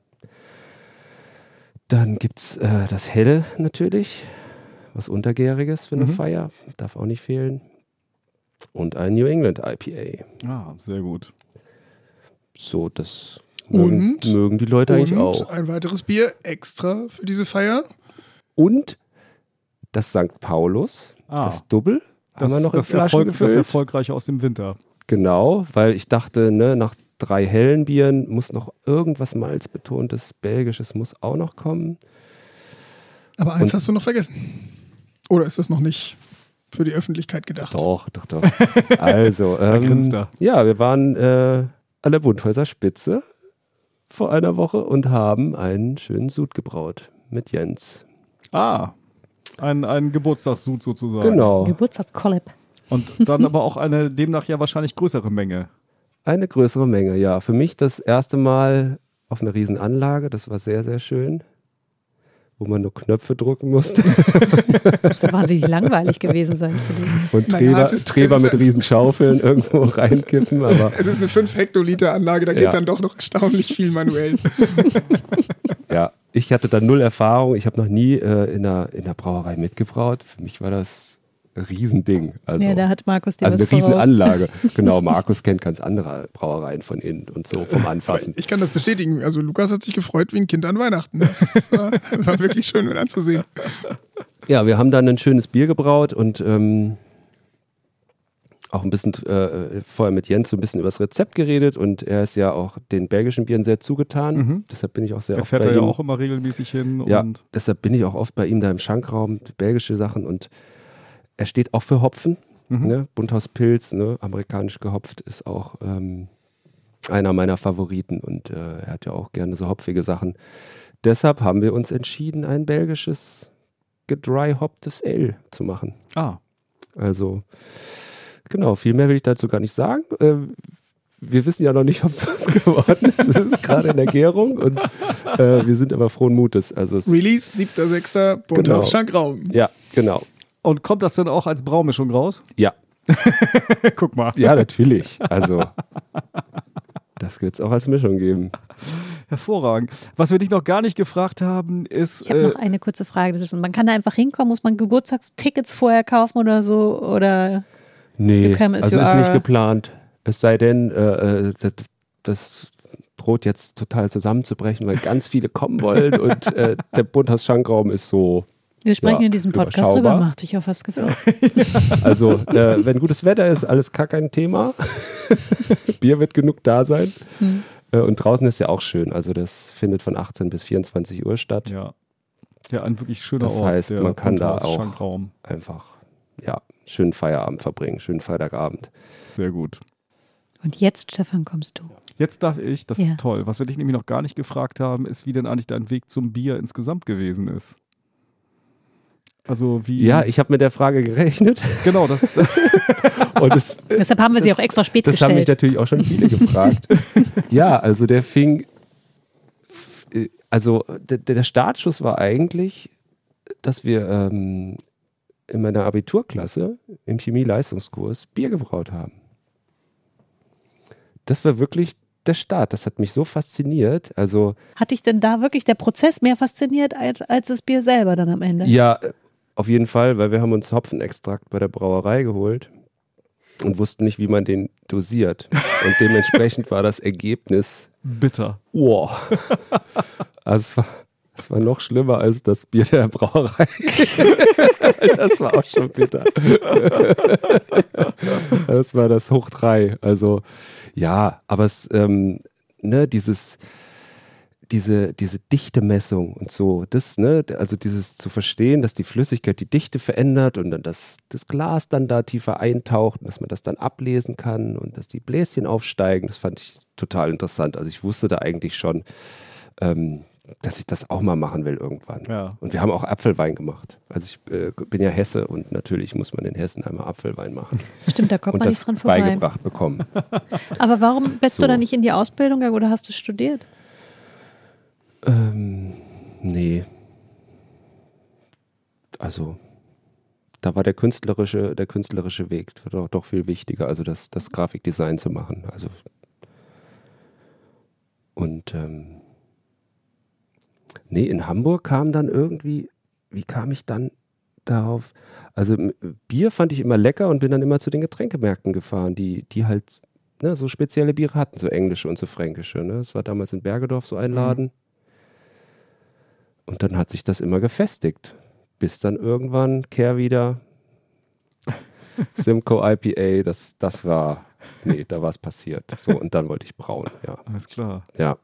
Speaker 1: Dann gibt es äh, das Helle natürlich, was Untergäriges für eine
Speaker 2: Mhm.
Speaker 1: Feier, darf auch nicht fehlen. Und ein New England I P A.
Speaker 2: Ah, sehr gut.
Speaker 1: So, das mögen,
Speaker 5: Und?
Speaker 1: mögen die Leute eigentlich
Speaker 5: Und
Speaker 1: auch.
Speaker 5: ein weiteres Bier extra für diese Feier.
Speaker 1: Und das Sankt Paulus,
Speaker 2: Ah,
Speaker 1: das Double, haben wir noch in
Speaker 2: das,
Speaker 1: Flaschen
Speaker 2: Erfolg, das
Speaker 1: gefüllt.
Speaker 2: Erfolgreiche aus dem Winter.
Speaker 1: Genau, weil ich dachte, ne, nach drei hellen Bieren muss noch irgendwas Malzbetontes, Belgisches muss auch noch kommen.
Speaker 5: Aber eins
Speaker 1: Und-
Speaker 5: hast du noch vergessen. Oder ist das noch nicht für die Öffentlichkeit gedacht?
Speaker 1: Doch, doch, doch. Also, ähm,
Speaker 2: grinst er.
Speaker 1: ja, wir waren äh, an der Bunthäuser Spitze vor einer Woche und haben einen schönen Sud gebraut mit Jens.
Speaker 2: Ah, ein, ein Geburtstagssud sozusagen.
Speaker 1: Genau,
Speaker 6: Geburtstagskollab.
Speaker 2: Und dann aber auch eine demnach ja wahrscheinlich größere Menge.
Speaker 1: eine größere Menge, ja. Für mich das erste Mal auf einer riesen Anlage, das war sehr, sehr schön, wo man nur Knöpfe drücken musste
Speaker 6: Das muss ja wahnsinnig langweilig gewesen sein für dich.
Speaker 1: und
Speaker 5: Naja,
Speaker 1: Treber,
Speaker 5: es ist-
Speaker 1: Treber
Speaker 5: es ist-
Speaker 1: mit riesen Schaufeln irgendwo reinkippen, aber
Speaker 5: Es ist eine fünf Hektoliter Anlage, da geht
Speaker 1: Ja.
Speaker 5: dann doch noch erstaunlich viel manuell.
Speaker 1: ja, ich hatte da null Erfahrung. Ich habe noch nie äh, in, einer, in einer Brauerei mitgebraut. Für mich war das ein Riesending. Also,
Speaker 6: Ja, da hat Markus dir
Speaker 1: also
Speaker 6: was
Speaker 1: eine
Speaker 6: voraus.
Speaker 1: Riesenanlage. Genau, Markus kennt ganz andere Brauereien von innen und so vom Anfassen.
Speaker 5: Ich kann das bestätigen. Also Lukas hat sich gefreut wie ein Kind an Weihnachten. Das war, war wirklich schön mit anzusehen.
Speaker 1: Ja, wir haben dann ein schönes Bier gebraut und ähm, auch ein bisschen äh, vorher mit Jens so ein bisschen über das Rezept geredet und er ist ja auch den belgischen Bieren sehr zugetan.
Speaker 2: Mhm.
Speaker 1: Deshalb bin ich auch sehr
Speaker 2: Er
Speaker 1: oft
Speaker 2: fährt
Speaker 1: bei
Speaker 2: da ja
Speaker 1: ihm.
Speaker 2: auch immer regelmäßig hin.
Speaker 1: Ja,
Speaker 2: Und
Speaker 1: deshalb bin ich auch oft bei ihm da im Schankraum, belgische Sachen und er steht auch für Hopfen.
Speaker 2: Mhm.
Speaker 1: Ne? Bunthaus Pilz, ne? Amerikanisch gehopft, ist auch ähm, einer meiner Favoriten und äh, er hat ja auch gerne so hopfige Sachen. Deshalb haben wir uns entschieden, ein belgisches gedry-hopptes Ale zu machen.
Speaker 2: ah,
Speaker 1: Also, genau, viel mehr will ich dazu gar nicht sagen. Äh, wir wissen ja noch nicht, ob es was geworden ist. Es ist gerade in der Gärung und äh, wir sind aber frohen Mutes. Also es,
Speaker 5: Release, siebter sechster Bundhaus Schankraum.
Speaker 1: Ja, genau.
Speaker 2: Und kommt das dann auch als Braumischung raus?
Speaker 1: Ja.
Speaker 2: Guck mal.
Speaker 1: Ja, natürlich. Also, das wird es auch als Mischung geben.
Speaker 2: Hervorragend. Was wir dich noch gar nicht gefragt haben, ist...
Speaker 6: Ich habe
Speaker 2: äh,
Speaker 6: noch eine kurze Frage. Man kann da einfach hinkommen, muss man Geburtstagstickets vorher kaufen oder so? Oder
Speaker 1: Nee,
Speaker 6: come as
Speaker 1: also
Speaker 6: you
Speaker 1: ist
Speaker 6: are.
Speaker 1: nicht geplant. Es sei denn, äh, das, das droht jetzt total zusammenzubrechen, weil ganz viele kommen wollen und äh, der Bundhaus Schankraum ist so...
Speaker 6: Wir sprechen
Speaker 1: Ja,
Speaker 6: in diesem Podcast drüber,
Speaker 1: überschaubar.
Speaker 6: macht dich auf was gefasst.
Speaker 1: Also, äh, wenn gutes Wetter ist, alles gar kein Thema. Bier wird genug da sein.
Speaker 6: Hm.
Speaker 1: Äh, und draußen ist ja auch schön. Also, das findet von achtzehn bis vierundzwanzig Uhr statt.
Speaker 2: ja, ja, ein wirklich schöner
Speaker 1: Das
Speaker 2: Ort.
Speaker 1: heißt,
Speaker 2: der
Speaker 1: man kann da
Speaker 2: Bundhaus
Speaker 1: auch-
Speaker 2: Schankraum.
Speaker 1: Einfach, ja, schönen Feierabend verbringen, schönen Freitagabend.
Speaker 2: Sehr gut.
Speaker 6: Und jetzt, Stefan, kommst du.
Speaker 2: Jetzt darf ich, das
Speaker 6: Ja.
Speaker 2: ist toll. Was wir dich nämlich noch gar nicht gefragt haben, ist, wie denn eigentlich dein Weg zum Bier insgesamt gewesen ist. Also wie...
Speaker 1: Ja, ich habe mit der Frage gerechnet.
Speaker 2: Genau, das...
Speaker 1: Und es,
Speaker 6: Deshalb haben wir sie
Speaker 1: das-
Speaker 6: auch extra spät
Speaker 1: Das haben mich
Speaker 6: gestellt.
Speaker 1: natürlich auch schon viele gefragt. Ja, also der fing, also der, der Startschuss war eigentlich, dass wir ähm, in meiner Abiturklasse im Chemie-Leistungskurs Bier gebraut haben. Das war wirklich der Start. Das hat mich so fasziniert. Also
Speaker 6: Hat dich denn da wirklich der Prozess mehr fasziniert als, als das Bier selber dann am Ende?
Speaker 1: ja, auf jeden Fall, weil wir haben uns Hopfenextrakt bei der Brauerei geholt und wussten nicht, wie man den dosiert. Und dementsprechend war das Ergebnis
Speaker 2: Bitter.
Speaker 1: wow. Also es war, es war noch schlimmer als das Bier der Brauerei. Das war auch schon bitter. Das war das Hoch drei. Also ja, aber es, ähm, ne, dieses, diese, diese Dichtemessung und so, das, ne, also dieses zu verstehen, dass die Flüssigkeit die Dichte verändert und dann das, das Glas dann da tiefer eintaucht und dass man das dann ablesen kann und dass die Bläschen aufsteigen, das fand ich total interessant. Also ich wusste da eigentlich schon, ähm, dass ich das auch mal machen will irgendwann.
Speaker 2: Ja.
Speaker 1: Und wir haben auch Apfelwein gemacht. Also ich äh, bin ja Hesse und natürlich muss man in Hessen einmal Apfelwein machen.
Speaker 6: Stimmt, da kommt
Speaker 1: Und
Speaker 6: man
Speaker 1: das
Speaker 6: nicht dran vorbei.
Speaker 1: beigebracht bekommen.
Speaker 6: Aber warum bist
Speaker 1: So.
Speaker 6: du da nicht in die Ausbildung gegangen oder hast du studiert?
Speaker 1: Ähm, nee. Also, da war der künstlerische, der künstlerische Weg doch, doch viel wichtiger, also das, das Grafikdesign zu machen. Also und ähm, nee, in Hamburg kam dann irgendwie, wie kam ich dann darauf? Also m- Bier fand ich immer lecker und bin dann immer zu den Getränkemärkten gefahren, die, die halt ne, so spezielle Biere hatten, so englische und so fränkische. Ne? Das war damals in Bergedorf so ein Laden. Und dann hat sich das immer gefestigt, bis dann irgendwann Kehr wieder Simcoe I P A, das, das war, nee, da war es passiert. So, und dann wollte ich brauen, ja.
Speaker 2: Alles klar.
Speaker 1: Ja,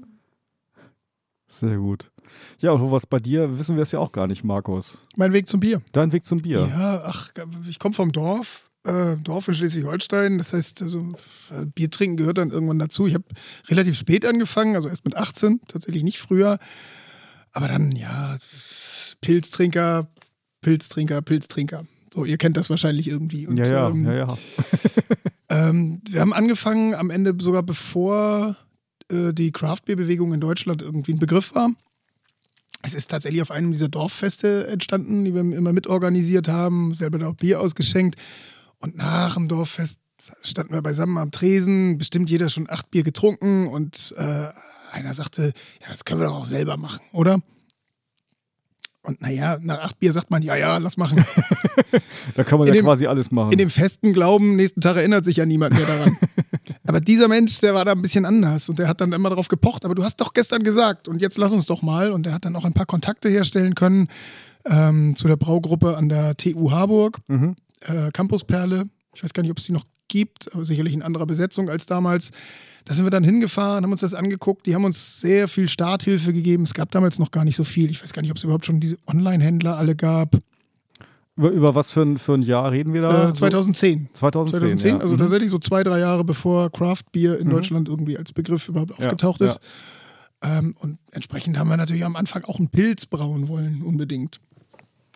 Speaker 2: Sehr gut. Ja, und wo was bei dir, wissen wir es ja auch gar nicht, Markus.
Speaker 5: Mein Weg zum Bier.
Speaker 2: Dein Weg zum Bier.
Speaker 5: Ja, ach, ich komme vom Dorf, äh, Dorf in Schleswig-Holstein. Das heißt, also, äh, Bier trinken gehört dann irgendwann dazu. Ich habe relativ spät angefangen, also erst mit achtzehn, tatsächlich nicht früher. Aber dann, ja, Pilztrinker, Pilztrinker, Pilztrinker. So, ihr kennt das wahrscheinlich irgendwie. Und,
Speaker 2: Ja, ja,
Speaker 5: ähm,
Speaker 2: ja, ja.
Speaker 5: Ähm, wir haben angefangen, am Ende sogar bevor äh, die Craft-Bier-Bewegung in Deutschland irgendwie ein Begriff war. Es ist tatsächlich auf einem dieser Dorffeste entstanden, die wir immer mitorganisiert haben, selber da auch Bier ausgeschenkt. Und nach dem Dorffest standen wir beisammen am Tresen, bestimmt jeder schon acht Bier getrunken und äh, einer sagte, ja, das können wir doch auch selber machen, oder? Und naja, nach acht Bier sagt man, ja, ja, lass machen.
Speaker 2: Da kann man
Speaker 5: In
Speaker 2: ja
Speaker 5: dem-
Speaker 2: quasi alles machen.
Speaker 5: In dem festen Glauben, nächsten Tag erinnert sich ja niemand mehr daran. Aber dieser Mensch, der war da ein bisschen anders und der hat dann immer darauf gepocht, aber du hast doch gestern gesagt und jetzt lass uns doch mal. Und der hat dann auch ein paar Kontakte herstellen können ähm, zu der Braugruppe an der T U Harburg,
Speaker 2: Mhm.
Speaker 5: äh, Campusperle. Ich weiß gar nicht, ob es die noch gibt, aber sicherlich in anderer Besetzung als damals. Da sind wir dann hingefahren, haben uns das angeguckt. Die haben uns sehr viel Starthilfe gegeben. Es gab damals noch gar nicht so viel. Ich weiß gar nicht, ob es überhaupt schon diese Online-Händler alle gab.
Speaker 2: Über, über was für ein, für ein Jahr reden wir da?
Speaker 5: Äh, zweitausendzehn.
Speaker 2: So? zweitausendzehn,
Speaker 5: zweitausendzehn,
Speaker 2: ja.
Speaker 5: also
Speaker 2: Mhm.
Speaker 5: tatsächlich so zwei, drei Jahre bevor Craft Beer in
Speaker 2: Mhm.
Speaker 5: Deutschland irgendwie als Begriff überhaupt
Speaker 2: Ja,
Speaker 5: aufgetaucht
Speaker 2: ja.
Speaker 5: ist. Ähm, und entsprechend haben wir natürlich am Anfang auch einen Pilz brauen wollen, unbedingt.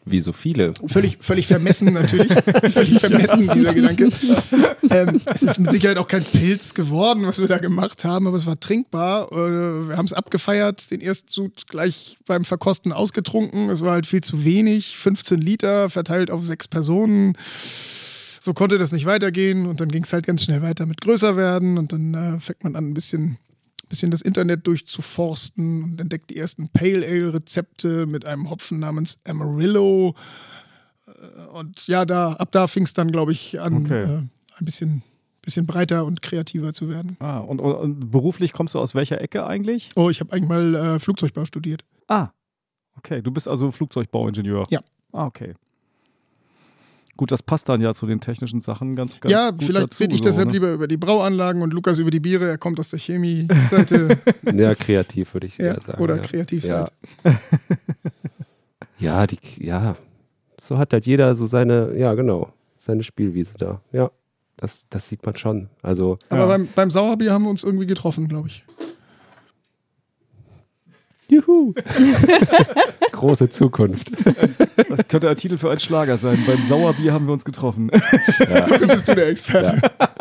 Speaker 1: Wie so viele.
Speaker 5: Völlig, völlig vermessen natürlich. Völlig vermessen, dieser Gedanke. Ähm, es ist mit Sicherheit auch kein Pilz geworden, was wir da gemacht haben, aber es war trinkbar. Äh, wir haben es abgefeiert, den ersten Sud gleich beim Verkosten ausgetrunken. Es war halt viel zu wenig, fünfzehn Liter verteilt auf sechs Personen. So konnte das nicht weitergehen und dann ging es halt ganz schnell weiter mit größer werden und dann äh, fängt man an, ein bisschen, bisschen das Internet durchzuforsten und entdeckt die ersten Pale Ale Rezepte mit einem Hopfen namens Amarillo. Und ja, da, ab da fing es dann, glaube ich, an,
Speaker 2: Okay.
Speaker 5: äh, ein bisschen, bisschen breiter und kreativer zu werden.
Speaker 2: Ah, und, und, und beruflich kommst du aus welcher Ecke eigentlich?
Speaker 5: Oh, ich habe eigentlich mal äh, Flugzeugbau studiert.
Speaker 2: Ah, okay. Du bist also Flugzeugbauingenieur.
Speaker 5: Ja.
Speaker 2: Ah, okay. Gut, das passt dann ja zu den technischen Sachen ganz, ganz
Speaker 5: Ja,
Speaker 2: gut
Speaker 5: vielleicht
Speaker 2: dazu,
Speaker 5: rede ich
Speaker 2: so,
Speaker 5: deshalb
Speaker 2: ne?
Speaker 5: lieber über die Brauanlagen und Lukas über die Biere. Er kommt aus der Chemie-Seite.
Speaker 1: Ja, kreativ würde ich
Speaker 5: ja,
Speaker 1: eher sagen.
Speaker 5: oder
Speaker 1: ja.
Speaker 5: Kreativseite.
Speaker 1: Ja. Ja, die, ja, so hat halt jeder so seine, ja genau, seine Spielwiese da. Ja, das, das sieht man schon. Also,
Speaker 5: Aber
Speaker 2: Ja.
Speaker 5: beim, beim Sauerbier haben wir uns irgendwie getroffen, glaube ich.
Speaker 1: juhu. Große Zukunft.
Speaker 2: Das könnte ein Titel für einen Schlager sein. Beim Sauerbier haben wir uns getroffen.
Speaker 5: Dafür bist du der Experte.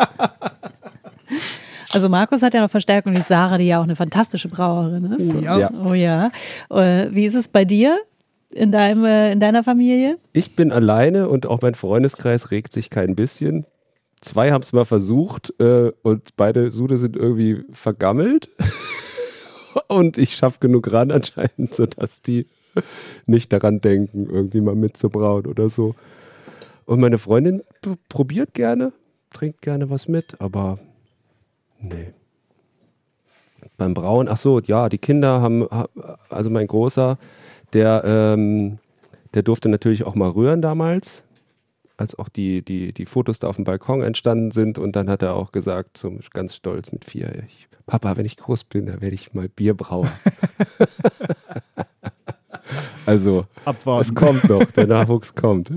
Speaker 6: Also Markus hat ja noch Verstärkung, die Sarah, die ja auch eine fantastische Brauerin ist.
Speaker 5: Oh ja.
Speaker 1: Ja.
Speaker 6: Oh ja. Äh, Wie ist es bei dir in, deinem, äh, in deiner Familie?
Speaker 1: Ich bin alleine und auch mein Freundeskreis regt sich kein bisschen. Zwei haben es mal versucht äh, und beide Sude sind irgendwie vergammelt. Und ich schaffe genug ran anscheinend, sodass die nicht daran denken, irgendwie mal mitzubrauen oder so. Und meine Freundin p- probiert gerne, trinkt gerne was mit, aber nee. Beim Brauen, ach so, ja, die Kinder haben, ha- also mein Großer, der, ähm, der durfte natürlich auch mal rühren damals, als auch die, die, die Fotos da auf dem Balkon entstanden sind. Und dann hat er auch gesagt, so ganz stolz mit vier, ich, Papa, wenn ich groß bin, dann werde ich mal Bierbrauer. Also,
Speaker 2: Abwarten.
Speaker 1: es kommt noch, der Nachwuchs kommt.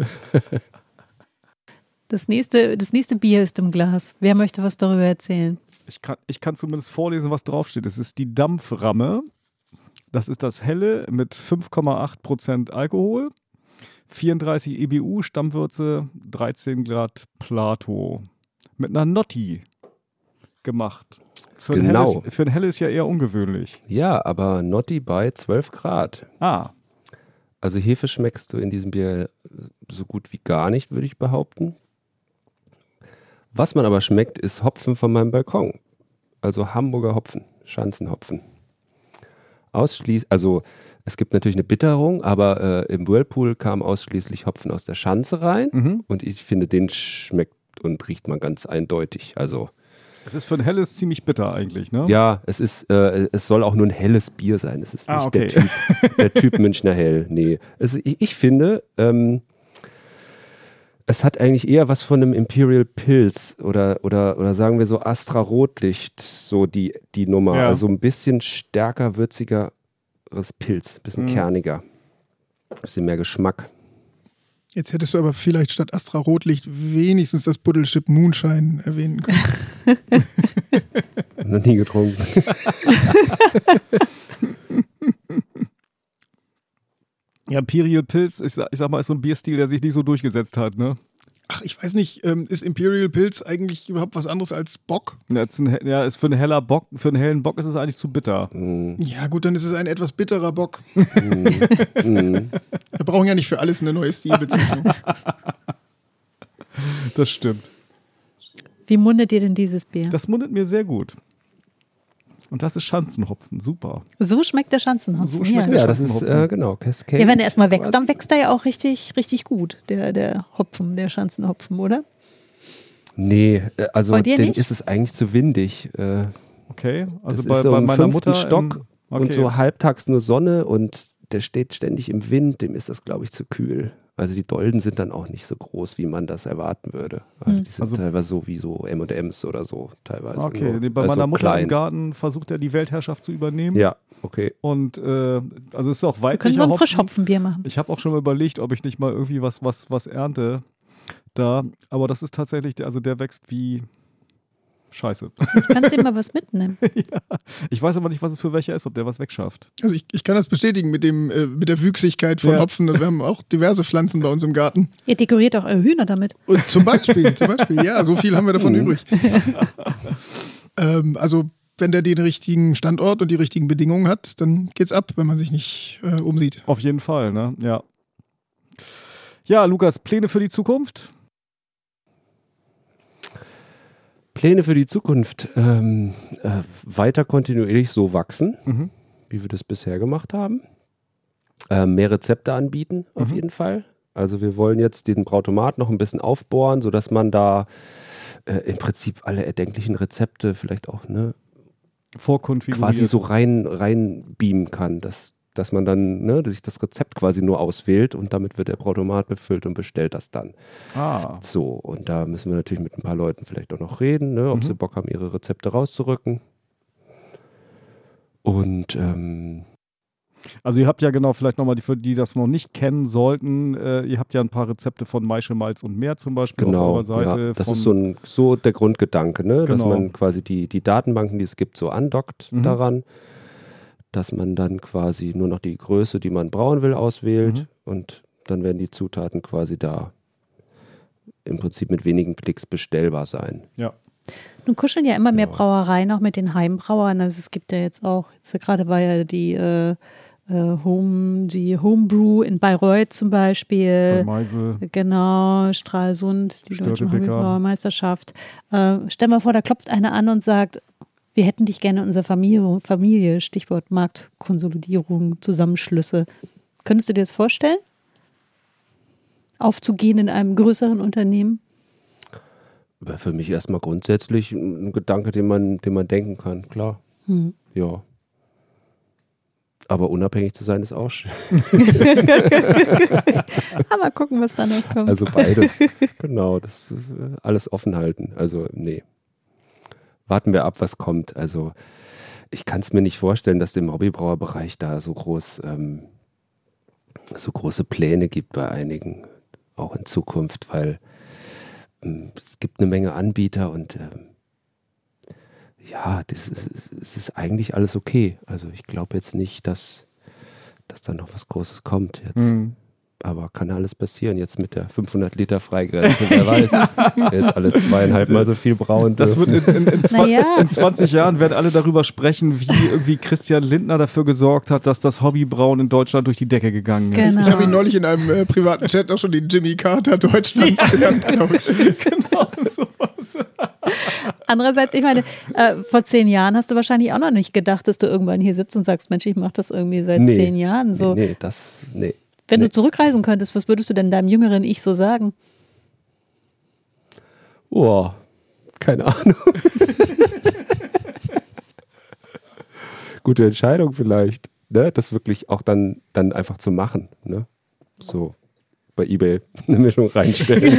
Speaker 6: Das nächste, das nächste Bier ist im Glas. Wer möchte was darüber erzählen?
Speaker 2: Ich kann, ich kann zumindest vorlesen, was draufsteht. Es ist die Dampframme. Das ist das helle mit fünf Komma acht Prozent Alkohol, vierunddreißig E B U, Stammwürze, dreizehn Grad Plato. Mit einer Notti gemacht. Für ein
Speaker 1: Genau.
Speaker 2: helles, für ein helles ja eher ungewöhnlich.
Speaker 1: Ja, aber Notti bei zwölf Grad.
Speaker 2: Ah,
Speaker 1: Also Hefe schmeckst du in diesem Bier so gut wie gar nicht, würde ich behaupten. Was man aber schmeckt, ist Hopfen von meinem Balkon. Also Hamburger Hopfen, Schanzenhopfen. Ausschließlich, also es gibt natürlich eine Bitterung, aber äh, im Whirlpool kam ausschließlich Hopfen aus der Schanze rein.
Speaker 2: mhm.
Speaker 1: Und ich finde, den schmeckt und riecht man ganz eindeutig. Also
Speaker 2: Es ist für ein helles ziemlich bitter eigentlich, ne?
Speaker 1: ja, es ist, äh, es soll auch nur ein helles Bier sein. Es ist nicht
Speaker 2: Ah, okay.
Speaker 1: der Typ, der Typ Münchner Hell. Nee. Es, ich, ich finde, ähm, es hat eigentlich eher was von einem Imperial Pils oder, oder, oder sagen wir so Astra Rotlicht, so die, die Nummer.
Speaker 2: Ja.
Speaker 1: Also ein bisschen stärker, würzigeres Pilz, ein bisschen
Speaker 2: Mhm.
Speaker 1: kerniger, ein bisschen mehr Geschmack.
Speaker 5: Jetzt hättest du aber vielleicht statt Astra Rotlicht wenigstens das Buddelship Moonshine erwähnen können.
Speaker 1: Noch nie getrunken.
Speaker 2: Ja, Imperial Pils, ich sag, ich sag mal, ist so ein Bierstil, der sich nicht so durchgesetzt hat, ne?
Speaker 5: Ach, ich weiß nicht, ähm, ist Imperial Pils eigentlich überhaupt was anderes als Bock?
Speaker 2: Ja, ist, ein, ja, ist für einen heller Bock, für einen hellen Bock ist es eigentlich zu bitter.
Speaker 1: Mm,
Speaker 5: Ja gut, dann ist es ein etwas bitterer Bock.
Speaker 1: mm, mm.
Speaker 5: Wir brauchen ja nicht für alles eine neue Stilbezeichnung.
Speaker 2: Das stimmt.
Speaker 6: Wie mundet ihr denn dieses Bier?
Speaker 2: Das mundet mir sehr gut. Und das ist Schanzenhopfen, super.
Speaker 6: So schmeckt der Schanzenhopfen.
Speaker 2: So schmeckt
Speaker 6: ja.
Speaker 2: der
Speaker 1: Ja, das ist,
Speaker 2: Schanzenhopfen.
Speaker 1: äh, genau, Cascade.
Speaker 6: Ja, wenn er erstmal wächst, dann wächst er ja auch richtig, richtig gut, der, der Hopfen, der Schanzenhopfen, oder?
Speaker 1: Nee, äh, also
Speaker 6: Bei dir
Speaker 1: dem
Speaker 6: nicht?
Speaker 1: ist es eigentlich zu windig. Äh,
Speaker 2: Okay, also
Speaker 1: das
Speaker 2: bei,
Speaker 1: ist so
Speaker 2: bei
Speaker 1: im
Speaker 2: meiner
Speaker 1: fünften
Speaker 2: Mutter
Speaker 1: Stock
Speaker 2: im,
Speaker 1: und
Speaker 2: okay.
Speaker 1: so halbtags nur Sonne und der steht ständig im Wind, dem ist das, glaube ich, zu kühl. Also die Dolden sind dann auch nicht so groß, wie man das erwarten würde. Also die sind
Speaker 2: Also-
Speaker 1: teilweise so wie so M und M's oder so teilweise.
Speaker 2: Okay,
Speaker 1: nur.
Speaker 2: nee, bei
Speaker 1: Also
Speaker 2: meiner Mutter
Speaker 1: klein.
Speaker 2: im Garten versucht er die Weltherrschaft zu übernehmen.
Speaker 1: Ja, okay.
Speaker 2: Und äh, also es ist auch
Speaker 6: Wir können
Speaker 2: weiblicher
Speaker 6: so ein
Speaker 2: Hopfen.
Speaker 6: Frischhopfenbier machen.
Speaker 2: Ich habe auch schon mal überlegt, ob ich nicht mal irgendwie was, was, was ernte da. Aber das ist tatsächlich, der- also der wächst wie scheiße.
Speaker 6: Ich kann dir mal was mitnehmen.
Speaker 2: Ja. Ich weiß aber nicht, was es für welcher ist, ob der was wegschafft.
Speaker 5: Also ich, ich kann das bestätigen mit dem äh, mit der Wüchsigkeit von
Speaker 2: Ja.
Speaker 5: Hopfen. Wir haben auch diverse Pflanzen bei uns im Garten.
Speaker 6: Ihr dekoriert auch eure Hühner damit.
Speaker 5: Und zum Beispiel, zum Beispiel, ja, so viel haben wir davon übrig. ähm, also wenn der den richtigen Standort und die richtigen Bedingungen hat, dann geht's ab, wenn man sich nicht äh, umsieht.
Speaker 2: Auf jeden Fall, ne? Ja. Ja, Lukas, Pläne für die Zukunft?
Speaker 1: Pläne für die Zukunft. Ähm, äh, weiter kontinuierlich so wachsen,
Speaker 2: Mhm.
Speaker 1: wie wir das bisher gemacht haben. Ähm, mehr Rezepte anbieten, auf
Speaker 2: Mhm.
Speaker 1: jeden Fall. Also wir wollen jetzt den Brautomat noch ein bisschen aufbohren, sodass man da äh, im Prinzip alle erdenklichen Rezepte vielleicht auch ne,
Speaker 2: Vorkonfiguriert.
Speaker 1: quasi so rein, rein beamen kann, dass, dass man dann ne, dass sich das Rezept quasi nur auswählt und damit wird der Brautomat befüllt und bestellt das dann.
Speaker 2: Ah.
Speaker 1: So, und da müssen wir natürlich mit ein paar Leuten vielleicht auch noch reden, ne, ob
Speaker 2: Mhm.
Speaker 1: sie Bock haben, ihre Rezepte rauszurücken. Und ähm,
Speaker 2: Also ihr habt ja genau, vielleicht nochmal, die, für die das noch nicht kennen sollten, äh, ihr habt ja ein paar Rezepte von Maische, Malz und mehr zum Beispiel
Speaker 1: genau,
Speaker 2: auf eurer Seite.
Speaker 1: ja, das
Speaker 2: von,
Speaker 1: ist so, ein, so der Grundgedanke, ne, dass
Speaker 2: Genau.
Speaker 1: man quasi die, die Datenbanken, die es gibt, so andockt
Speaker 2: Mhm.
Speaker 1: daran, dass man dann quasi nur noch die Größe, die man brauen will, auswählt
Speaker 2: Mhm.
Speaker 1: und dann werden die Zutaten quasi da im Prinzip mit wenigen Klicks bestellbar sein.
Speaker 2: Ja.
Speaker 6: Nun kuscheln ja immer mehr
Speaker 1: Ja.
Speaker 6: Brauereien auch mit den Heimbrauern. Also es gibt ja jetzt auch, jetzt gerade war ja die äh, äh, Home, die Homebrew in Bayreuth zum
Speaker 2: Bei
Speaker 6: Beispiel.
Speaker 2: Meise.
Speaker 6: Genau, Stralsund, die deutsche
Speaker 2: Störtebeker.
Speaker 6: Hobbybrauermeisterschaft. Äh, stell mal vor, da klopft einer an und sagt, wir hätten dich gerne in unserer Familie, Familie, Stichwort Marktkonsolidierung, Zusammenschlüsse. Könntest du dir das vorstellen? Aufzugehen in einem größeren Unternehmen?
Speaker 1: Wäre für mich erstmal grundsätzlich ein Gedanke, den man, den man denken kann, klar.
Speaker 6: Hm.
Speaker 1: Ja. Aber unabhängig zu sein ist auch schön.
Speaker 6: Aber gucken, was da noch kommt.
Speaker 1: Also beides. Genau, das äh, alles offen halten. Also nee. Warten wir ab, was kommt. Also ich kann es mir nicht vorstellen, dass im Hobbybrauerbereich da so groß ähm, so große Pläne gibt bei einigen, auch in Zukunft, weil ähm, es gibt eine Menge Anbieter und ähm, ja, das ist, es ist eigentlich alles okay. Also ich glaube jetzt nicht, dass, dass da noch was Großes kommt jetzt.
Speaker 2: Mhm.
Speaker 1: Aber kann alles passieren. Jetzt mit der fünfhundert Liter Freigrenze, wer weiß. Wer jetzt alle zweieinhalb Mal so viel brauen
Speaker 2: Das
Speaker 1: dürfen.
Speaker 2: wird in, in, in, zwa-
Speaker 6: Naja.
Speaker 2: in zwanzig Jahren werden alle darüber sprechen, wie irgendwie Christian Lindner dafür gesorgt hat, dass das Hobbybrauen in Deutschland durch die Decke gegangen ist.
Speaker 6: Genau.
Speaker 5: Ich habe ihn neulich in einem äh, privaten Chat auch schon den Jimmy Carter Deutschlands genannt, glaube ich.
Speaker 2: Genau, sowas.
Speaker 6: Andererseits, ich meine, äh, vor zehn Jahren hast du wahrscheinlich auch noch nicht gedacht, dass du irgendwann hier sitzt und sagst, Mensch, ich mache das irgendwie seit
Speaker 1: Nee.
Speaker 6: zehn Jahren. So.
Speaker 1: Nee, nee, das, nee.
Speaker 6: Wenn
Speaker 1: nee.
Speaker 6: du zurückreisen könntest, was würdest du denn deinem jüngeren Ich so sagen?
Speaker 1: Oh, keine Ahnung. Gute Entscheidung vielleicht, ne? Das wirklich auch dann, dann einfach zu machen, ne? So bei eBay eine Mischung reinstellen.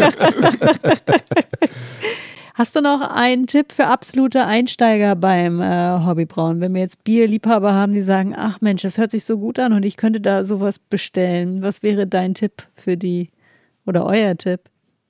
Speaker 6: Hast du noch einen Tipp für absolute Einsteiger beim äh, Hobbybrauen? Wenn wir jetzt Bierliebhaber haben, die sagen, ach Mensch, das hört sich so gut an und ich könnte da sowas bestellen. Was wäre dein Tipp für die oder euer Tipp?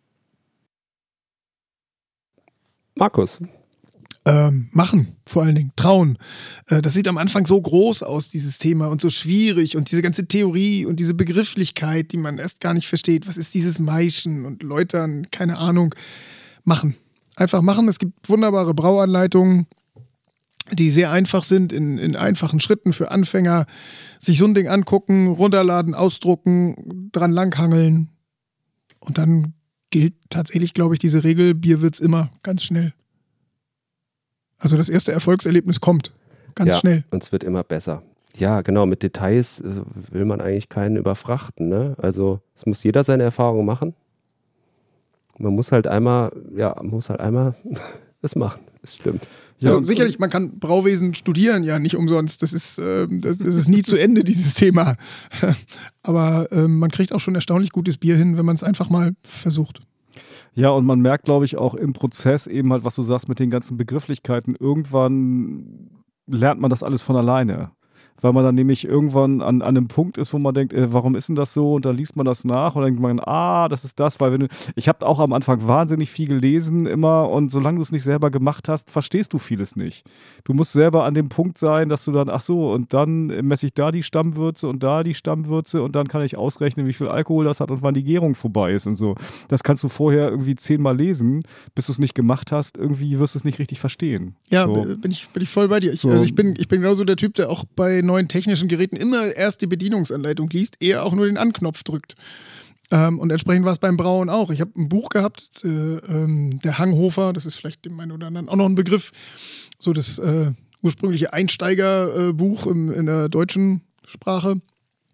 Speaker 1: Markus,
Speaker 5: Ähm, machen, vor allen Dingen, trauen. Äh, das sieht am Anfang so groß aus, dieses Thema, und so schwierig und diese ganze Theorie und diese Begrifflichkeit, die man erst gar nicht versteht. Was ist dieses Maischen und Läutern? Keine Ahnung. Machen. Einfach machen. Es gibt wunderbare Brauanleitungen, die sehr einfach sind, in, in einfachen Schritten für Anfänger. Sich so ein Ding angucken, runterladen, ausdrucken, dran langhangeln. Und dann gilt tatsächlich, glaube ich, diese Regel, Bier wird's immer, ganz schnell. Also das erste Erfolgserlebnis kommt ganz
Speaker 1: ja,
Speaker 5: schnell.
Speaker 1: und es wird immer besser. Ja, genau, mit Details äh, will man eigentlich keinen überfrachten, ne? Also es muss jeder seine Erfahrungen machen. Man muss halt einmal, ja, man muss halt einmal das machen. Das stimmt.
Speaker 2: Ja,
Speaker 5: also
Speaker 2: und-
Speaker 5: sicherlich, man kann Brauwesen studieren, ja, nicht umsonst. Das ist, äh, das, das ist nie zu Ende, dieses Thema. Aber äh, man kriegt auch schon erstaunlich gutes Bier hin, wenn man es einfach mal versucht.
Speaker 2: Ja, und man merkt, glaube ich, auch im Prozess eben halt, was du sagst mit den ganzen Begrifflichkeiten, irgendwann lernt man das alles von alleine. weil man dann nämlich irgendwann an, an einem Punkt ist, wo man denkt, äh, warum ist denn das so? Und dann liest man das nach und dann denkt man, ah, das ist das, weil wenn du, ich habe auch am Anfang wahnsinnig viel gelesen immer und solange du es nicht selber gemacht hast, verstehst du vieles nicht. Du musst selber an dem Punkt sein, dass du dann, ach so, und dann messe ich da die Stammwürze und da die Stammwürze und dann kann ich ausrechnen, wie viel Alkohol das hat und wann die Gärung vorbei ist und so. Das kannst du vorher irgendwie zehnmal lesen, bis du es nicht gemacht hast, irgendwie wirst du es nicht richtig verstehen.
Speaker 5: Ja,
Speaker 2: so.
Speaker 5: bin ich, bin ich voll bei dir. Ich,
Speaker 2: So.
Speaker 5: also ich, bin, ich bin genauso der Typ, der auch bei neuen technischen Geräten immer erst die Bedienungsanleitung liest, eher auch nur den Anknopf drückt. Ähm, und entsprechend war es beim Brauen auch. Ich habe ein Buch gehabt, äh, ähm, der Hanghofer, das ist vielleicht dem einen oder anderen auch noch ein Begriff, so das äh, ursprüngliche Einsteigerbuch äh, in der deutschen Sprache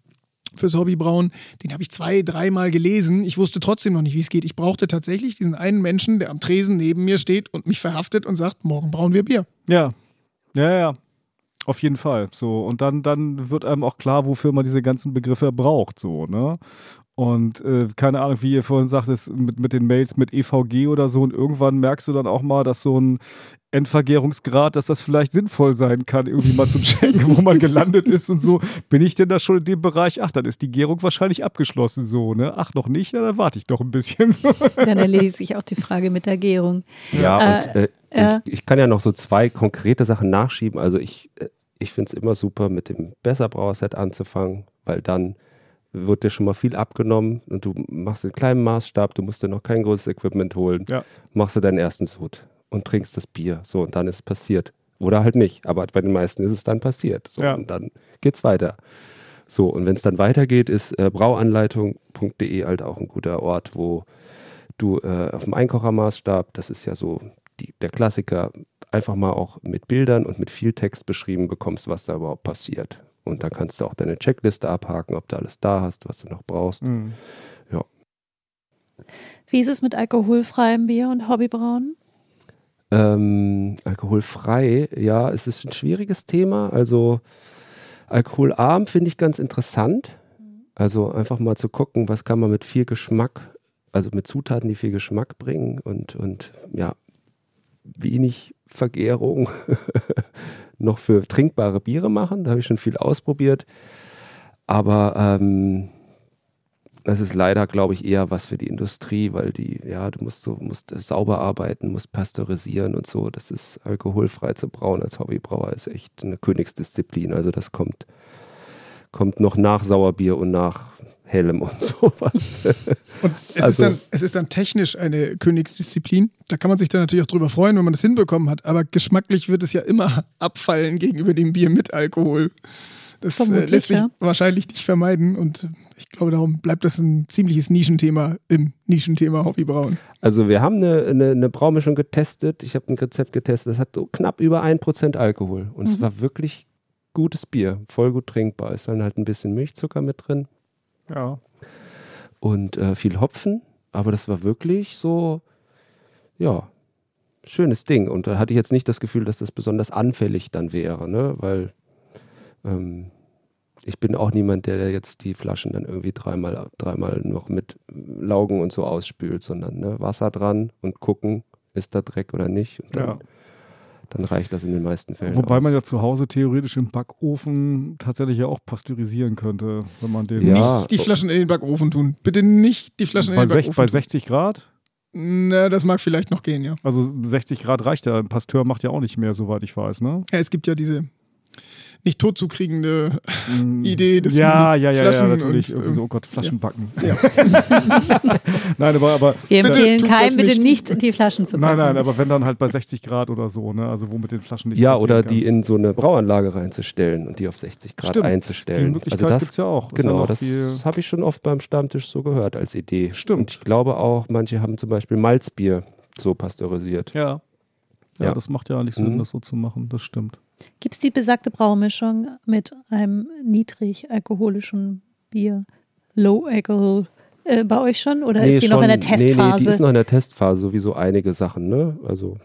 Speaker 5: fürs Hobbybrauen. Den habe ich zwei, dreimal gelesen. Ich wusste trotzdem noch nicht, wie es geht. Ich brauchte tatsächlich diesen einen Menschen, der am Tresen neben mir steht und mich verhaftet und sagt, morgen brauen wir Bier.
Speaker 2: Ja, ja, ja. Auf jeden Fall. So. Und dann, dann wird einem auch klar, wofür man diese ganzen Begriffe braucht. So, ne? Und äh, keine Ahnung, wie ihr vorhin sagtet, mit, mit den Mails mit E V G oder so. Und irgendwann merkst du dann auch mal, dass so ein Endvergärungsgrad, dass das vielleicht sinnvoll sein kann, irgendwie mal zu checken, wo man gelandet ist und so. Bin ich denn da schon in dem Bereich? Ach, dann ist die Gärung wahrscheinlich abgeschlossen so, ne? Ach, noch nicht? Ja, dann warte ich noch ein bisschen. So.
Speaker 6: Dann erledigt sich auch die Frage mit der Gärung.
Speaker 1: Ja,
Speaker 6: Äh,
Speaker 1: und äh,
Speaker 6: äh.
Speaker 1: ich, ich kann ja noch so zwei konkrete Sachen nachschieben. Also ich, äh, ich finde es immer super, mit dem Besserbrauer-Set anzufangen, weil dann wird dir schon mal viel abgenommen und du machst einen kleinen Maßstab, du musst dir noch kein großes Equipment holen,
Speaker 2: Ja.
Speaker 1: machst du deinen ersten Sud und trinkst das Bier. So, und dann ist es passiert. Oder halt nicht, aber bei den meisten ist es dann passiert. So,
Speaker 2: Ja.
Speaker 1: und dann geht's weiter. So, und wenn es dann weitergeht, ist äh, brauanleitung punkt de halt auch ein guter Ort, wo du äh, auf dem Einkochermaßstab, das ist ja so die, der Klassiker, einfach mal auch mit Bildern und mit viel Text beschrieben bekommst, was da überhaupt passiert. Und dann kannst du auch deine Checkliste abhaken, ob du alles da hast, was du noch brauchst.
Speaker 2: Mhm.
Speaker 1: Ja.
Speaker 4: Wie ist es mit alkoholfreiem Bier und Hobbybrauen?
Speaker 1: Ähm, alkoholfrei, ja, es ist ein schwieriges Thema. Also alkoholarm finde ich ganz interessant. Also einfach mal zu gucken, was kann man mit viel Geschmack, also mit Zutaten, die viel Geschmack bringen und, und ja, wenig Vergärung noch für trinkbare Biere machen. Da habe ich schon viel ausprobiert. Aber ähm, das ist leider, glaube ich, eher was für die Industrie, weil die, ja, du musst so, musst sauber arbeiten, musst pasteurisieren und so. Das ist alkoholfrei zu brauen als Hobbybrauer, ist echt eine Königsdisziplin. Also das kommt, kommt noch nach Sauerbier und nach Hellem und sowas.
Speaker 5: Und es,
Speaker 1: Also-
Speaker 5: ist dann, es ist dann technisch eine Königsdisziplin. Da kann man sich dann natürlich auch drüber freuen, wenn man das hinbekommen hat. Aber geschmacklich wird es ja immer abfallen gegenüber dem Bier mit Alkohol. Das äh,
Speaker 6: Vermutlich,
Speaker 5: lässt sich
Speaker 6: ja.
Speaker 5: wahrscheinlich nicht vermeiden. Und ich glaube, darum bleibt das ein ziemliches Nischenthema im Nischenthema Hobbybrauen.
Speaker 1: Also wir haben eine, eine, eine Braumischung getestet. Ich habe ein Rezept getestet. Das hat so knapp über ein Prozent Alkohol. Und es war wirklich gutes Bier. Voll gut trinkbar. Ist dann halt ein bisschen Milchzucker mit drin.
Speaker 2: Ja.
Speaker 1: Und äh, viel Hopfen, aber das war wirklich so, ja, schönes Ding. Und da hatte ich jetzt nicht das Gefühl, dass das besonders anfällig dann wäre, ne? Weil ähm, ich bin auch niemand, der jetzt die Flaschen dann irgendwie dreimal, dreimal noch mit Laugen und so ausspült, sondern ne, Wasser dran und gucken, ist da Dreck oder nicht. Und dann,
Speaker 2: Ja.
Speaker 1: dann reicht das in den meisten Fällen
Speaker 2: Wobei
Speaker 1: aus.
Speaker 2: man ja zu Hause theoretisch im Backofen tatsächlich ja auch pasteurisieren könnte, wenn man den
Speaker 1: Ja.
Speaker 5: Nicht die Flaschen in den Backofen tun. Bitte nicht die Flaschen
Speaker 2: bei,
Speaker 5: in den
Speaker 2: sech,
Speaker 5: Backofen
Speaker 2: bei
Speaker 5: tun.
Speaker 2: sechzig Grad.
Speaker 5: Na, das mag vielleicht noch gehen, ja.
Speaker 2: Also sechzig Grad reicht ja. Ein Pasteur macht ja auch nicht mehr, soweit ich weiß, ne?
Speaker 5: Ja, es gibt ja diese nicht totzukriegende
Speaker 2: Mm.
Speaker 5: Idee, dass
Speaker 2: ja,
Speaker 5: man die
Speaker 2: ja, ja, ja,
Speaker 5: Flaschen
Speaker 2: natürlich.
Speaker 5: und,
Speaker 2: Irgendwie so, oh Gott, Flaschen backen.
Speaker 5: Ja.
Speaker 2: Nein, aber, aber
Speaker 6: Wir
Speaker 5: Bitte
Speaker 6: empfehlen
Speaker 5: tut
Speaker 6: keinem,
Speaker 5: das
Speaker 6: bitte
Speaker 5: nicht.
Speaker 6: nicht die Flaschen zu
Speaker 2: nein,
Speaker 6: packen.
Speaker 2: nein, aber wenn dann halt bei sechzig Grad oder so, ne? Also wo mit den Flaschen nicht
Speaker 1: Ja,
Speaker 2: passieren
Speaker 1: oder
Speaker 2: kann.
Speaker 1: die in so eine Brauanlage reinzustellen und die auf sechzig Grad
Speaker 2: Stimmt,
Speaker 1: einzustellen.
Speaker 2: Die Möglichkeit
Speaker 1: also das
Speaker 2: gibt's ja auch. Ist ja
Speaker 1: Genau,
Speaker 2: noch
Speaker 1: das
Speaker 2: viel-
Speaker 1: habe ich schon oft beim Stammtisch so gehört als Idee.
Speaker 2: Stimmt.
Speaker 1: Und ich glaube auch, manche haben zum Beispiel Malzbier so pasteurisiert.
Speaker 2: Ja. Ja,
Speaker 1: Ja.
Speaker 2: das macht ja eigentlich Sinn,
Speaker 1: Mhm.
Speaker 2: das so zu machen. Das stimmt.
Speaker 4: Gibt es die besagte Braumischung mit einem niedrig alkoholischen Bier, Low Alcohol, äh, bei euch schon? Oder ist die noch in der
Speaker 1: schon- Nee, nee,
Speaker 4: Testphase?
Speaker 1: die ist noch in der Testphase, sowieso einige Sachen, ne? Also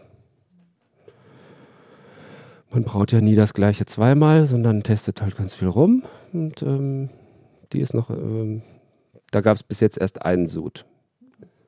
Speaker 1: man braut ja nie das gleiche zweimal, sondern testet halt ganz viel rum. Und ähm, die ist noch, ähm, da gab es bis jetzt erst einen Sud.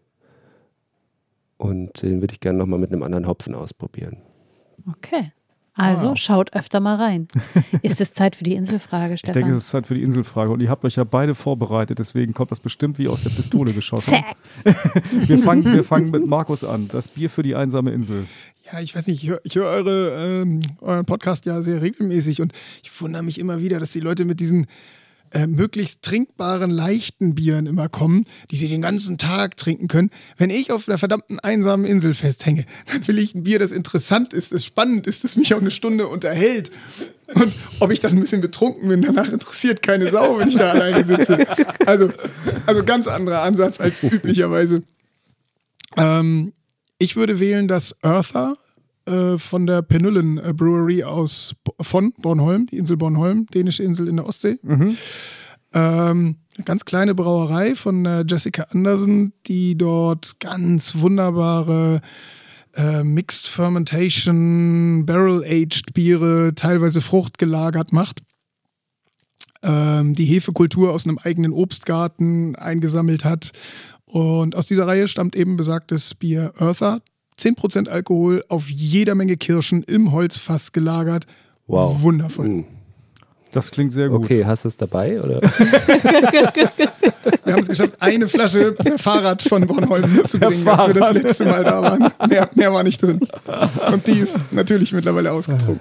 Speaker 1: Und den würde ich gerne nochmal mit einem anderen Hopfen ausprobieren.
Speaker 4: Okay.
Speaker 6: Also
Speaker 2: Ah.
Speaker 6: schaut öfter mal rein. Ist es Zeit für die Inselfrage,
Speaker 2: Ich
Speaker 6: Stefan?
Speaker 2: denke, es ist Zeit für die Inselfrage. Und ihr habt euch ja beide vorbereitet, deswegen kommt das bestimmt wie aus der Pistole geschossen.
Speaker 6: Zack.
Speaker 2: Wir fangen, wir fangen mit Markus an. Das Bier für die einsame Insel.
Speaker 5: Ja, ich weiß nicht, ich höre ich hör eure, ähm, euren Podcast ja sehr regelmäßig und ich wundere mich immer wieder, dass die Leute mit diesen äh, möglichst trinkbaren, leichten Bieren immer kommen, die sie den ganzen Tag trinken können. Wenn ich auf einer verdammten einsamen Insel festhänge, dann will ich ein Bier, das interessant ist, das spannend ist, das mich auch eine Stunde unterhält. Und ob ich dann ein bisschen betrunken bin, danach interessiert keine Sau, wenn ich da alleine sitze. Also, also ganz anderer Ansatz als üblicherweise. Ähm, ich würde wählen das Earther äh, von der Penullen Brewery aus von Bornholm, die Insel Bornholm, dänische Insel in der Ostsee.
Speaker 2: Mhm.
Speaker 5: Ähm, eine ganz kleine Brauerei von äh, Jessica Anderson, die dort ganz wunderbare äh, Mixed Fermentation, Barrel-Aged Biere, teilweise fruchtgelagert macht. Ähm, die Hefekultur aus einem eigenen Obstgarten eingesammelt hat. Und aus dieser Reihe stammt eben besagtes Bier Earther. zehn Prozent Alkohol, auf jeder Menge Kirschen, im Holzfass gelagert.
Speaker 1: Wow.
Speaker 5: Wundervoll.
Speaker 1: Hm.
Speaker 2: Das klingt sehr gut.
Speaker 1: Okay, hast du es dabei? Oder?
Speaker 5: Wir haben es geschafft, eine Flasche per Fahrrad von Bornholm mitzubringen, als wir das letzte Mal da waren. Mehr, mehr war nicht drin. Und die ist natürlich mittlerweile ausgetrunken.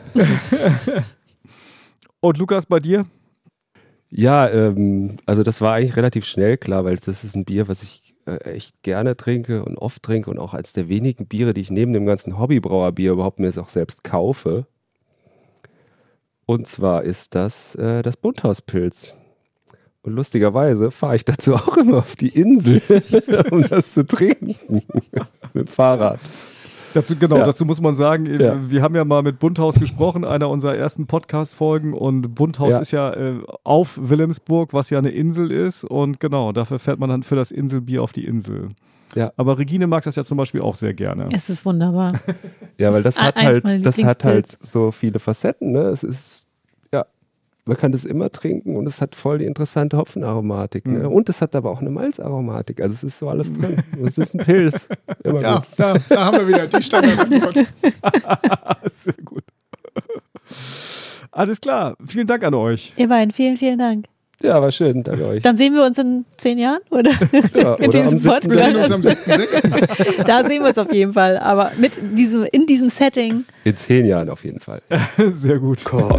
Speaker 2: Und Lukas, bei dir?
Speaker 1: Ja, ähm, also das war eigentlich relativ schnell klar, weil das ist ein Bier, was ich äh, echt gerne trinke und oft trinke und auch als der wenigen Biere, die ich neben dem ganzen Hobbybrauerbier überhaupt mir auch selbst kaufe. Und zwar ist das äh, das Bunthauspilz. Und lustigerweise fahre ich dazu auch immer auf die Insel, um das zu trinken. Mit dem Fahrrad.
Speaker 2: Dazu, genau,
Speaker 1: Ja.
Speaker 2: dazu muss man sagen,
Speaker 1: Ja.
Speaker 2: wir haben ja mal mit Bunthaus gesprochen, einer unserer ersten Podcast-Folgen, und Bunthaus
Speaker 1: Ja.
Speaker 2: ist ja äh, auf Wilhelmsburg, was ja eine Insel ist, und genau, dafür fährt man dann für das Inselbier auf die Insel.
Speaker 1: Ja.
Speaker 2: Aber Regine mag das ja zum Beispiel auch sehr gerne.
Speaker 6: Es ist wunderbar.
Speaker 1: Ja, weil das
Speaker 6: Das ist
Speaker 1: hat
Speaker 6: eins
Speaker 1: halt,
Speaker 6: meiner
Speaker 1: das hat halt
Speaker 6: Lieblingspilz.
Speaker 1: so viele Facetten, ne? Es ist, ja, man kann das immer trinken und es hat voll die interessante Hopfenaromatik, ne?
Speaker 2: Mhm.
Speaker 1: Und es hat aber auch eine Malzaromatik, also es ist so alles drin. Es ist ein Pilz. Immer
Speaker 5: Ja,
Speaker 1: gut.
Speaker 5: da, da haben wir wieder die Standardantwort.
Speaker 2: Sehr gut. Alles klar, vielen Dank an euch.
Speaker 6: Ihr beiden, vielen, vielen Dank.
Speaker 1: Ja, war schön, danke euch.
Speaker 6: Dann sehen wir uns in zehn Jahren, oder?
Speaker 1: Ja,
Speaker 6: mit
Speaker 1: oder am
Speaker 6: diesem
Speaker 1: siebten
Speaker 5: Wir sehen uns am
Speaker 6: Podcast.
Speaker 5: siebten sechsten
Speaker 6: Da sehen wir uns auf jeden Fall. Aber mit diesem, in diesem Setting.
Speaker 1: In zehn Jahren auf jeden Fall.
Speaker 2: Sehr gut.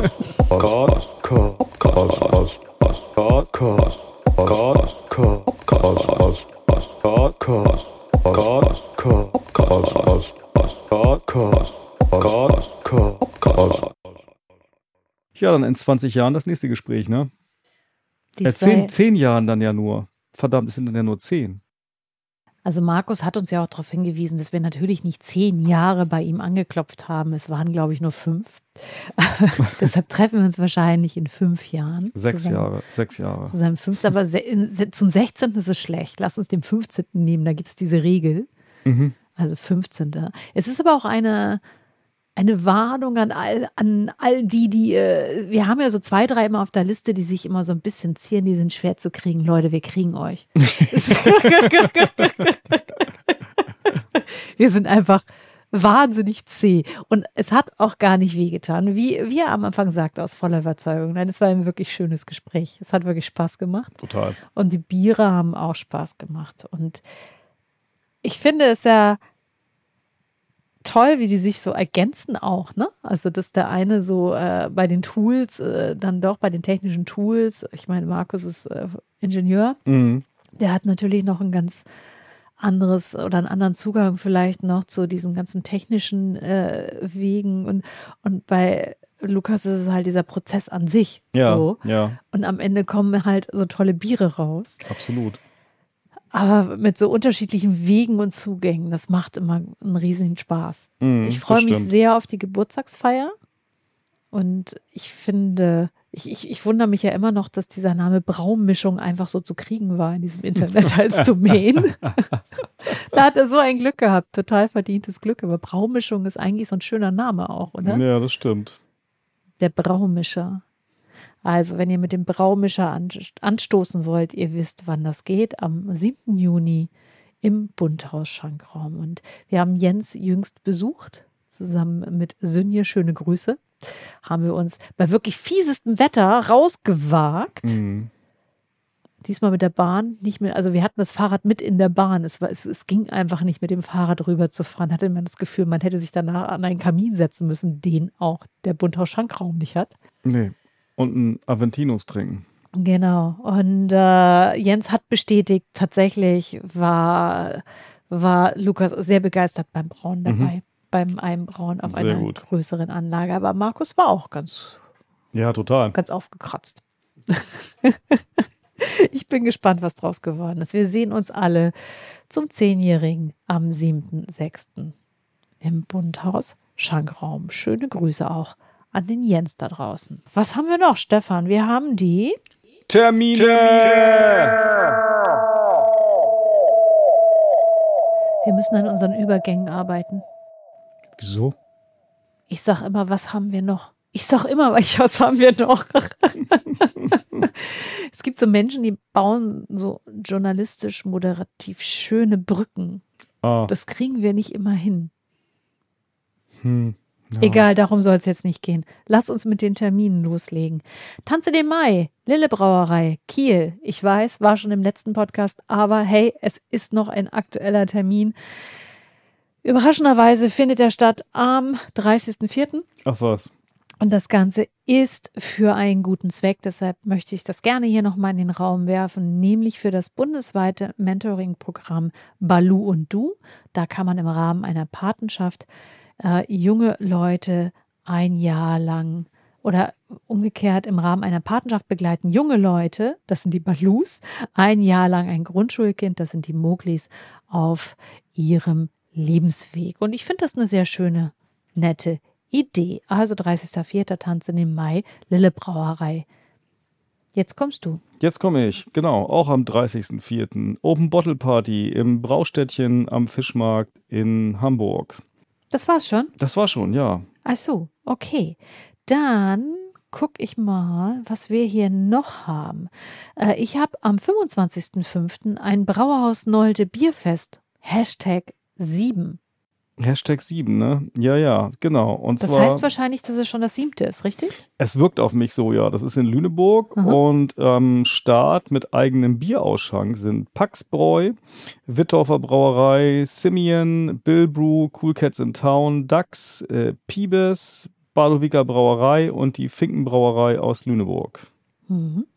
Speaker 2: Ja, dann in zwanzig Jahren das nächste Gespräch, ne?
Speaker 6: Die
Speaker 2: Äh,
Speaker 6: zwei-
Speaker 2: zehn, zehn Jahren dann ja nur. Verdammt, es sind dann ja nur zehn.
Speaker 4: Also Markus hat uns ja auch darauf hingewiesen, dass wir natürlich nicht zehn Jahre bei ihm angeklopft haben. Es waren, glaube ich, nur fünf. Deshalb treffen wir uns wahrscheinlich in fünf Jahren.
Speaker 2: Sechs
Speaker 4: Zusammen.
Speaker 2: Jahre, sechs Jahre.
Speaker 4: Zu seinem fünften, aber se in, se zum sechzehnten ist es schlecht. Lass uns den fünfzehnten nehmen, da gibt es diese Regel.
Speaker 2: Mhm.
Speaker 4: Also fünfzehnten Es ist aber auch eine, eine Warnung an all, an all die, die, äh, wir haben ja so zwei, drei immer auf der Liste, die sich immer so ein bisschen zieren, die sind schwer zu kriegen. Leute, wir kriegen euch. Wir sind einfach wahnsinnig zäh. Und es hat auch gar nicht wehgetan. Wie, wie er am Anfang sagte, aus voller Überzeugung. Nein, es war ein wirklich schönes Gespräch. Es hat wirklich Spaß gemacht.
Speaker 2: Total.
Speaker 4: Und die Biere haben auch Spaß gemacht. Und ich finde es ja toll, wie die sich so ergänzen auch, ne? Also, dass der eine so äh, bei den Tools, äh, dann doch bei den technischen Tools, ich meine, Markus ist äh, Ingenieur,
Speaker 2: Mhm.
Speaker 4: der hat natürlich noch ein ganz anderes oder einen anderen Zugang vielleicht noch zu diesen ganzen technischen äh, Wegen und, und bei Lukas ist es halt dieser Prozess an sich.
Speaker 2: Ja,
Speaker 4: So.
Speaker 2: ja,
Speaker 4: Und am Ende kommen halt so tolle Biere raus.
Speaker 2: absolut.
Speaker 4: Aber mit so unterschiedlichen Wegen und Zugängen, das macht immer einen riesigen Spaß.
Speaker 2: Mhm,
Speaker 4: ich freue
Speaker 2: das
Speaker 4: mich
Speaker 2: stimmt.
Speaker 4: sehr auf die Geburtstagsfeier und ich finde, ich, ich, ich wundere mich ja immer noch, dass dieser Name Braummischung einfach so zu kriegen war in diesem Internet als Domain. Da hat er so ein Glück gehabt, total verdientes Glück, aber Braummischung ist eigentlich so ein schöner Name auch, oder?
Speaker 2: Ja, das stimmt.
Speaker 4: Der Braumischer. Also, wenn ihr mit dem Braumischer an, anstoßen wollt, ihr wisst, wann das geht, am siebten Juni im Bunthaus-Schankraum. Und wir haben Jens jüngst besucht, zusammen mit Sünje, schöne Grüße. haben wir uns bei wirklich fiesestem Wetter rausgewagt.
Speaker 2: Mhm.
Speaker 4: Diesmal mit der Bahn, nicht mit, also wir hatten das Fahrrad mit in der Bahn. Es, war, es, es ging einfach nicht mit dem Fahrrad rüber zu fahren. Hatte man das Gefühl, man hätte sich danach an einen Kamin setzen müssen, den auch der Bunthaus-Schankraum nicht hat.
Speaker 2: Nee. Und ein Aventinos trinken.
Speaker 4: Genau. Und äh, Jens hat bestätigt, tatsächlich war, war Lukas sehr begeistert beim Brauen dabei. Mhm. Beim Einbrauen auf
Speaker 2: sehr
Speaker 4: einer
Speaker 2: gut.
Speaker 4: größeren Anlage. Aber Markus war auch ganz,
Speaker 2: ja, total.
Speaker 4: ganz aufgekratzt. Ich bin gespannt, was draus geworden ist. Wir sehen uns alle zum Zehnjährigen am siebten sechsten im Bunthaus Schankraum. Schöne Grüße auch an den Jens da draußen. Was haben wir noch, Stefan? Wir haben die
Speaker 2: Termine!
Speaker 4: Wir müssen an unseren Übergängen arbeiten.
Speaker 2: Wieso?
Speaker 4: Ich sag immer, was haben wir noch? Ich sag immer, was haben wir noch? Es gibt so Menschen, die bauen so journalistisch, moderativ schöne Brücken.
Speaker 2: Ah.
Speaker 4: Das kriegen wir nicht immer hin.
Speaker 2: Hm. Ja.
Speaker 4: Egal, darum soll es jetzt nicht gehen. Lass uns mit den Terminen loslegen. Tanze den Mai, Lille Brauerei, Kiel. Ich weiß, war schon im letzten Podcast, aber hey, es ist noch ein aktueller Termin. Überraschenderweise findet er statt am dreißigsten vierten
Speaker 2: Ach was.
Speaker 4: Und das Ganze ist für einen guten Zweck. Deshalb möchte ich das gerne hier nochmal in den Raum werfen, nämlich für das bundesweite Mentoring-Programm Balu und Du. Da kann man im Rahmen einer Patenschaft äh, junge Leute ein Jahr lang oder umgekehrt im Rahmen einer Patenschaft begleiten junge Leute, das sind die Balus, ein Jahr lang ein Grundschulkind, das sind die Moglis, auf ihrem Lebensweg. Und ich finde das eine sehr schöne, nette Idee. Also dreißigsten vierten Tanz in den Mai, Lille Brauerei. Jetzt kommst du.
Speaker 2: Jetzt komme ich, genau, auch am dreißigsten vierten Open Bottle Party im Braustädtchen am Fischmarkt in Hamburg.
Speaker 4: Das war's schon?
Speaker 2: Das war schon, ja.
Speaker 4: Ach so, okay. Dann gucke ich mal, was wir hier noch haben. Äh, ich habe am fünfundzwanzigsten fünften ein Brauerhaus Nolde Bierfest. Hashtag sieben.
Speaker 2: Hashtag sieben, ne? Ja, ja, genau. Und
Speaker 4: das
Speaker 2: zwar,
Speaker 4: heißt wahrscheinlich, dass es schon das siebte ist, richtig?
Speaker 2: Es wirkt auf mich so, ja. Das ist in Lüneburg. Aha. Und am ähm, Start mit eigenem Bierausschank sind Paxbräu, Wittorfer Brauerei, Simeon, Billbrew, Cool Cats in Town, Dax, äh, Piebes, Badowicker Brauerei und die Finkenbrauerei aus Lüneburg.
Speaker 4: Mhm.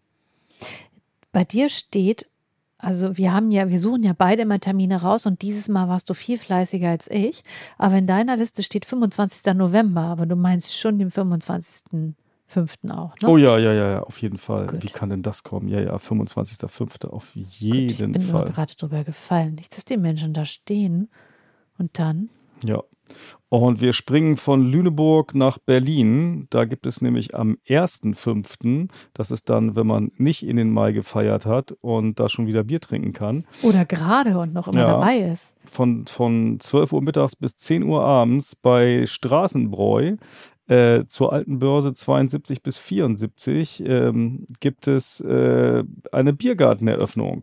Speaker 4: Bei dir steht, also wir haben ja, wir suchen ja beide immer Termine raus und dieses Mal warst du viel fleißiger als ich. Aber in deiner Liste steht fünfundzwanzigsten November, aber du meinst schon den fünfundzwanzigsten fünften auch, ne?
Speaker 2: Oh ja, ja, ja, auf jeden Fall.
Speaker 4: Gut.
Speaker 2: Wie kann denn das kommen? Ja, ja, fünfundzwanzigsten fünften auf jeden
Speaker 4: Gut, ich bin
Speaker 2: Fall.
Speaker 4: nur gerade drüber gefallen. Nicht, dass die Menschen da stehen und dann.
Speaker 2: Ja. Und wir springen von Lüneburg nach Berlin. Da gibt es nämlich am ersten fünften, das ist dann, wenn man nicht in den Mai gefeiert hat und da schon wieder Bier trinken kann.
Speaker 4: Oder gerade und noch immer
Speaker 2: ja,
Speaker 4: dabei ist.
Speaker 2: Von, von zwölf Uhr mittags bis zehn Uhr abends bei Straßenbräu äh, zur Alten Börse zweiundsiebzig bis vierundsiebzig ähm, gibt es äh, eine Biergarteneröffnung.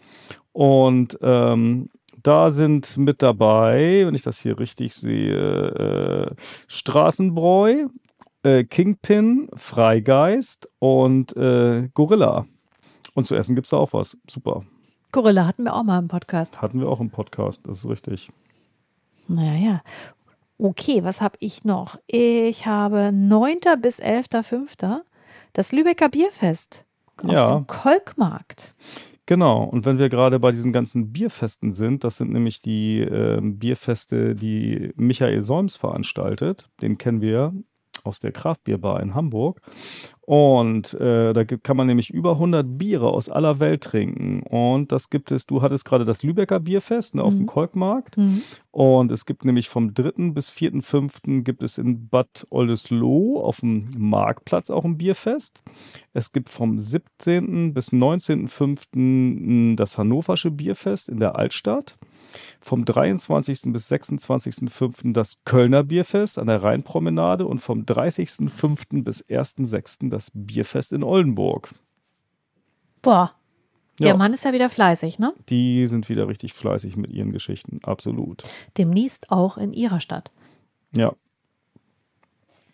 Speaker 2: Und ähm, da sind mit dabei, wenn ich das hier richtig sehe, äh, Straßenbräu, äh, Kingpin, Freigeist und äh, Gorilla. Und zu essen gibt es da auch was. Super.
Speaker 4: Gorilla hatten wir auch mal im Podcast.
Speaker 2: Hatten wir auch im Podcast, das ist richtig.
Speaker 4: Naja, ja. Okay, was habe ich noch? Ich habe neunten bis elften fünften das Lübecker Bierfest auf
Speaker 2: ja.
Speaker 4: dem Kolkmarkt.
Speaker 2: Genau, und wenn wir gerade bei diesen ganzen Bierfesten sind, das sind nämlich die äh, Bierfeste, die Michael Solms veranstaltet. Den kennen wir aus der Kraftbierbar in Hamburg. Und äh, da gibt, kann man nämlich über hundert Biere aus aller Welt trinken. Und das gibt es, du hattest gerade das Lübecker Bierfest, ne, auf mhm. dem Kolkmarkt. Mhm. Und es gibt nämlich vom dritten bis vierten fünften gibt es in Bad Oldesloe auf dem Marktplatz auch ein Bierfest. Es gibt vom siebzehnten bis neunzehnten fünften das Hannoversche Bierfest in der Altstadt. Vom dreiundzwanzigsten bis sechsundzwanzigsten fünften das Kölner Bierfest an der Rheinpromenade und vom dreißigsten fünften bis ersten sechsten das Bierfest in Oldenburg.
Speaker 4: Boah, der
Speaker 2: ja.
Speaker 4: Mann ist ja wieder fleißig, ne?
Speaker 2: Die sind wieder richtig fleißig mit ihren Geschichten, absolut.
Speaker 4: Demnächst auch in ihrer Stadt.
Speaker 2: Ja.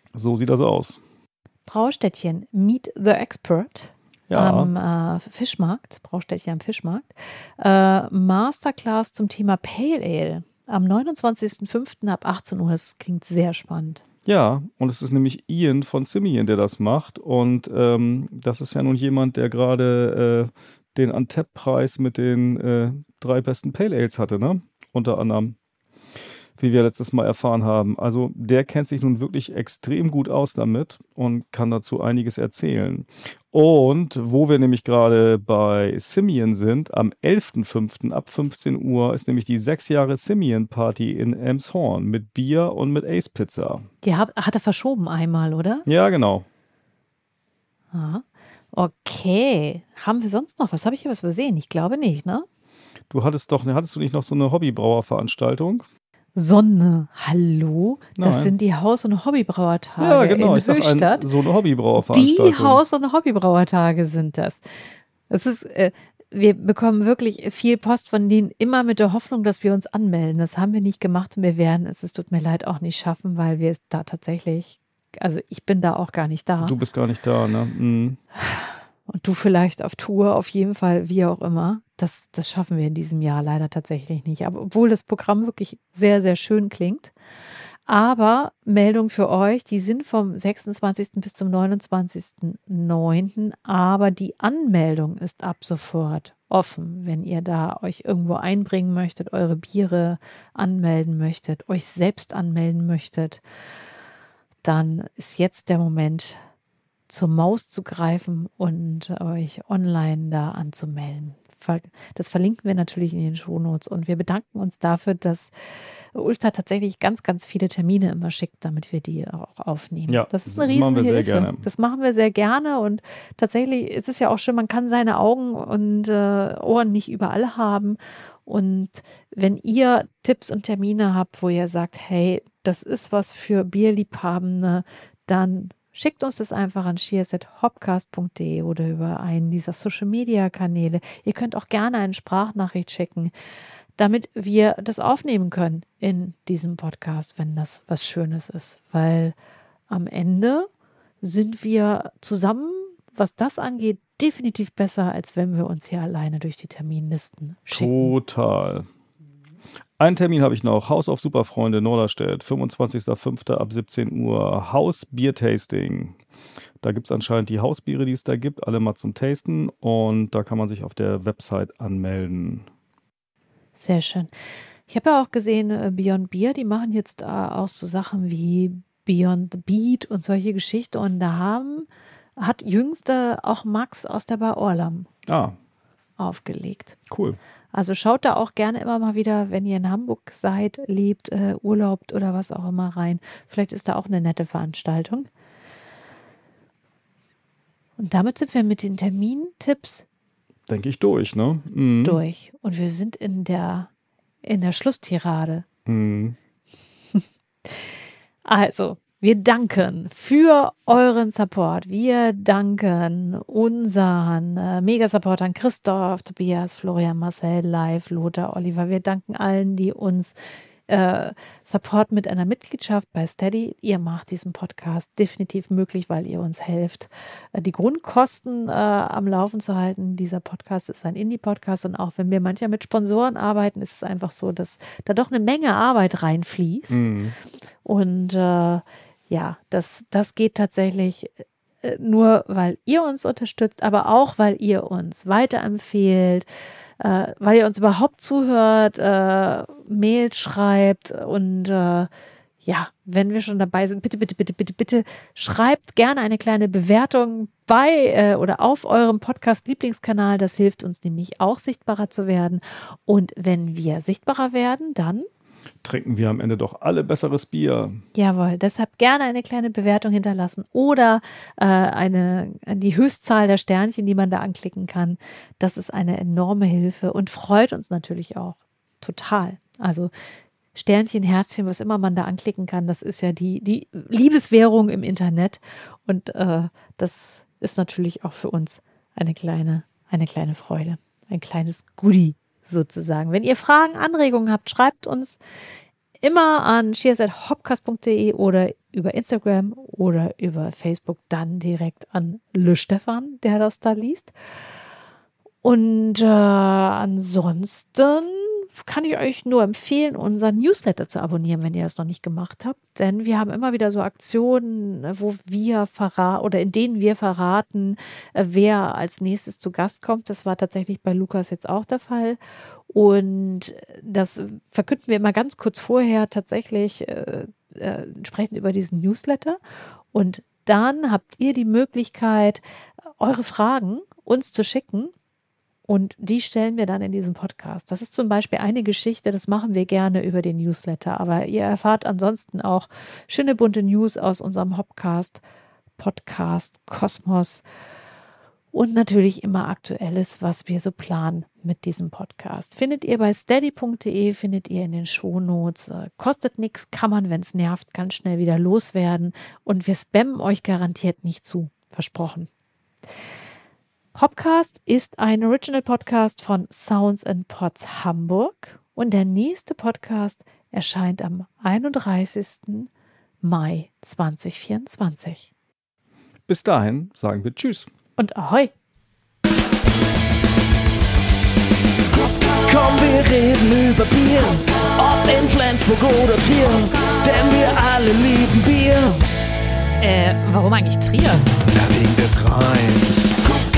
Speaker 2: So sieht das aus.
Speaker 4: Braustädtchen Meet the Expert
Speaker 2: Ja.
Speaker 4: am äh, Fischmarkt, Braustädtchen am Fischmarkt. Äh, Masterclass zum Thema Pale Ale am neunundzwanzigsten fünften ab achtzehn Uhr. Das klingt sehr spannend.
Speaker 2: Ja, und es ist nämlich Ian von Simeon, der das macht. Und ähm, das ist ja nun jemand, der gerade äh, den Untapped-Preis mit den äh, drei besten Pale Ales hatte, ne? Unter anderem, wie wir letztes Mal erfahren haben. Also der kennt sich nun wirklich extrem gut aus damit und kann dazu einiges erzählen. Und wo wir nämlich gerade bei Simeon sind, am elften fünften ab fünfzehn Uhr ist nämlich die sechs Jahre Simeon Party in Elmshorn mit Bier und mit Ace Pizza.
Speaker 4: Die hat, hat er verschoben einmal, oder?
Speaker 2: Ja, genau.
Speaker 4: Ah, okay. Haben wir sonst noch? Was habe ich hier was übersehen? Ich glaube nicht, ne?
Speaker 2: Du hattest doch, hattest du nicht noch so eine Hobbybrauerveranstaltung?
Speaker 4: Sonne, hallo? Das
Speaker 2: Nein.
Speaker 4: sind die Haus- und Hobbybrauertage
Speaker 2: Ja, genau.
Speaker 4: in
Speaker 2: Ich sag ein,
Speaker 4: Höchstadt.
Speaker 2: so eine Hobbybrauerveranstaltung.
Speaker 4: Die Haus- und Hobbybrauertage sind das. Es ist, äh, wir bekommen wirklich viel Post von denen immer mit der Hoffnung, dass wir uns anmelden. Das haben wir nicht gemacht und wir werden es, es tut mir leid, auch nicht schaffen, weil wir es da tatsächlich, also ich bin da auch gar nicht da.
Speaker 2: Du bist gar nicht da, ne? Mhm.
Speaker 4: Und du vielleicht auf Tour, auf jeden Fall, wie auch immer. Das, das schaffen wir in diesem Jahr leider tatsächlich nicht. Aber obwohl das Programm wirklich sehr, sehr schön klingt. Aber Meldung für euch, die sind vom sechsundzwanzigsten bis zum neunundzwanzigsten neunten Aber die Anmeldung ist ab sofort offen, wenn ihr da euch irgendwo einbringen möchtet, eure Biere anmelden möchtet, euch selbst anmelden möchtet. Dann ist jetzt der Moment, zur Maus zu greifen und euch online da anzumelden. Das verlinken wir natürlich in den Shownotes und wir bedanken uns dafür, dass Ulta tatsächlich ganz, ganz viele Termine immer schickt, damit wir die auch aufnehmen.
Speaker 2: Ja,
Speaker 4: das ist eine
Speaker 2: das machen wir
Speaker 4: Riesenhilfe.
Speaker 2: sehr gerne.
Speaker 4: Das machen wir sehr gerne und tatsächlich ist es ja auch schön, man kann seine Augen und äh, Ohren nicht überall haben. Und wenn ihr Tipps und Termine habt, wo ihr sagt, hey, das ist was für Bierliebhabende, dann schickt uns das einfach an cheers at hopcast punkt de oder über einen dieser Social-Media-Kanäle. Ihr könnt auch gerne eine Sprachnachricht schicken, damit wir das aufnehmen können in diesem Podcast, wenn das was Schönes ist. Weil am Ende sind wir zusammen, was das angeht, definitiv besser, als wenn wir uns hier alleine durch die Terminlisten schicken.
Speaker 2: Total. Einen Termin habe ich noch. Haus auf Superfreunde Norderstedt, fünfundzwanzigsten fünften ab siebzehn Uhr. Hausbier-Tasting. Da gibt es anscheinend die Hausbiere, die es da gibt, alle mal zum Tasten. Und da kann man sich auf der Website anmelden.
Speaker 4: Sehr schön. Ich habe ja auch gesehen, äh, Beyond Beer, die machen jetzt äh, auch so Sachen wie Beyond the Beat und solche Geschichten. Und da haben, hat jüngst äh, auch Max aus der Bar Orlam
Speaker 2: Ah,
Speaker 4: aufgelegt.
Speaker 2: cool.
Speaker 4: Also schaut da auch gerne immer mal wieder, wenn ihr in Hamburg seid, lebt, äh, urlaubt oder was auch immer rein. Vielleicht ist da auch eine nette Veranstaltung. Und damit sind wir mit den Termintipps
Speaker 2: Denke ich durch, ne? Mhm.
Speaker 4: durch. Und wir sind in der, in der Schlusstirade.
Speaker 2: Mhm.
Speaker 4: Also, wir danken für euren Support. Wir danken unseren äh, Mega-Supportern Christoph, Tobias, Florian, Marcel, Live, Lothar, Oliver. Wir danken allen, die uns äh, supporten mit einer Mitgliedschaft bei Steady. Ihr macht diesen Podcast definitiv möglich, weil ihr uns helft, äh, die Grundkosten äh, am Laufen zu halten. Dieser Podcast ist ein Indie-Podcast und auch wenn wir manchmal mit Sponsoren arbeiten, ist es einfach so, dass da doch eine Menge Arbeit reinfließt.
Speaker 2: Mhm.
Speaker 4: Und äh, ja, das, das geht tatsächlich äh, nur, weil ihr uns unterstützt, aber auch, weil ihr uns weiterempfehlt, äh, weil ihr uns überhaupt zuhört, äh, Mails schreibt und äh, ja, wenn wir schon dabei sind, bitte, bitte, bitte, bitte, bitte schreibt gerne eine kleine Bewertung bei äh, oder auf eurem Podcast-Lieblingskanal. Das hilft uns nämlich auch, sichtbarer zu werden. Und wenn wir sichtbarer werden, dann
Speaker 2: Trinken wir am Ende doch alle besseres Bier.
Speaker 4: jawohl, deshalb gerne eine kleine Bewertung hinterlassen oder äh, eine, die Höchstzahl der Sternchen, die man da anklicken kann. Das ist eine enorme Hilfe und freut uns natürlich auch total. Also Sternchen, Herzchen, was immer man da anklicken kann, das ist ja die, die Liebeswährung im Internet und äh, das ist natürlich auch für uns eine kleine, eine kleine Freude, ein kleines Goodie sozusagen. Wenn ihr Fragen, Anregungen habt, schreibt uns immer an cheers at hopcast punkt de oder über Instagram oder über Facebook dann direkt an Le Stefan, der das da liest. Und äh, ansonsten kann ich euch nur empfehlen, unseren Newsletter zu abonnieren, wenn ihr das noch nicht gemacht habt. Denn wir haben immer wieder so Aktionen, wo wir verraten oder in denen wir verraten, wer als nächstes zu Gast kommt. Das war tatsächlich bei Lukas jetzt auch der Fall. Und das verkünden wir immer ganz kurz vorher tatsächlich äh, äh, entsprechend über diesen Newsletter. Und dann habt ihr die Möglichkeit, eure Fragen uns zu schicken. Und die stellen wir dann in diesem Podcast. Das ist zum Beispiel eine Geschichte, das machen wir gerne über den Newsletter. Aber ihr erfahrt ansonsten auch schöne bunte News aus unserem Hopcast, Podcast, Kosmos und natürlich immer Aktuelles, was wir so planen mit diesem Podcast. Findet ihr bei steady punkt de, findet ihr in den Shownotes. Kostet nichts, kann man, wenn es nervt, ganz schnell wieder loswerden. Und wir spammen euch garantiert nicht zu. Versprochen. Hopcast ist ein Original-Podcast von Sounds and Pods Hamburg und der nächste Podcast erscheint am einunddreißigsten Mai zweitausendvierundzwanzig.
Speaker 2: Bis dahin sagen wir Tschüss.
Speaker 4: Und Ahoi!
Speaker 3: Komm, wir reden über Bier, ob in Flensburg oder Trier, denn wir alle lieben Bier.
Speaker 6: Äh, warum eigentlich Trier?
Speaker 7: Na, wegen des Reims.